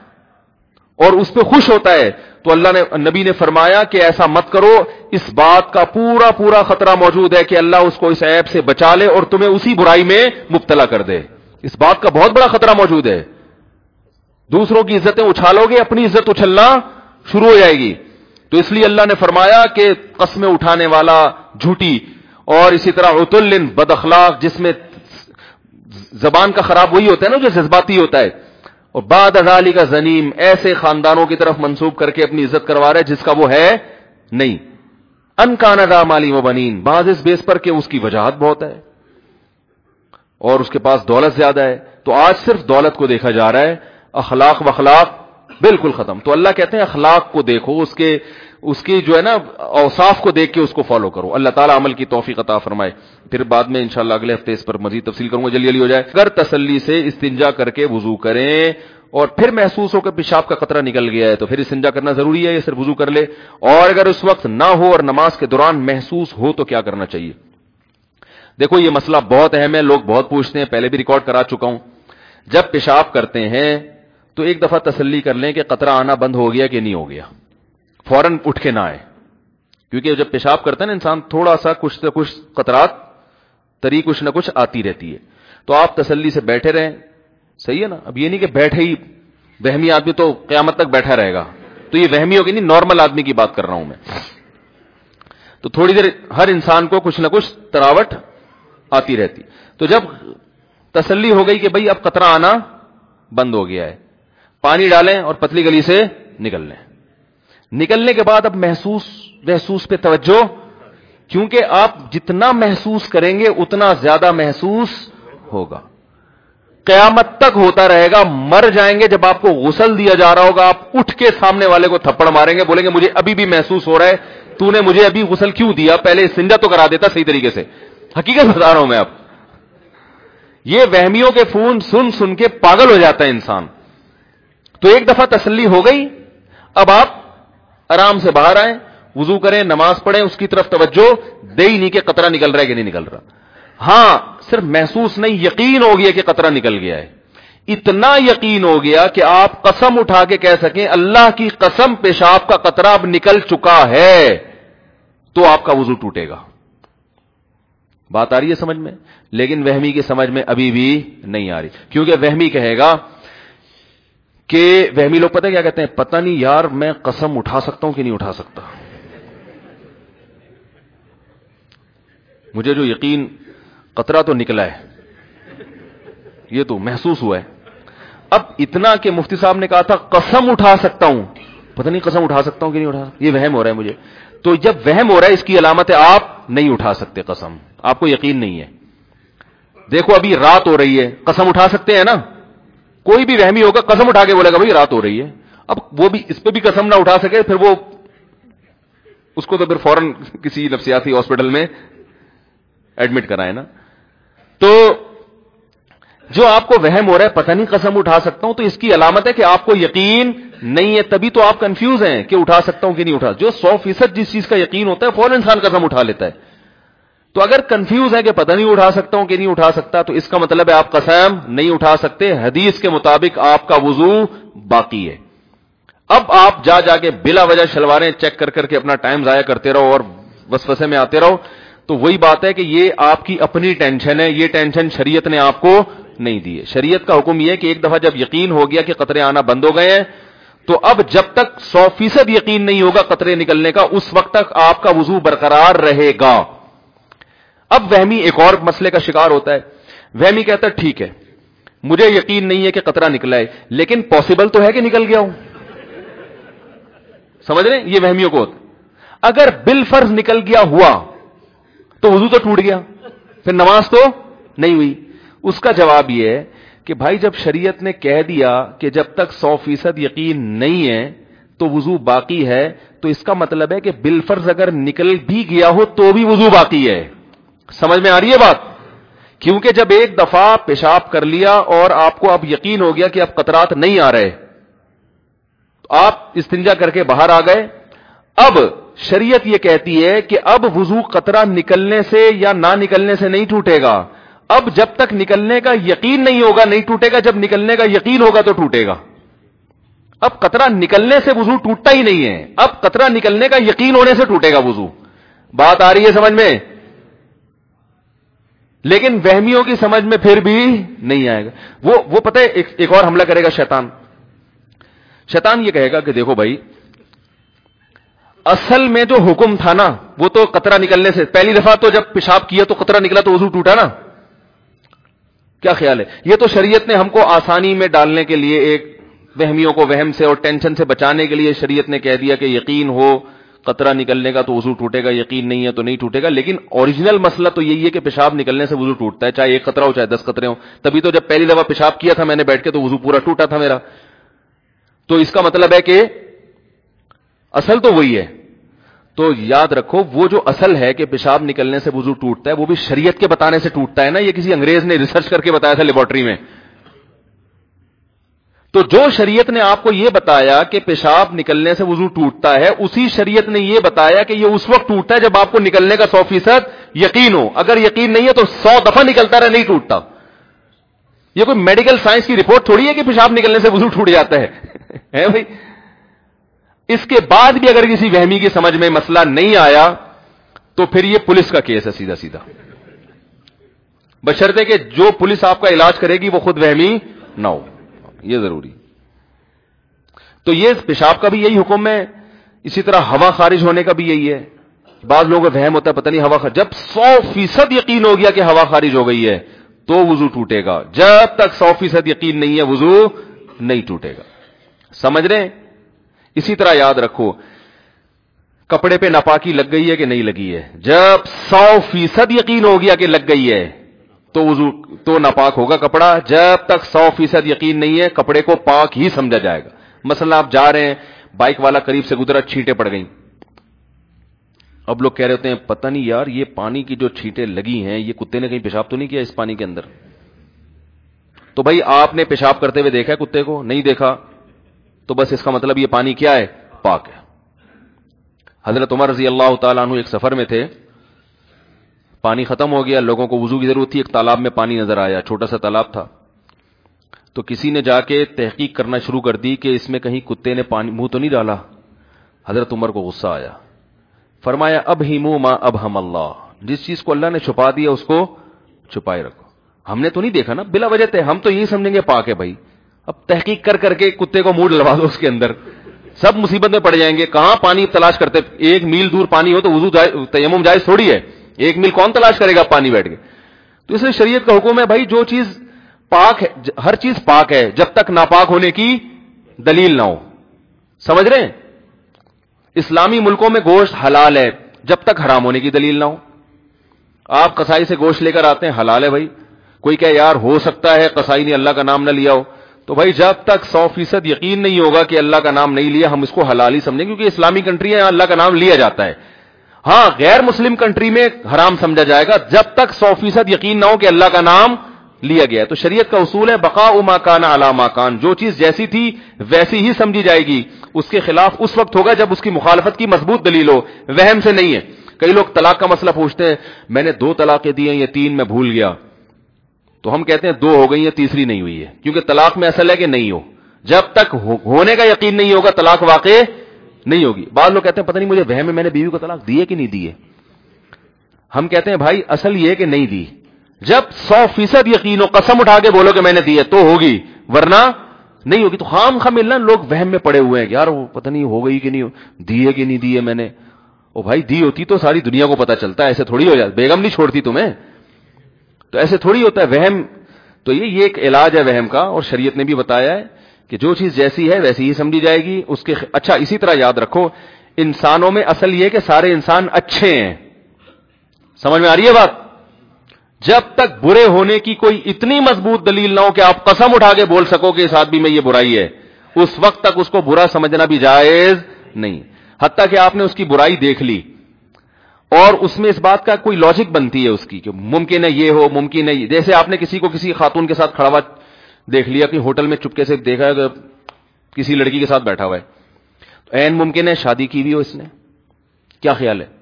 اور اس پہ خوش ہوتا ہے تو اللہ نے, نبی نے فرمایا کہ ایسا مت کرو, اس بات کا پورا پورا خطرہ موجود ہے کہ اللہ اس کو اس عیب سے بچا لے اور تمہیں اسی برائی میں مبتلا کر دے. اس بات کا بہت بڑا خطرہ موجود ہے. دوسروں کی عزتیں اچھالو گے, اپنی عزت اچھلنا شروع ہو جائے گی. تو اس لیے اللہ نے فرمایا کہ قسمیں اٹھانے والا جھوٹی, اور اسی طرح عتل بد اخلاق, جس میں زبان کا خراب وہی ہوتا ہے نا جو جذباتی ہوتا ہے. اور بعد ذالک زنیم, ایسے خاندانوں کی طرف منسوب کر کے اپنی عزت کروا رہا ہے جس کا وہ ہے نہیں. ان کان ذا مال و بنین, بعض اس بیس پر کہ اس کی وجاہت بہت ہے اور اس کے پاس دولت زیادہ ہے. تو آج صرف دولت کو دیکھا جا رہا ہے, اخلاق وخلاق بالکل ختم. تو اللہ کہتے ہیں اخلاق کو دیکھو, اس کے جو ہے نا اوصاف کو دیکھ کے اس کو فالو کرو. اللہ تعالیٰ عمل کی توفیق عطا فرمائے. پھر بعد میں انشاءاللہ اگلے ہفتے اس پر مزید تفصیل کروں گا, جلدی جلدی ہو جائے. اگر تسلی سے استنجا کر کے وضو کریں اور پھر محسوس ہو کہ پیشاب کا قطرہ نکل گیا ہے تو پھر استنجا کرنا ضروری ہے یا صرف وضو کر لے؟ اور اگر اس وقت نہ ہو اور نماز کے دوران محسوس ہو تو کیا کرنا چاہیے؟ دیکھو یہ مسئلہ بہت اہم ہے, لوگ بہت پوچھتے ہیں, پہلے بھی ریکارڈ کرا چکا ہوں. جب پیشاب کرتے ہیں تو ایک دفعہ تسلی کر لیں کہ قطرہ آنا بند ہو گیا کہ نہیں ہو گیا, فوراً اٹھ کے نہ آئے. کیونکہ جب پیشاب کرتا ہے نا انسان, تھوڑا سا کچھ نہ کچھ قطرات تری کچھ نہ کچھ آتی رہتی ہے. تو آپ تسلی سے بیٹھے رہیں, صحیح ہے نا. اب یہ نہیں کہ بیٹھے ہی, وہمی آدمی تو قیامت تک بیٹھا رہے گا, تو یہ وہمی ہوگی نہیں, نارمل آدمی کی بات کر رہا ہوں میں. تو تھوڑی دیر ہر انسان کو کچھ نہ کچھ تراوٹ آتی رہتی. تو جب تسلی ہو گئی کہ بھئی اب قطرہ آنا بند ہو گیا ہے, پانی ڈالیں اور پتلی گلی سے نکل لیں. نکلنے کے بعد اب محسوس پہ توجہ, کیونکہ آپ جتنا محسوس کریں گے اتنا زیادہ محسوس ہوگا. قیامت تک ہوتا رہے گا. مر جائیں گے جب آپ کو غسل دیا جا رہا ہوگا, آپ اٹھ کے سامنے والے کو تھپڑ ماریں گے, بولیں گے مجھے ابھی بھی محسوس ہو رہا ہے, تو نے مجھے ابھی غسل کیوں دیا, پہلے استنجا تو کرا دیتا صحیح طریقے سے. حقیقت بتا رہا ہوں میں. اب یہ وہمیوں کے فون سن سن کے پاگل ہو جاتا ہے انسان. تو ایک دفعہ تسلی ہو گئی, اب آپ آرام سے باہر آئیں, وضو کریں, نماز پڑھیں, اس کی طرف توجہ دے ہی نہیں کہ قطرہ نکل رہا ہے کہ نہیں نکل رہا. ہاں صرف محسوس نہیں, یقین ہو گیا کہ قطرہ نکل گیا ہے. اتنا یقین ہو گیا کہ آپ قسم اٹھا کے کہہ سکیں اللہ کی قسم پیشاب کا قطرہ اب نکل چکا ہے, تو آپ کا وضو ٹوٹے گا. بات آ رہی ہے سمجھ میں؟ لیکن وہمی کی سمجھ میں ابھی بھی نہیں آ رہی, کیونکہ وہمی کہے گا کہ وہمی لوگ پتہ کیا کہتے ہیں, پتہ نہیں یار میں قسم اٹھا سکتا ہوں کہ نہیں اٹھا سکتا, مجھے جو یقین قطرہ تو نکلا ہے, یہ تو محسوس ہوا ہے. اب اتنا کہ مفتی صاحب نے کہا تھا قسم اٹھا سکتا ہوں, پتہ نہیں قسم اٹھا سکتا ہوں کہ نہیں اٹھا سکتا, یہ وہم ہو رہا ہے مجھے. تو جب وہم ہو رہا ہے اس کی علامت ہے آپ نہیں اٹھا سکتے قسم, آپ کو یقین نہیں ہے. دیکھو ابھی رات ہو رہی ہے, قسم اٹھا سکتے ہیں نا؟ کوئی بھی وہمی ہوگا قسم اٹھا کے بولے گا بھائی رات ہو رہی ہے. اب وہ بھی اس پہ بھی قسم نہ اٹھا سکے, پھر وہ اس کو تو پھر فوراً کسی نفسیاتی ہاسپٹل میں ایڈمٹ کرائے نا. تو جو آپ کو وہم ہو رہا ہے پتہ نہیں قسم اٹھا سکتا ہوں, تو اس کی علامت ہے کہ آپ کو یقین نہیں ہے, تبھی تو آپ کنفیوز ہیں کہ اٹھا سکتا ہوں کہ نہیں اٹھا. جو 100% جس چیز کا یقین ہوتا ہے فوراً انسان قسم اٹھا لیتا ہے. تو اگر کنفیوز ہے کہ پتہ نہیں اٹھا سکتا ہوں کہ نہیں اٹھا سکتا, تو اس کا مطلب ہے آپ قسم نہیں اٹھا سکتے. حدیث کے مطابق آپ کا وضو باقی ہے. اب آپ جا کے بلا وجہ شلواریں چیک کر کے اپنا ٹائم ضائع کرتے رہو اور وسوسے میں آتے رہو, تو وہی بات ہے کہ یہ آپ کی اپنی ٹینشن ہے, یہ ٹینشن شریعت نے آپ کو نہیں دی ہے. شریعت کا حکم یہ ہے کہ ایک دفعہ جب یقین ہو گیا کہ قطرے آنا بند ہو گئے ہیں, تو اب جب تک 100% یقین نہیں ہوگا قطرے نکلنے کا, اس وقت تک آپ کا وضو برقرار رہے گا. اب وہمی ایک اور مسئلے کا شکار ہوتا ہے. وہمی کہتا ہے ٹھیک ہے مجھے یقین نہیں ہے کہ قطرہ نکلا ہے, لیکن پاسبل تو ہے کہ نکل گیا ہوں. سمجھ رہے ہیں یہ وہمیوں کو. اگر بالفرض نکل گیا ہوا تو وضو تو ٹوٹ گیا, پھر نماز تو نہیں ہوئی. اس کا جواب یہ ہے کہ بھائی جب شریعت نے کہہ دیا کہ جب تک 100% یقین نہیں ہے تو وضو باقی ہے, تو اس کا مطلب ہے کہ بالفرض اگر نکل بھی گیا ہو تو بھی وضو باقی ہے. سمجھ میں آ رہی ہے بات؟ کیونکہ جب ایک دفعہ پیشاب کر لیا اور آپ کو اب یقین ہو گیا کہ اب قطرات نہیں آ رہے, آپ استنجا کر کے باہر آ گئے, اب شریعت یہ کہتی ہے کہ اب وضو قطرہ نکلنے سے یا نہ نکلنے سے نہیں ٹوٹے گا. اب جب تک نکلنے کا یقین نہیں ہوگا نہیں ٹوٹے گا, جب نکلنے کا یقین ہوگا تو ٹوٹے گا. اب قطرہ نکلنے سے وضو ٹوٹتا ہی نہیں ہے, اب قطرہ نکلنے کا یقین ہونے سے ٹوٹے گا وضو. بات آ رہی ہے سمجھ میں؟ لیکن وہمیوں کی سمجھ میں پھر بھی نہیں آئے گا. وہ پتہ ہے ایک اور حملہ کرے گا شیطان. شیطان یہ کہے گا کہ دیکھو بھائی اصل میں جو حکم تھا نا وہ تو قطرہ نکلنے سے, پہلی دفعہ تو جب پیشاب کیا تو قطرہ نکلا تو وضو ٹوٹا نا. کیا خیال ہے؟ یہ تو شریعت نے ہم کو آسانی میں ڈالنے کے لیے, ایک وہمیوں کو وہم سے اور ٹینشن سے بچانے کے لیے شریعت نے کہہ دیا کہ یقین ہو قطرہ نکلنے کا تو وضو ٹوٹے گا, یقین نہیں ہے تو نہیں ٹوٹے گا. لیکن اوریجنل مسئلہ تو یہی ہے کہ پیشاب نکلنے سے وضو ٹوٹتا ہے, چاہے ایک قطرہ ہو چاہے 10 قطرے ہوں. تبھی تو جب پہلی دفعہ پیشاب کیا تھا میں نے بیٹھ کے تو وضو پورا ٹوٹا تھا میرا. تو اس کا مطلب ہے کہ اصل تو وہی ہے. تو یاد رکھو وہ جو اصل ہے کہ پیشاب نکلنے سے وضو ٹوٹتا ہے وہ بھی شریعت کے بتانے سے ٹوٹتا ہے نا, یہ کسی انگریز نے ریسرچ کر کے بتایا تھا لیبارٹری میں. تو جو شریعت نے آپ کو یہ بتایا کہ پیشاب نکلنے سے وضو ٹوٹتا ہے, اسی شریعت نے یہ بتایا کہ یہ اس وقت ٹوٹتا ہے جب آپ کو نکلنے کا 100% یقین ہو. اگر یقین نہیں ہے تو 100 دفعہ نکلتا رہے نہیں ٹوٹتا. یہ کوئی میڈیکل سائنس کی رپورٹ تھوڑی ہے کہ پیشاب نکلنے سے وضو ٹوٹ جاتا ہے بھائی. اس کے بعد بھی اگر کسی وہمی کی سمجھ میں مسئلہ نہیں آیا تو پھر یہ پولیس کا کیس ہے سیدھا سیدھا, بشرطے کہ جو پولیس آپ کا علاج کرے گی وہ خود وہمی نہ ہو, یہ ضروری. تو یہ پیشاب کا بھی یہی حکم ہے, اسی طرح ہوا خارج ہونے کا بھی یہی ہے. بعض لوگوں کو وہم ہوتا ہے پتہ نہیں ہوا خارج, جب 100% یقین ہو گیا کہ ہوا خارج ہو گئی ہے تو وضو ٹوٹے گا, جب تک 100% یقین نہیں ہے وضو نہیں ٹوٹے گا. سمجھ رہے ہیں؟ اسی طرح یاد رکھو کپڑے پہ ناپاکی لگ گئی ہے کہ نہیں لگی ہے, جب 100% یقین ہو گیا کہ لگ گئی ہے تو وضو تو ناپاک ہوگا کپڑا. جب تک 100% یقین نہیں ہے کپڑے کو پاک ہی سمجھا جائے گا. مثلا آپ جا رہے ہیں, بائک والا قریب سے گزرا, چھینٹیں پڑ گئیں, اب لوگ کہہ رہے ہوتے ہیں پتہ نہیں یار یہ پانی کی جو چھینٹیں لگی ہیں یہ کتے نے کہیں پیشاب تو نہیں کیا اس پانی کے اندر؟ تو بھائی آپ نے پیشاب کرتے ہوئے دیکھا ہے کتے کو؟ نہیں دیکھا، تو بس اس کا مطلب یہ پانی کیا ہے؟ پاک ہے۔ حضرت عمر رضی اللہ تعالیٰ عنہ ایک سفر میں تھے، پانی ختم ہو گیا، لوگوں کو وضو کی ضرورت تھی، ایک تالاب میں پانی نظر آیا، چھوٹا سا تالاب تھا، تو کسی نے جا کے تحقیق کرنا شروع کر دی کہ اس میں کہیں کتے نے پانی منہ تو نہیں ڈالا۔ حضرت عمر کو غصہ آیا، فرمایا اب ہی منہ ما اب ہم اللہ، جس چیز کو اللہ نے چھپا دیا اس کو چھپائے رکھو، ہم نے تو نہیں دیکھا نا، بلا وجہ تھے ہم تو یہی سمجھیں گے پاک ہے بھائی، اب تحقیق کر کر کے کتے کو منہ ڈلوا دو اس کے اندر، سب مصیبت میں پڑ جائیں گے۔ کہاں پانی تلاش کرتے، 1 میل دور پانی ہو تو وضو تیمم جائز تھوڑی ہے، 1 میل کون تلاش کرے گا پانی بیٹھ کے؟ تو اس لیے شریعت کا حکم ہے بھائی جو چیز پاک ہے، ہر چیز پاک ہے جب تک ناپاک ہونے کی دلیل نہ ہو، سمجھ رہے ہیں؟ اسلامی ملکوں میں گوشت حلال ہے جب تک حرام ہونے کی دلیل نہ ہو۔ آپ قصائی سے گوشت لے کر آتے ہیں، حلال ہے بھائی، کوئی کہے یار ہو سکتا ہے قصائی نے اللہ کا نام نہ لیا ہو، تو بھائی جب تک 100% یقین نہیں ہوگا کہ اللہ کا نام نہیں لیا ہم اس کو حلال ہی سمجھیں، کیونکہ اسلامی کنٹری ہے یہاں اللہ کا نام لیا جاتا ہے۔ ہاں غیر مسلم کنٹری میں حرام سمجھا جائے گا جب تک 100% یقین نہ ہو کہ اللہ کا نام لیا گیا ہے۔ تو شریعت کا اصول ہے بقاء ما کان علی ما کان، جو چیز جیسی تھی ویسی ہی سمجھی جائے گی، اس کے خلاف اس وقت ہوگا جب اس کی مخالفت کی مضبوط دلیل ہو، وہم سے نہیں ہے۔ کئی لوگ طلاق کا مسئلہ پوچھتے ہیں، میں نے 2 طلاقیں دی ہیں یا 3 میں بھول گیا، تو ہم کہتے ہیں 2 ہو گئی ہیں، تیسری نہیں ہوئی ہے، کیونکہ طلاق میں اصل ہے کہ نہیں ہو، جب تک ہونے کا یقین نہیں ہوگا طلاق واقع نہیں ہوگی۔ بعض لوگ کہتے ہیں پتہ نہیں مجھے وہم ہے میں نے بیوی کو طلاق دی ہے کہ نہیں دی ہے، ہم کہتے ہیں بھائی اصل یہ ہے کہ نہیں دی، جب 100% یقین ہو قسم اٹھا کے بولو کہ میں نے دی ہے تو ہوگی، ورنہ نہیں ہوگی۔ تو خام خام ملنا لوگ وہم میں پڑے ہوئے ہیں کہ یار وہ پتہ نہیں ہو گئی کہ نہیں دی ہے کہ نہیں دی ہے میں نے، او بھائی دی ہوتی تو ساری دنیا کو پتہ چلتا ہے، ایسے تھوڑی ہو جاتا، بیگم نہیں چھوڑتی تمہیں، تو ایسے تھوڑی ہوتا ہے وہم۔ تو یہ ایک علاج ہے وہم کا، اور شریعت نے بھی بتایا ہے کہ جو چیز جیسی ہے ویسی ہی سمجھی جائے گی اس کے اچھا اسی طرح یاد رکھو انسانوں میں اصل یہ کہ سارے انسان اچھے ہیں، سمجھ میں آ رہی ہے بات؟ جب تک برے ہونے کی کوئی اتنی مضبوط دلیل نہ ہو کہ آپ قسم اٹھا کے بول سکو کہ اس آدمی میں یہ برائی ہے، اس وقت تک اس کو برا سمجھنا بھی جائز نہیں، حتیٰ کہ آپ نے اس کی برائی دیکھ لی اور اس میں اس بات کا کوئی لاجک بنتی ہے اس کی کہ ممکن ہے یہ ہو، ممکن ہے، جیسے آپ نے کسی کو کسی خاتون کے ساتھ کھڑا ہوا دیکھ لیا کہ ہوٹل میں چپکے سے دیکھا ہے کہ کسی لڑکی کے ساتھ بیٹھا ہوا ہے، تو عین ممکن ہے شادی کی بھی ہو اس نے، کیا خیال ہے؟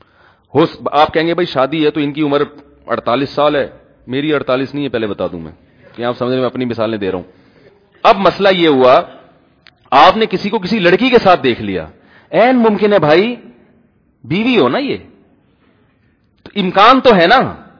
آپ کہیں گے بھائی شادی ہے تو ان کی عمر 48 سال ہے، میری 48 نہیں ہے، پہلے بتا دوں میں کہ آپ سمجھنے میں اپنی مثالیں دے رہا ہوں۔ اب مسئلہ یہ ہوا آپ نے کسی کو کسی لڑکی کے ساتھ دیکھ لیا، عین ممکن ہے بھائی بیوی ہو نا، یہ تو امکان تو ہے نا،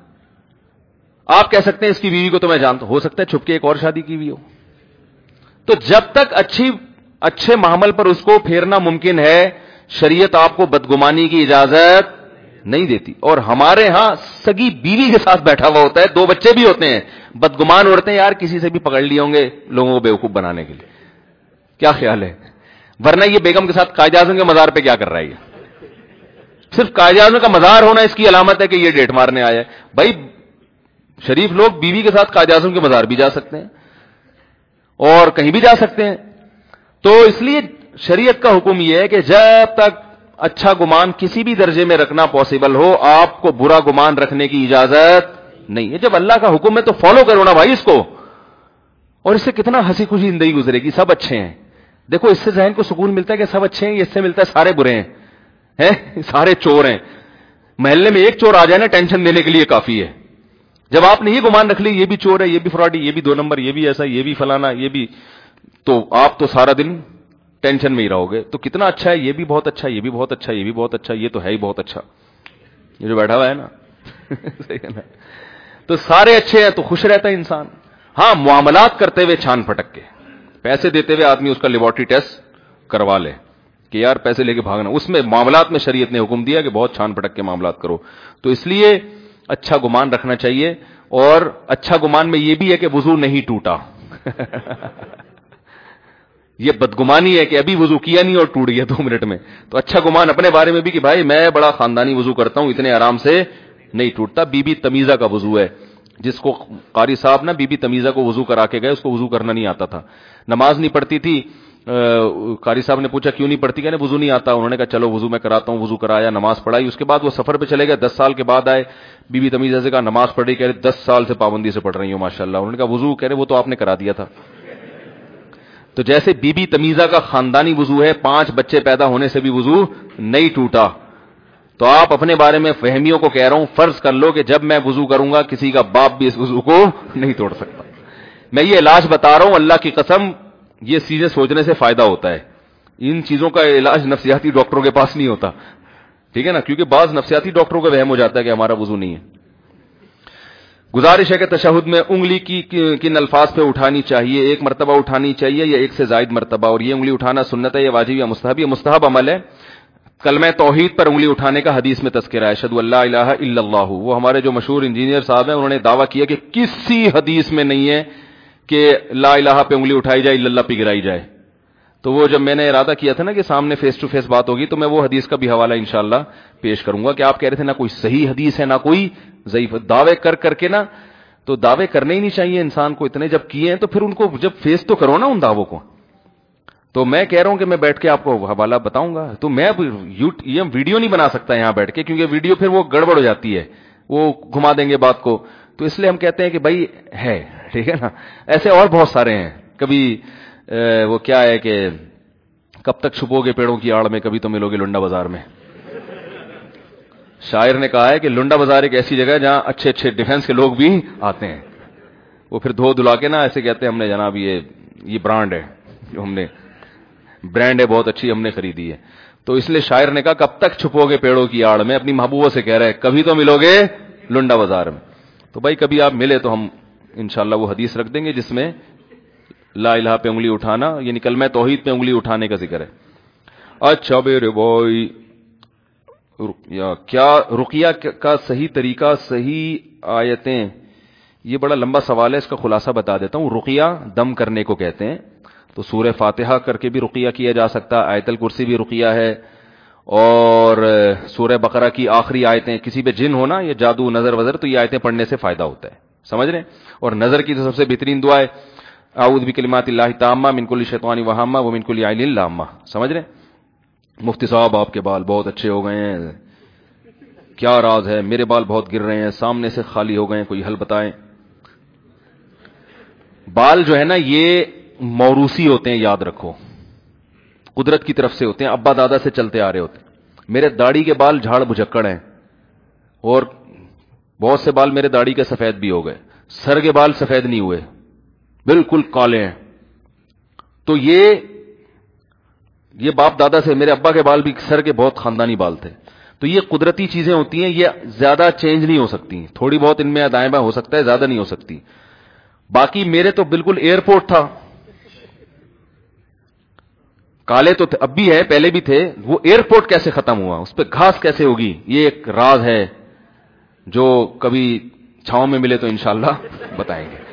آپ کہہ سکتے ہیں اس کی بیوی کو تو میں جانتا ہوں، ہو سکتا ہے چھپ کے ایک اور شادی کی ہوئی ہو، تو جب تک اچھے معامل پر اس کو پھیرنا ممکن ہے شریعت آپ کو بدگمانی کی اجازت نہیں دیتی۔ اور ہمارے ہاں سگی بیوی کے ساتھ بیٹھا ہوا ہوتا ہے، 2 بچے بھی ہوتے ہیں، بدگمان اڑتے ہیں یار کسی سے بھی پکڑ لیے ہوں گے لوگوں کو بیوقوف بنانے کے لیے، کیا خیال ہے؟ ورنہ یہ بیگم کے ساتھ قائد اعظم کے مزار پہ کیا کر رہا ہے؟ یہ صرف قائد اعظم کا مزار ہونا اس کی علامت ہے کہ یہ ڈیٹ مارنے آیا ہے؟ بھائی شریف لوگ بیوی کے ساتھ قائد اعظم کے مزار بھی جا سکتے ہیں اور کہیں بھی جا سکتے ہیں۔ تو اس لیے شریعت کا حکم یہ ہے کہ جب تک اچھا گمان کسی بھی درجے میں رکھنا پاسبل ہو آپ کو برا گمان رکھنے کی اجازت نہیں ہے۔ جب اللہ کا حکم ہے تو فالو کرو نا بھائی اس کو، اور اس سے کتنا ہنسی خوشی زندگی گزرے گی، سب اچھے ہیں۔ دیکھو اس سے ذہن کو سکون ملتا ہے کہ سب اچھے ہیں، اس سے ملتا ہے سارے برے ہیں، سارے چور ہیں۔ محلے میں ایک چور آ جائے نا ٹینشن دینے کے لیے کافی ہے۔ جب آپ نے یہ گمان رکھ لی یہ بھی چور ہے، یہ بھی فراڈی، یہ بھی 2 نمبر، یہ بھی ایسا، یہ بھی فلانا، یہ بھی، تو آپ تو سارا دن ٹینشن میں ہی رہو گے۔ تو کتنا اچھا ہے، یہ بھی بہت اچھا، یہ بھی بہت اچھا، یہ بھی بہت اچھا، یہ تو ہے ہی بہت اچھا، یہ جو بیٹھا ہوا ہے نا صحیح ہے نا، تو سارے اچھے ہیں تو خوش رہتا ہے انسان۔ ہاں معاملات کرتے ہوئے چھان پھٹک کے، پیسے دیتے ہوئے آدمی اس کا لیبارٹری ٹیسٹ کروا لے کہ یار پیسے لے کے بھاگنا، اس میں معاملات میں شریعت نے حکم دیا کہ بہت چھان پھٹک کے معاملات کرو۔ تو اس لیے اچھا گمان رکھنا چاہیے، اور اچھا گمان میں یہ بھی ہے کہ وضو نہیں ٹوٹا یہ بدگمانی ہے کہ ابھی وضو کیا نہیں اور ٹوٹ گیا 2 منٹ میں۔ تو اچھا گمان اپنے بارے میں بھی کہ بھائی میں بڑا خاندانی وضو کرتا ہوں، اتنے آرام سے نہیں ٹوٹتا۔ بی بی تمیزہ کا وضو ہے، جس کو قاری صاحب نا بی بی تمیزہ کو وضو کرا کے گئے، اس کو وضو کرنا نہیں آتا تھا، نماز نہیں پڑھتی تھی، قاری صاحب نے پوچھا کیوں نہیں پڑھتی, کہنے وضو نہیں آتا. انہوں نے کہا چلو وضو میں کراتا ہوں. وضو کرایا, نماز پڑھائی. اس کے بعد وہ سفر پہ چلے گئے, 10 سال کے بعد آئے. بی بی تمیزہ سے کہا نماز پڑھ رہی, کہہ رہے 10 سال سے پابندی سے پڑھ رہی ہوں ماشاءاللہ. انہوں نے کہا وضو, کہہ رہے وہ تو آپ نے کرا دیا تھا. تو جیسے بی بی تمیزہ کا خاندانی وضو ہے, 5 بچے پیدا ہونے سے بھی وضو نہیں ٹوٹا, تو آپ اپنے بارے میں فہمیوں کو کہہ رہا ہوں, فرض کر لو کہ جب میں وضو کروں گا کسی کا باپ بھی اس وضو کو نہیں توڑ سکتا. میں یہ علاج بتا رہا ہوں, اللہ کی قسم یہ چیزیں سوچنے سے فائدہ ہوتا ہے. ان چیزوں کا علاج نفسیاتی ڈاکٹروں کے پاس نہیں ہوتا, ٹھیک ہے نا, کیونکہ بعض نفسیاتی ڈاکٹروں کا وہم ہو جاتا ہے کہ ہمارا وضو نہیں ہے. گزارش ہے کہ تشہد میں انگلی کی کن الفاظ پہ اٹھانی چاہیے؟ 1 مرتبہ اٹھانی چاہیے یا 1 سے زائد مرتبہ؟ اور یہ انگلی اٹھانا سنت ہے یا واجب یا مستحب؟ یہ مستحب عمل ہے. کلمہ توحید پر انگلی اٹھانے کا حدیث میں تذکرہ ہے, اشہدو اللہ الہ الا اللہ. وہ ہمارے جو مشہور انجینئر صاحب ہیں, انہوں نے دعویٰ کیا کہ کسی حدیث میں نہیں ہے کہ لا الہ پہ انگلی اٹھائی جائے, الا اللہ پہ گرائی جائے. تو وہ جب میں نے ارادہ کیا تھا نا کہ سامنے فیس ٹو فیس بات ہوگی, تو میں وہ حدیث کا بھی حوالہ انشاءاللہ پیش کروں گا کہ آپ کہہ رہے تھے نہ کوئی صحیح حدیث ہے نہ کوئی ضعیف. دعوے کر کے نا, تو دعوے کرنے ہی نہیں چاہیے انسان کو, اتنے جب کیے ہیں تو پھر ان کو جب فیس تو کرو نا ان دعووں کو. تو میں کہہ رہا ہوں کہ میں بیٹھ کے آپ کو حوالہ بتاؤں گا. تو میں یہ ویڈیو نہیں بنا سکتا یہاں بیٹھ کے, کیونکہ ویڈیو پھر وہ گڑبڑ ہو جاتی ہے, وہ گھما دیں گے بات کو. تو اس لیے ہم کہتے ہیں کہ بھائی ہے, ٹھیک ہے نا. ایسے اور بہت سارے ہیں. کبھی وہ کیا ہے کہ کب تک چھپو گے پیڑوں کی آڑ میں, کبھی تو ملو گے لنڈا بازار میں. شاعر نے کہا ہے کہ لنڈا بازار ایک ایسی جگہ ہے جہاں اچھے اچھے ڈیفنس کے لوگ بھی آتے ہیں. وہ پھر دھو دھلا کے نا ایسے کہتے ہیں ہم نے جناب یہ برانڈ ہے, جو ہم نے برانڈ ہے بہت اچھی ہم نے خریدی ہے. تو اس لیے شاعر نے کہا کب تک چھپو گے پیڑوں کی آڑ میں, اپنی محبوبہ سے کہہ رہے ہیں کبھی تو ملو گے لنڈا بازار میں. تو بھائی کبھی آپ ملے تو ہم انشاءاللہ وہ حدیث رکھ دیں گے جس میں لا الہ پہ انگلی اٹھانا, یعنی کلمہ توحید پہ انگلی اٹھانے کا ذکر ہے. اچھا میرے بھائی, کیا رقیہ کا صحیح طریقہ, صحیح آیتیں؟ یہ بڑا لمبا سوال ہے, اس کا خلاصہ بتا دیتا ہوں. رقیہ دم کرنے کو کہتے ہیں, تو سورہ فاتحہ کر کے بھی رقیہ کیا جا سکتا, آیت الکرسی بھی رقیہ ہے, اور سورہ بقرہ کی آخری آیتیں, کسی پہ جن ہونا یا جادو نظر وزر, تو یہ آیتیں پڑھنے سے فائدہ ہوتا ہے, سمجھ رہے ہیں. اور نظر کی تو سب سے بہترین دعا ہے اعوذ بکلمات اللہ التامہ من کل شیطان وہامہ ومن کل عین لامہ, سمجھ رہے ہیں. مفتی صاحب آپ کے بال بہت اچھے ہو گئے ہیں, کیا راز ہے؟ میرے بال بہت گر رہے ہیں, سامنے سے خالی ہو گئے ہیں, کوئی حل بتائیں. بال جو ہے نا یہ موروثی ہوتے ہیں, یاد رکھو, قدرت کی طرف سے ہوتے ہیں, ابا دادا سے چلتے آ رہے ہوتے ہیں. میرے داڑھی کے بال جھاڑ بھجکڑ ہیں, اور بہت سے بال میرے داڑھی کے سفید بھی ہو گئے, سر کے بال سفید نہیں ہوئے, بالکل کالے ہیں. تو یہ باپ دادا سے, میرے ابا کے بال بھی سر کے بہت خاندانی بال تھے. تو یہ قدرتی چیزیں ہوتی ہیں, یہ زیادہ چینج نہیں ہو سکتی, تھوڑی بہت ان میں دائیں بائیں ہو سکتا ہے, زیادہ نہیں ہو سکتی. باقی میرے تو بالکل ایئرپورٹ تھا, کالے تو اب بھی ہے, پہلے بھی تھے. وہ ایئرپورٹ کیسے ختم ہوا, اس پہ گھاس کیسے ہوگی, یہ ایک راز ہے جو کبھی چھاؤں میں ملے تو انشاءاللہ بتائیں گے.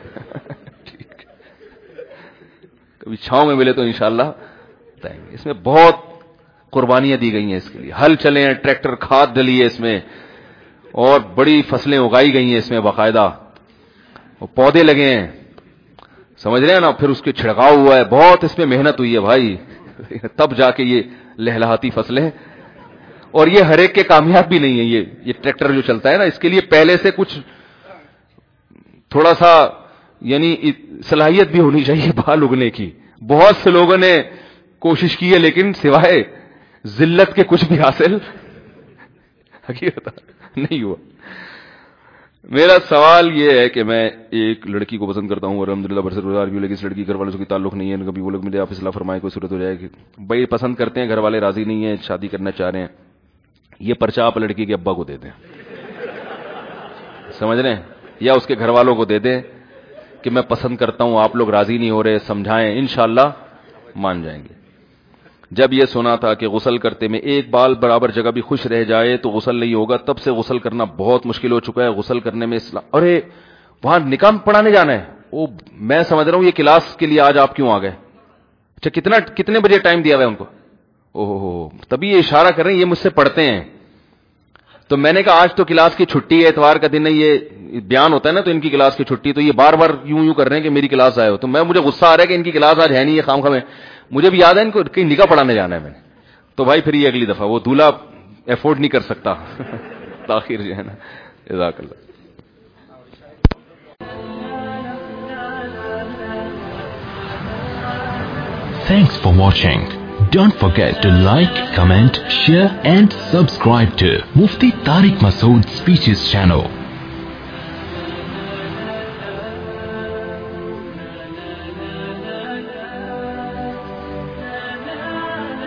کبھی چھاؤں میں ملے تو انشاءاللہ بتائیں گے. اس میں بہت قربانیاں دی گئی ہیں اس کے لیے, ہل چلے ہیں, ٹریکٹر کھاد ڈلی ہے اس میں, اور بڑی فصلیں اگائی گئی ہیں اس میں باقاعدہ, اور پودے لگے ہیں, سمجھ رہے ہیں نا, پھر اس کے چھڑکاؤ ہوا ہے, بہت اس میں محنت ہوئی ہے بھائی, تب جا کے یہ لہلہاتی فصلیں. اور یہ ہر ایک کے کامیاب بھی نہیں ہے. یہ ٹریکٹر جو چلتا ہے نا, اس کے لیے پہلے سے کچھ تھوڑا سا یعنی صلاحیت بھی ہونی چاہیے بال اگنے کی. بہت سے لوگوں نے کوشش کی ہے, لیکن سوائے ذلت کے کچھ بھی حاصل حقیقت نہیں ہوا. میرا سوال یہ ہے کہ میں ایک لڑکی کو پسند کرتا ہوں اور الحمدللہ برسر گزار بھی, لیکن اس لڑکی گھر والوں سے کوئی تعلق نہیں ہے. کبھی وہ لوگ مجھے آپ اصلاح فرمائیں, کوئی صورت ہو جائے کہ بھائی پسند کرتے ہیں, گھر والے راضی نہیں ہیں, شادی کرنا چاہ رہے ہیں, یہ پرچہ آپ لڑکی کے ابا کو دے دیں, سمجھ رہے ہیں, یا اس کے گھر والوں کو دے دیں کہ میں پسند کرتا ہوں, آپ لوگ راضی نہیں ہو رہے, سمجھائیں, انشاءاللہ مان جائیں گے. جب یہ سنا تھا کہ غسل کرتے میں ایک بال برابر جگہ بھی خوش رہ جائے تو غسل نہیں ہوگا, تب سے غسل کرنا بہت مشکل ہو چکا ہے. غسل کرنے میں اسلام, ارے وہاں نکاح پڑھانے جانا ہے, وہ میں سمجھ رہا ہوں یہ کلاس کے لیے آج آپ کیوں آ گئے. اچھا کتنے بجے ٹائم دیا ہوا ہے ان کو؟ اوہ تبھی یہ اشارہ کر رہے ہیں, یہ مجھ سے پڑھتے ہیں. تو میں نے کہا آج تو کلاس کی چھٹی ہے, اتوار کا دن ہے, یہ بیان ہوتا ہے نا, تو ان کی کلاس کی چھٹی, تو یہ بار بار یوں کر رہے ہیں کہ میری کلاس آئے ہو. تو مجھے غصہ آ رہا ہے کہ ان کی کلاس آج ہے نہیں, یہ خام خواہ. مجھے بھی یاد ہے ان کو کہیں نکاح پڑھانے جانا ہے میں نے. تو بھائی پھر یہ اگلی دفعہ, وہ دولہا افورڈ نہیں کر سکتا تاخیر جو ہے نا. جزاک اللہ. Thanks for watching. Don't forget to like, comment, share and subscribe to Mufti Tariq Masood Speeches channel.